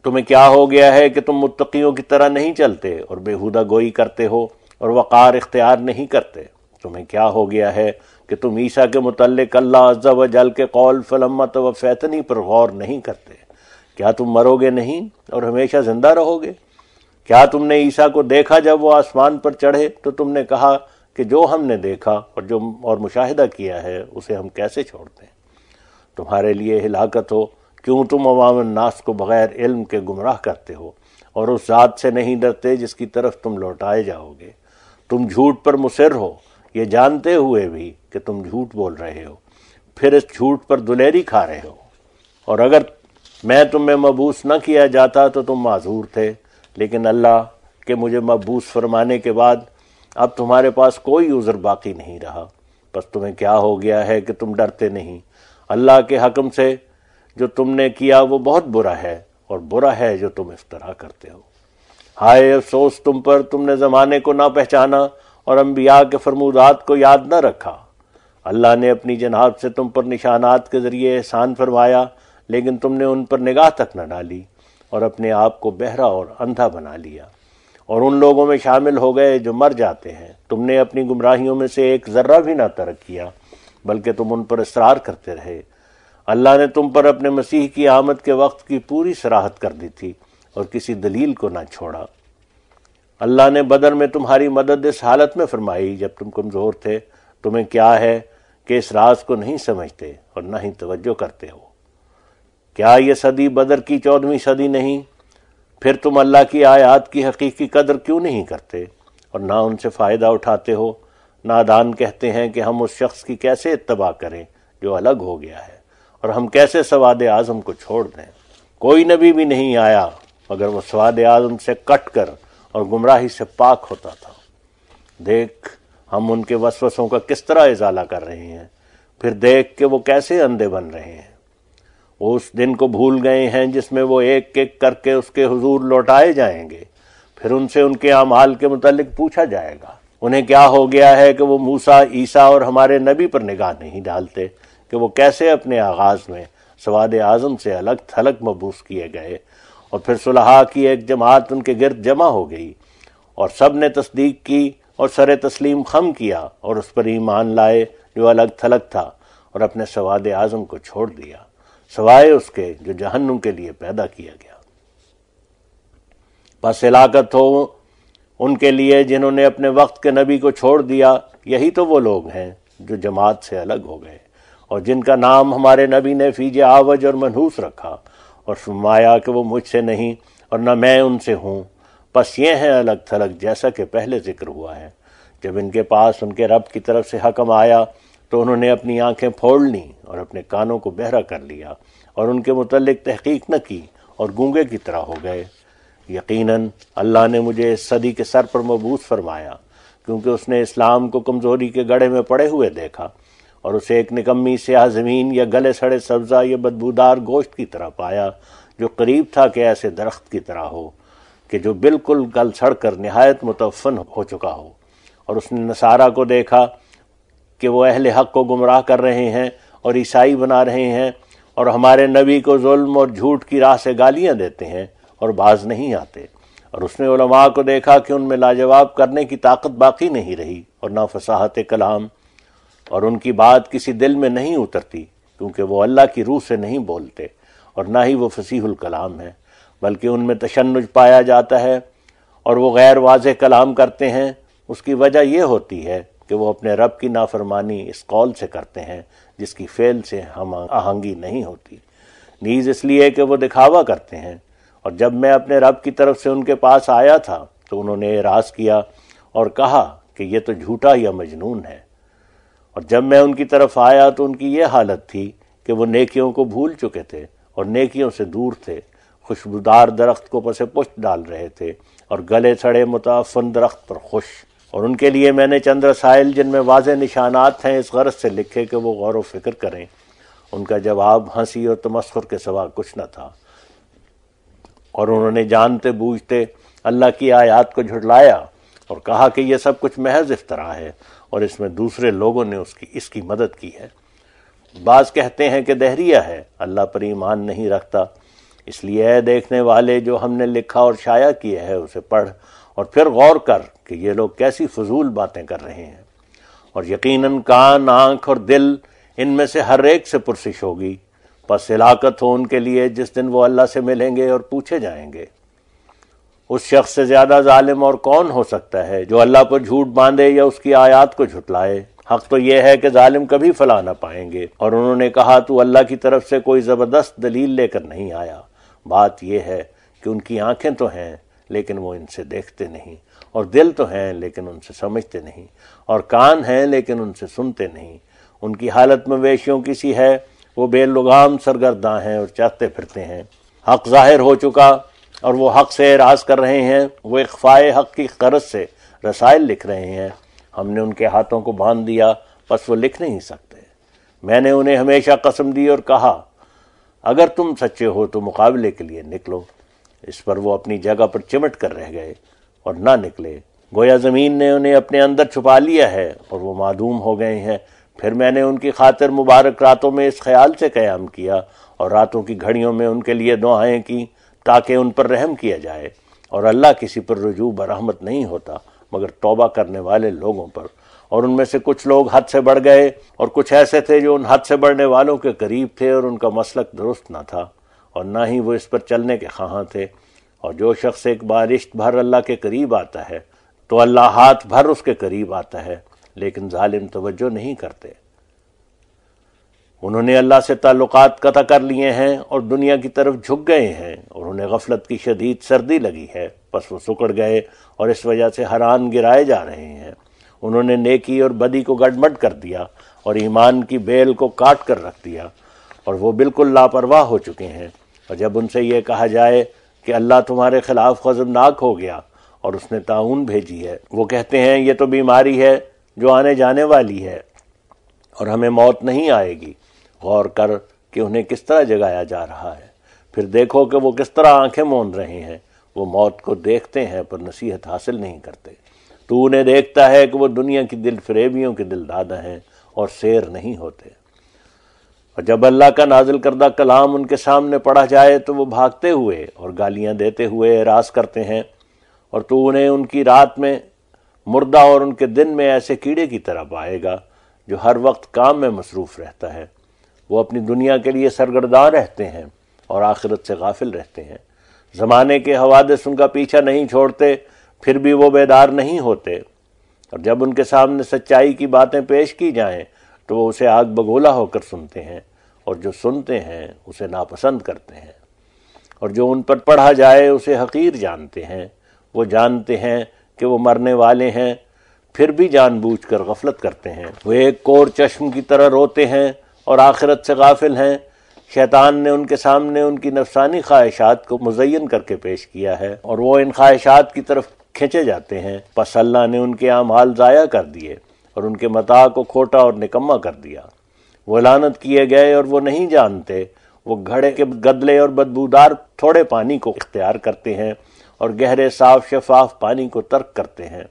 تمہیں کیا ہو گیا ہے کہ تم متقیوں کی طرح نہیں چلتے اور بیہودہ گوئی کرتے ہو اور وقار اختیار نہیں کرتے؟ تمہیں کیا ہو گیا ہے کہ تم عیسیٰ کے متعلق اللہ عز و جل کے قول فلما توفیتنی پر غور نہیں کرتے؟ کیا تم مرو گے نہیں اور ہمیشہ زندہ رہو گے؟ کیا تم نے عیسیٰ کو دیکھا جب وہ آسمان پر چڑھے تو تم نے کہا کہ جو ہم نے دیکھا اور مشاہدہ کیا ہے اسے ہم کیسے چھوڑ دیں؟ تمہارے لیے ہلاکت ہو، کیوں تم عوام الناس کو بغیر علم کے گمراہ کرتے ہو اور اس ذات سے نہیں ڈرتے جس کی طرف تم لوٹائے جاؤ گے؟ تم جھوٹ پر مصر ہو یہ جانتے ہوئے بھی کہ تم جھوٹ بول رہے ہو، پھر اس جھوٹ پر دلیری کھا رہے ہو۔ اور اگر میں تمہیں مبعوث نہ کیا جاتا تو تم معذور تھے، لیکن اللہ کے مجھے مبعوث فرمانے کے بعد اب تمہارے پاس کوئی عذر باقی نہیں رہا۔ بس تمہیں کیا ہو گیا ہے کہ تم ڈرتے نہیں؟ اللہ کے حکم سے جو تم نے کیا وہ بہت برا ہے، اور برا ہے جو تم افترا کرتے ہو۔ ہائے افسوس تم پر، تم نے زمانے کو نہ پہچانا اور انبیاء کے فرمودات کو یاد نہ رکھا۔ اللہ نے اپنی جناب سے تم پر نشانات کے ذریعے احسان فرمایا، لیکن تم نے ان پر نگاہ تک نہ ڈالی اور اپنے آپ کو بہرا اور اندھا بنا لیا، اور ان لوگوں میں شامل ہو گئے جو مر جاتے ہیں۔ تم نے اپنی گمراہیوں میں سے ایک ذرہ بھی نہ ترک کیا، بلکہ تم ان پر اصرار کرتے رہے۔ اللہ نے تم پر اپنے مسیح کی آمد کے وقت کی پوری صراحت کر دی تھی اور کسی دلیل کو نہ چھوڑا۔ اللہ نے بدر میں تمہاری مدد اس حالت میں فرمائی جب تم کمزور تھے۔ تمہیں کیا ہے کہ اس راز کو نہیں سمجھتے اور نہ ہی توجہ کرتے ہو؟ کیا یہ صدی بدر کی 14ویں صدی نہیں؟ پھر تم اللہ کی آیات کی حقیقی قدر کیوں نہیں کرتے اور نہ ان سے فائدہ اٹھاتے ہو؟ نادان کہتے ہیں کہ ہم اس شخص کی کیسے اتباع کریں جو الگ ہو گیا ہے، اور ہم کیسے سواد اعظم کو چھوڑ دیں؟ کوئی نبی بھی نہیں آیا مگر وہ سواد اعظم سے کٹ کر اور گمراہی سے پاک ہوتا تھا۔ دیکھ ہم ان کے وسوسوں کا کس طرح ازالہ کر رہے ہیں، پھر دیکھ کہ وہ کیسے اندھے بن رہے ہیں۔ وہ اس دن کو بھول گئے ہیں جس میں وہ ایک ایک کر کے اس کے حضور لوٹائے جائیں گے، پھر ان سے ان کے اعمال کے متعلق پوچھا جائے گا۔ انہیں کیا ہو گیا ہے کہ وہ موسیٰ، عیسیٰ اور ہمارے نبی پر نگاہ نہیں ڈالتے کہ وہ کیسے اپنے آغاز میں سواد اعظم سے الگ تھلگ مبعوث کیے گئے، اور پھر صلحاء کی ایک جماعت ان کے گرد جمع ہو گئی، اور سب نے تصدیق کی اور سر تسلیم خم کیا اور اس پر ایمان لائے جو الگ تھلگ تھا، اور اپنے سواد اعظم کو چھوڑ دیا سوائے اس کے جو جہنم کے لیے پیدا کیا گیا۔ بس ہلاکت ہو ان کے لیے جنہوں نے اپنے وقت کے نبی کو چھوڑ دیا۔ یہی تو وہ لوگ ہیں جو جماعت سے الگ ہو گئے، اور جن کا نام ہمارے نبی نے فیج آوج اور منحوس رکھا، اور فرمایا کہ وہ مجھ سے نہیں اور نہ میں ان سے ہوں۔ بس یہ ہیں الگ تھلگ جیسا کہ پہلے ذکر ہوا ہے۔ جب ان کے پاس ان کے رب کی طرف سے حکم آیا تو انہوں نے اپنی آنکھیں پھوڑ لیں اور اپنے کانوں کو بہرا کر لیا، اور ان کے متعلق تحقیق نہ کی اور گونگے کی طرح ہو گئے۔ یقیناً اللہ نے مجھے اس صدی کے سر پر مبعوث فرمایا، کیونکہ اس نے اسلام کو کمزوری کے گڑھے میں پڑے ہوئے دیکھا، اور اسے ایک نکمی سیاہ زمین یا گلے سڑے سبزہ یا بدبودار گوشت کی طرح پایا، جو قریب تھا کہ ایسے درخت کی طرح ہو کہ جو بالکل گل سڑ کر نہایت متعفن ہو چکا ہو۔ اور اس نے نصارہ کو دیکھا کہ وہ اہل حق کو گمراہ کر رہے ہیں اور عیسائی بنا رہے ہیں، اور ہمارے نبی کو ظلم اور جھوٹ کی راہ سے گالیاں دیتے ہیں اور باز نہیں آتے۔ اور اس نے علماء کو دیکھا کہ ان میں لاجواب کرنے کی طاقت باقی نہیں رہی اور نہ فصاحت کلام، اور ان کی بات کسی دل میں نہیں اترتی، کیونکہ وہ اللہ کی روح سے نہیں بولتے اور نہ ہی وہ فصیح الکلام ہے، بلکہ ان میں تشنج پایا جاتا ہے اور وہ غیر واضح کلام کرتے ہیں۔ اس کی وجہ یہ ہوتی ہے کہ وہ اپنے رب کی نافرمانی اس قول سے کرتے ہیں جس کی فعل سے ہم آہنگی نہیں ہوتی، نیز اس لیے کہ وہ دکھاوا کرتے ہیں۔ اور جب میں اپنے رب کی طرف سے ان کے پاس آیا تھا تو انہوں نے اعراض کیا اور کہا کہ یہ تو جھوٹا یا مجنون ہے۔ اور جب میں ان کی طرف آیا تو ان کی یہ حالت تھی کہ وہ نیکیوں کو بھول چکے تھے اور نیکیوں سے دور تھے، خوشبودار درخت کو پس پشت ڈال رہے تھے اور گلے سڑے متعفن درخت پر خوش۔ اور ان کے لیے میں نے چند رسائل جن میں واضح نشانات ہیں اس غرض سے لکھے کہ وہ غور و فکر کریں۔ ان کا جواب ہنسی اور تمسخر کے سوا کچھ نہ تھا، اور انہوں نے جانتے بوجھتے اللہ کی آیات کو جھٹلایا اور کہا کہ یہ سب کچھ محض افطرا ہے، اور اس میں دوسرے لوگوں نے اس کی مدد کی ہے۔ بعض کہتے ہیں کہ دہریہ ہے، اللہ پر ایمان نہیں رکھتا، اس لیے اے دیکھنے والے، جو ہم نے لکھا اور شائع کیا ہے اسے پڑھ اور پھر غور کر کہ یہ لوگ کیسی فضول باتیں کر رہے ہیں۔ اور یقیناً کان، آنکھ اور دل، ان میں سے ہر ایک سے پرسش ہوگی، پس ہلاکت ہو ان کے لیے جس دن وہ اللہ سے ملیں گے اور پوچھے جائیں گے۔ اس شخص سے زیادہ ظالم اور کون ہو سکتا ہے جو اللہ پر جھوٹ باندھے یا اس کی آیات کو جھٹلائے۔ حق تو یہ ہے کہ ظالم کبھی فلاح نہ پائیں گے۔ اور انہوں نے کہا تو اللہ کی طرف سے کوئی زبردست دلیل لے کر نہیں آیا۔ بات یہ ہے کہ ان کی آنکھیں تو ہیں لیکن وہ ان سے دیکھتے نہیں، اور دل تو ہیں لیکن ان سے سمجھتے نہیں، اور کان ہیں لیکن ان سے سنتے نہیں۔ ان کی حالت مویشیوں کی سی ہے، وہ بے لگام سرگرداں ہیں اور چاہتے پھرتے ہیں۔ حق ظاہر ہو چکا اور وہ حق سے اعراض کر رہے ہیں، وہ اخفائے حق کی غرض سے رسائل لکھ رہے ہیں۔ ہم نے ان کے ہاتھوں کو باندھ دیا، پس وہ لکھ نہیں سکتے۔ میں نے انہیں ہمیشہ قسم دی اور کہا اگر تم سچے ہو تو مقابلے کے لیے نکلو۔ اس پر وہ اپنی جگہ پر چمٹ کر رہ گئے اور نہ نکلے، گویا زمین نے انہیں اپنے اندر چھپا لیا ہے اور وہ معدوم ہو گئے ہیں۔ پھر میں نے ان کی خاطر مبارک راتوں میں اس خیال سے قیام کیا اور راتوں کی گھڑیوں میں ان کے لیے دعائیں کی تاکہ ان پر رحم کیا جائے، اور اللہ کسی پر رجوع برحمت نہیں ہوتا مگر توبہ کرنے والے لوگوں پر۔ اور ان میں سے کچھ لوگ حد سے بڑھ گئے اور کچھ ایسے تھے جو ان حد سے بڑھنے والوں کے قریب تھے اور ان کا مسلک درست نہ تھا اور نہ ہی وہ اس پر چلنے کے خواہاں تھے۔ اور جو شخص ایک بارشت بھر اللہ کے قریب آتا ہے تو اللہ ہاتھ بھر اس کے قریب آتا ہے، لیکن ظالم توجہ نہیں کرتے۔ انہوں نے اللہ سے تعلقات قطع کر لیے ہیں اور دنیا کی طرف جھک گئے ہیں، اور انہیں غفلت کی شدید سردی لگی ہے، پس وہ سکڑ گئے اور اس وجہ سے حران گرائے جا رہے ہیں۔ انہوں نے نیکی اور بدی کو گڈمڈ کر دیا اور ایمان کی بیل کو کاٹ کر رکھ دیا، اور وہ بالکل لاپرواہ ہو چکے ہیں۔ اور جب ان سے یہ کہا جائے کہ اللہ تمہارے خلاف غضبناک ہو گیا اور اس نے طاعون بھیجی ہے، وہ کہتے ہیں یہ تو بیماری ہے جو آنے جانے والی ہے اور ہمیں موت نہیں آئے گی۔ غور کر کہ انہیں کس طرح جگایا جا رہا ہے، پھر دیکھو کہ وہ کس طرح آنکھیں موند رہے ہیں۔ وہ موت کو دیکھتے ہیں پر نصیحت حاصل نہیں کرتے۔ تو انہیں دیکھتا ہے کہ وہ دنیا کی دل فریبیوں کے دل دادا ہیں اور سیر نہیں ہوتے۔ اور جب اللہ کا نازل کردہ کلام ان کے سامنے پڑھا جائے تو وہ بھاگتے ہوئے اور گالیاں دیتے ہوئے اعراض کرتے ہیں، اور تو انہیں ان کی رات میں مردہ اور ان کے دن میں ایسے کیڑے کی طرح پائے گا جو ہر وقت کام میں مصروف رہتا ہے۔ وہ اپنی دنیا کے لیے سرگرداں رہتے ہیں اور آخرت سے غافل رہتے ہیں۔ زمانے کے حوادث ان کا پیچھا نہیں چھوڑتے، پھر بھی وہ بیدار نہیں ہوتے۔ اور جب ان کے سامنے سچائی کی باتیں پیش کی جائیں تو وہ اسے آگ بگولا ہو کر سنتے ہیں، اور جو سنتے ہیں اسے ناپسند کرتے ہیں۔ اور جو ان پر پڑھا جائے اسے حقیر جانتے ہیں۔ وہ جانتے ہیں کہ وہ مرنے والے ہیں، پھر بھی جان بوجھ کر غفلت کرتے ہیں۔ وہ ایک کور چشم کی طرح روتے ہیں اور آخرت سے غافل ہیں۔ شیطان نے ان کے سامنے ان کی نفسانی خواہشات کو مزین کر کے پیش کیا ہے اور وہ ان خواہشات کی طرف کھینچے جاتے ہیں، پس اللہ نے ان کے اعمال ضائع کر دیے اور ان کے متاع کو کھوٹا اور نکما کر دیا۔ وہ لعنت کیے گئے اور وہ نہیں جانتے۔ وہ گھڑے کے گدلے اور بدبودار تھوڑے پانی کو اختیار کرتے ہیں اور گہرے صاف شفاف پانی کو ترک کرتے ہیں۔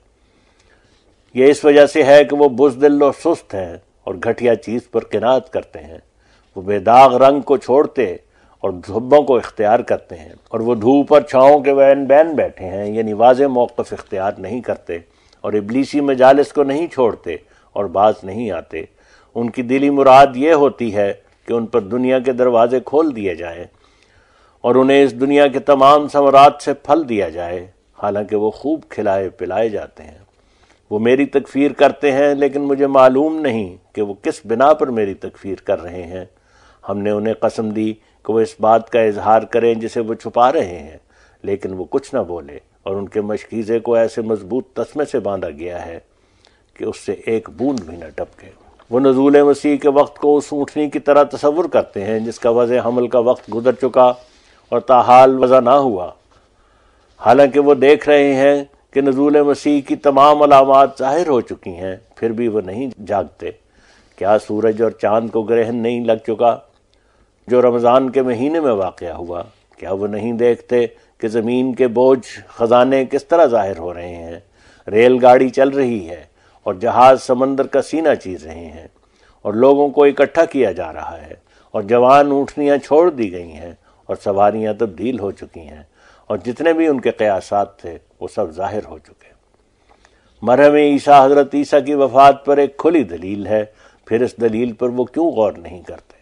یہ اس وجہ سے ہے کہ وہ بزدل اور سست ہیں اور گھٹیا چیز پر قناعت کرتے ہیں۔ وہ بے داغ رنگ کو چھوڑتے اور دھبوں کو اختیار کرتے ہیں، اور وہ دھوپ اور چھاؤں کے بین بین بیٹھے ہیں، یعنی واضح موقف اختیار نہیں کرتے اور ابلیسی مجالس کو نہیں چھوڑتے اور باز نہیں آتے۔ ان کی دلی مراد یہ ہوتی ہے کہ ان پر دنیا کے دروازے کھول دیے جائیں اور انہیں اس دنیا کے تمام ثمرات سے پھل دیا جائے، حالانکہ وہ خوب کھلائے پلائے جاتے ہیں۔ وہ میری تکفیر کرتے ہیں لیکن مجھے معلوم نہیں کہ وہ کس بنا پر میری تکفیر کر رہے ہیں۔ ہم نے انہیں قسم دی کہ وہ اس بات کا اظہار کریں جسے وہ چھپا رہے ہیں، لیکن وہ کچھ نہ بولے، اور ان کے مشکیزے کو ایسے مضبوط تسمے سے باندھا گیا ہے کہ اس سے ایک بوند بھی نہ ٹپکے۔ وہ نزول مسیح کے وقت کو اس اونٹنی کی طرح تصور کرتے ہیں جس کا وضع حمل کا وقت گزر چکا اور تاحال وضع نہ ہوا، حالانکہ وہ دیکھ رہے ہیں کہ نزول مسیح کی تمام علامات ظاہر ہو چکی ہیں، پھر بھی وہ نہیں جاگتے۔ کیا سورج اور چاند کو گرہن نہیں لگ چکا جو رمضان کے مہینے میں واقع ہوا؟ کیا وہ نہیں دیکھتے کہ زمین کے بوجھ خزانے کس طرح ظاہر ہو رہے ہیں؟ ریل گاڑی چل رہی ہے اور جہاز سمندر کا سینہ چیر رہے ہیں، اور لوگوں کو اکٹھا کیا جا رہا ہے، اور جوان اونٹنیاں چھوڑ دی گئی ہیں، اور سواریاں تبدیل ہو چکی ہیں، اور جتنے بھی ان کے قیاسات تھے وہ سب ظاہر ہو چکے۔ مرحوم عیسیٰ حضرت عیسیٰ کی وفات پر ایک کھلی دلیل ہے، پھر اس دلیل پر وہ کیوں غور نہیں کرتے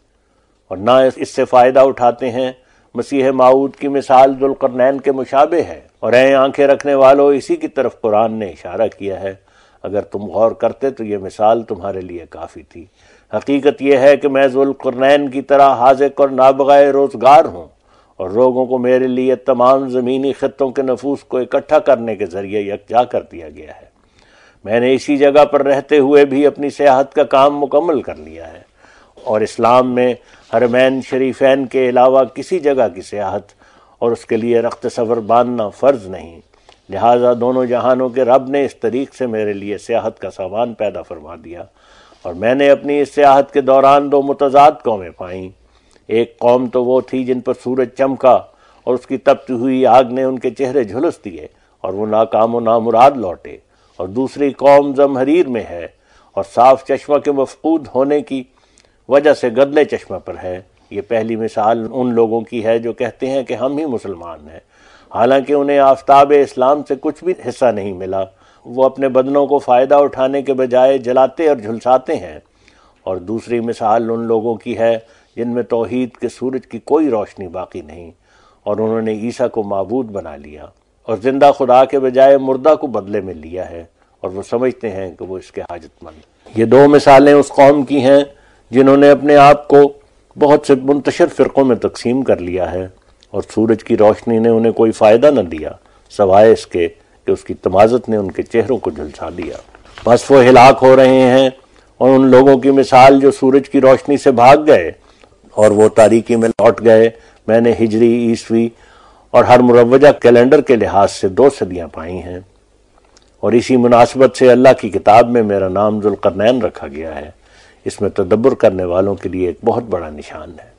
اور نہ اس سے فائدہ اٹھاتے ہیں؟ مسیح موعود کی مثال ذوالقرنین کے مشابہ ہے، اور اے آنکھیں رکھنے والوں، اسی کی طرف قرآن نے اشارہ کیا ہے۔ اگر تم غور کرتے تو یہ مثال تمہارے لیے کافی تھی۔ حقیقت یہ ہے کہ میں ذوالقرنین کی طرح حاذق اور نابغہ روزگار ہوں، اور لوگوں کو میرے لیے تمام زمینی خطوں کے نفوس کو اکٹھا کرنے کے ذریعے یکجا کر دیا گیا ہے۔ میں نے اسی جگہ پر رہتے ہوئے بھی اپنی سیاحت کا کام مکمل کر لیا ہے، اور اسلام میں حرمین شریفین کے علاوہ کسی جگہ کی سیاحت اور اس کے لیے رخت سفر باندھنا فرض نہیں، لہٰذا دونوں جہانوں کے رب نے اس طریق سے میرے لیے سیاحت کا سامان پیدا فرما دیا، اور میں نے اپنی اس سیاحت کے دوران دو متضاد قومیں پائیں۔ ایک قوم تو وہ تھی جن پر سورج چمکا اور اس کی تپتی ہوئی آگ نے ان کے چہرے جھلس دیے اور وہ ناکام و نامراد لوٹے، اور دوسری قوم زمہریر میں ہے اور صاف چشمہ کے مفقود ہونے کی وجہ سے گدلے چشمہ پر ہے۔ یہ پہلی مثال ان لوگوں کی ہے جو کہتے ہیں کہ ہم ہی مسلمان ہیں، حالانکہ انہیں آفتاب اسلام سے کچھ بھی حصہ نہیں ملا۔ وہ اپنے بدنوں کو فائدہ اٹھانے کے بجائے جلاتے اور جھلساتے ہیں۔ اور دوسری مثال ان لوگوں کی ہے جن میں توحید کے سورج کی کوئی روشنی باقی نہیں، اور انہوں نے عیسیٰ کو معبود بنا لیا اور زندہ خدا کے بجائے مردہ کو بدلے میں لیا ہے، اور وہ سمجھتے ہیں کہ وہ اس کے حاجت مند۔ یہ دو مثالیں اس قوم کی ہیں جنہوں نے اپنے آپ کو بہت سے منتشر فرقوں میں تقسیم کر لیا ہے، اور سورج کی روشنی نے انہیں کوئی فائدہ نہ دیا سوائے اس کے کہ اس کی تمازت نے ان کے چہروں کو جھلسا دیا۔ بس وہ ہلاک ہو رہے ہیں، اور ان لوگوں کی مثال جو سورج کی روشنی سے بھاگ گئے اور وہ تاریکی میں لوٹ گئے۔ میں نے ہجری، عیسوی اور ہر مروجہ کیلنڈر کے لحاظ سے 2 صدیاں پائی ہیں، اور اسی مناسبت سے اللہ کی کتاب میں میرا نام ذوالقرنین رکھا گیا ہے۔ اس میں تدبر کرنے والوں کے لیے ایک بہت بڑا نشان ہے۔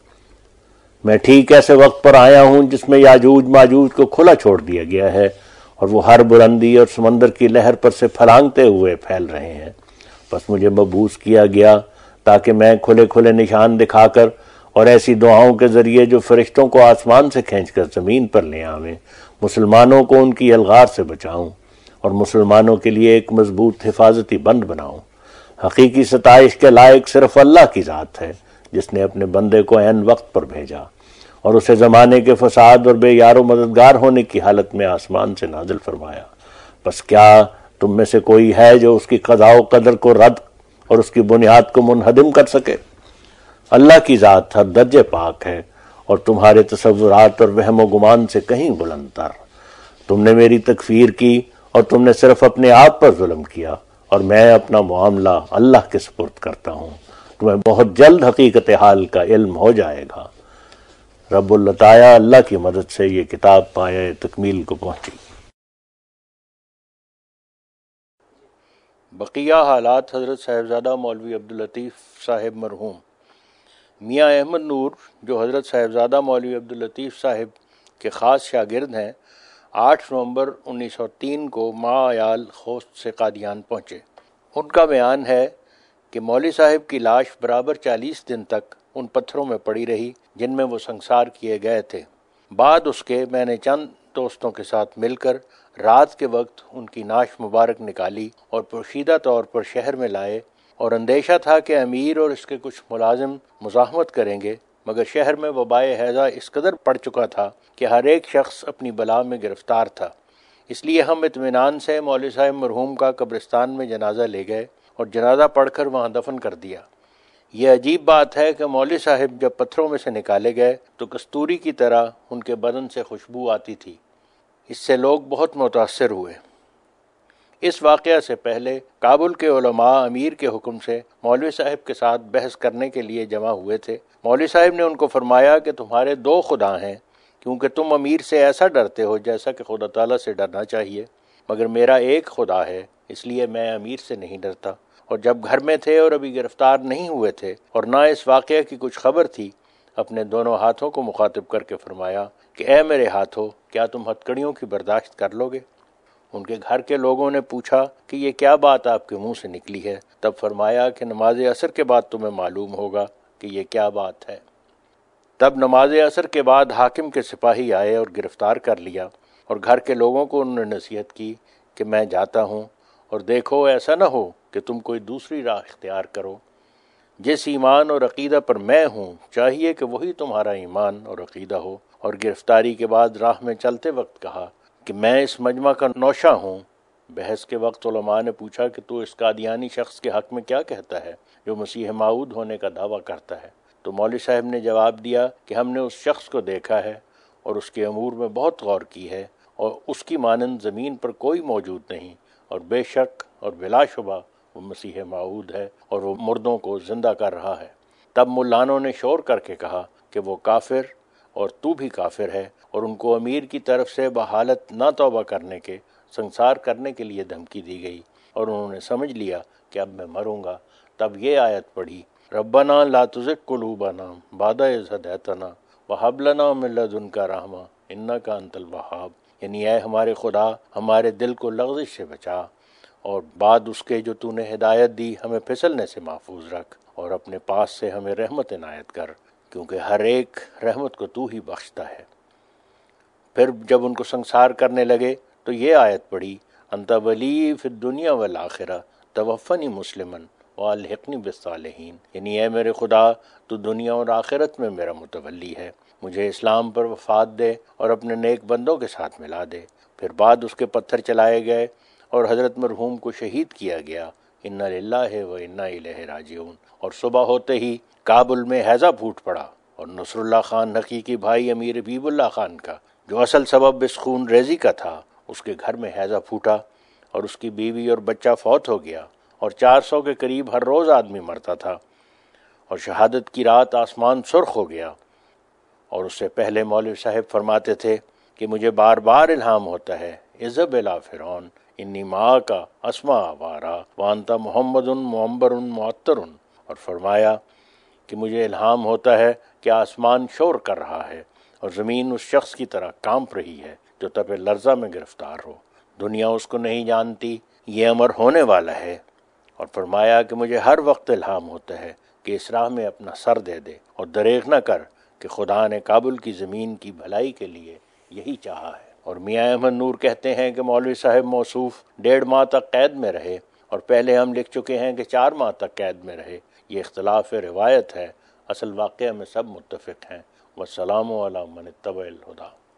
میں ٹھیک ایسے وقت پر آیا ہوں جس میں یاجوج ماجوج کو کھلا چھوڑ دیا گیا ہے، اور وہ ہر بلندی اور سمندر کی لہر پر سے پھلانگتے ہوئے پھیل رہے ہیں۔ بس مجھے مبعوث کیا گیا تاکہ میں کھلے کھلے نشان دکھا کر اور ایسی دعاؤں کے ذریعے جو فرشتوں کو آسمان سے کھینچ کر زمین پر لے آویں، مسلمانوں کو ان کی الغار سے بچاؤں اور مسلمانوں کے لیے ایک مضبوط حفاظتی بند بناؤں۔ حقیقی ستائش کے لائق صرف اللہ کی ذات ہے، جس نے اپنے بندے کو عین وقت پر بھیجا اور اسے زمانے کے فساد اور بے یار و مددگار ہونے کی حالت میں آسمان سے نازل فرمایا۔ بس کیا تم میں سے کوئی ہے جو اس کی قضاء و قدر کو رد اور اس کی بنیاد کو منہدم کر سکے؟ اللہ کی ذات ہر درجے پاک ہے اور تمہارے تصورات اور وہم و گمان سے کہیں بلند تر۔ تم نے میری تکفیر کی اور تم نے صرف اپنے آپ پر ظلم کیا، اور میں اپنا معاملہ اللہ کے سپرد کرتا ہوں۔ تمہیں بہت جلد حقیقت حال کا علم ہو جائے گا۔ رب العطایا اللہ کی مدد سے یہ کتاب پایہ تکمیل کو پہنچی۔ بقیہ حالات حضرت صاحبزادہ مولوی عبداللطیف صاحب مرحوم۔ میاں احمد نور جو حضرت صاحبزادہ مولوی عبداللطیف صاحب کے خاص شاگرد ہیں، 8 نومبر 1903 کو ماعیال خوست سے قادیان پہنچے۔ ان کا بیان ہے کہ مولوی صاحب کی لاش برابر 40 دن تک ان پتھروں میں پڑی رہی جن میں وہ سنگسار کیے گئے تھے۔ بعد اس کے میں نے چند دوستوں کے ساتھ مل کر رات کے وقت ان کی نعش مبارک نکالی اور پوشیدہ طور پر شہر میں لائے، اور اندیشہ تھا کہ امیر اور اس کے کچھ ملازم مزاحمت کریں گے، مگر شہر میں وبائے ہیضہ اس قدر پڑ چکا تھا کہ ہر ایک شخص اپنی بلا میں گرفتار تھا۔ اس لیے ہم اطمینان سے مولوی صاحب مرحوم کا قبرستان میں جنازہ لے گئے اور جنازہ پڑھ کر وہاں دفن کر دیا۔ یہ عجیب بات ہے کہ مولوی صاحب جب پتھروں میں سے نکالے گئے تو کستوری کی طرح ان کے بدن سے خوشبو آتی تھی۔ اس سے لوگ بہت متاثر ہوئے۔ اس واقعہ سے پہلے کابل کے علماء امیر کے حکم سے مولوی صاحب کے ساتھ بحث کرنے کے لیے جمع ہوئے تھے۔ مولوی صاحب نے ان کو فرمایا کہ تمہارے 2 خدا ہیں، کیونکہ تم امیر سے ایسا ڈرتے ہو جیسا کہ خدا تعالیٰ سے ڈرنا چاہیے، مگر میرا ایک خدا ہے، اس لیے میں امیر سے نہیں ڈرتا۔ اور جب گھر میں تھے اور ابھی گرفتار نہیں ہوئے تھے اور نہ اس واقعہ کی کچھ خبر تھی، اپنے دونوں ہاتھوں کو مخاطب کر کے فرمایا کہ اے میرے ہاتھوں، کیا تم ہتکڑیوں کی برداشت کر لو گے؟ ان کے گھر کے لوگوں نے پوچھا کہ یہ کیا بات آپ کے منہ سے نکلی ہے؟ تب فرمایا کہ نماز عصر کے بعد تمہیں معلوم ہوگا کہ یہ کیا بات ہے۔ تب نماز عصر کے بعد حاکم کے سپاہی آئے اور گرفتار کر لیا، اور گھر کے لوگوں کو انہوں نے نصیحت کی کہ میں جاتا ہوں، اور دیکھو ایسا نہ ہو کہ تم کوئی دوسری راہ اختیار کرو۔ جس ایمان اور عقیدہ پر میں ہوں چاہیے کہ وہی تمہارا ایمان اور عقیدہ ہو۔ اور گرفتاری کے بعد راہ میں چلتے وقت کہا کہ میں اس مجمع کا نوشہ ہوں۔ بحث کے وقت علماء نے پوچھا کہ تو اس قادیانی شخص کے حق میں کیا کہتا ہے جو مسیح موعود ہونے کا دعویٰ کرتا ہے؟ تو مولوی صاحب نے جواب دیا کہ ہم نے اس شخص کو دیکھا ہے اور اس کے امور میں بہت غور کی ہے، اور اس کی مانند زمین پر کوئی موجود نہیں، اور بے شک اور بلا شبہ وہ مسیح موعود ہے، اور وہ مردوں کو زندہ کر رہا ہے۔ تب ملانوں نے شور کر کے کہا کہ وہ کافر اور تو بھی کافر ہے، اور ان کو امیر کی طرف سے بحالت نہ توبہ کرنے کے سنسار کرنے کے لیے دھمکی دی گئی، اور انہوں نے سمجھ لیا کہ اب میں مروں گا۔ تب یہ آیت پڑھی، ربنا لا تزغ قلوبنا بعد اذ ہدیتنا وہب لنا من لدنک رحمہ انک انت الوہاب، یعنی اے ہمارے خدا ہمارے دل کو لغزش سے بچا، اور بعد اس کے جو تو نے ہدایت دی ہمیں پھسلنے سے محفوظ رکھ، اور اپنے پاس سے ہمیں رحمت عنایت کر، کیونکہ ہر ایک رحمت کو تو ہی بخشتا ہے۔ پھر جب ان کو سنسار کرنے لگے تو یہ آیت پڑھی، انت ولی فی الدنیا والآخرہ توفنی مسلما والحقنی بالصالحین، یعنی اے میرے خدا تو دنیا اور آخرت میں میرا متولی ہے، مجھے اسلام پر وفات دے اور اپنے نیک بندوں کے ساتھ ملا دے۔ پھر بعد اس کے پتھر چلائے گئے اور حضرت مرحوم کو شہید کیا گیا، انا للہ و انا الیہ راجعون۔ اور صبح ہوتے ہی کابل میں ہیضہ پھوٹ پڑا، اور نصر اللہ خان حقیقی بھائی امیر حبیب اللہ خان کا، جو اصل سبب اس خون ریزی کا تھا، اس کے گھر میں ہیضہ پھوٹا، اور اس کی بیوی اور بچہ فوت ہو گیا، اور 400 کے قریب ہر روز آدمی مرتا تھا، اور شہادت کی رات آسمان سرخ ہو گیا۔ اور اس سے پہلے مولوی صاحب فرماتے تھے کہ مجھے بار بار الہام ہوتا ہے، اذهب الی فرعون انی معک اسمع وارا وانت محمد معمبر معطر، اور فرمایا کہ مجھے الہام ہوتا ہے کہ آسمان شور کر رہا ہے اور زمین اس شخص کی طرح کانپ رہی ہے جو تپ لرزہ میں گرفتار ہو، دنیا اس کو نہیں جانتی، یہ امر ہونے والا ہے۔ اور فرمایا کہ مجھے ہر وقت الہام ہوتا ہے کہ اس راہ میں اپنا سر دے دے اور دریغ نہ کر کہ خدا نے کابل کی زمین کی بھلائی کے لیے یہی چاہا ہے۔ اور میاں احمد نور کہتے ہیں کہ مولوی صاحب موصوف 1.5 ماہ تک قید میں رہے، اور پہلے ہم لکھ چکے ہیں کہ 4 ماہ تک قید میں رہے۔ یہ اختلاف روایت ہے، اصل واقعہ میں سب متفق ہیں۔ والسلام علی من اتبع الہدی۔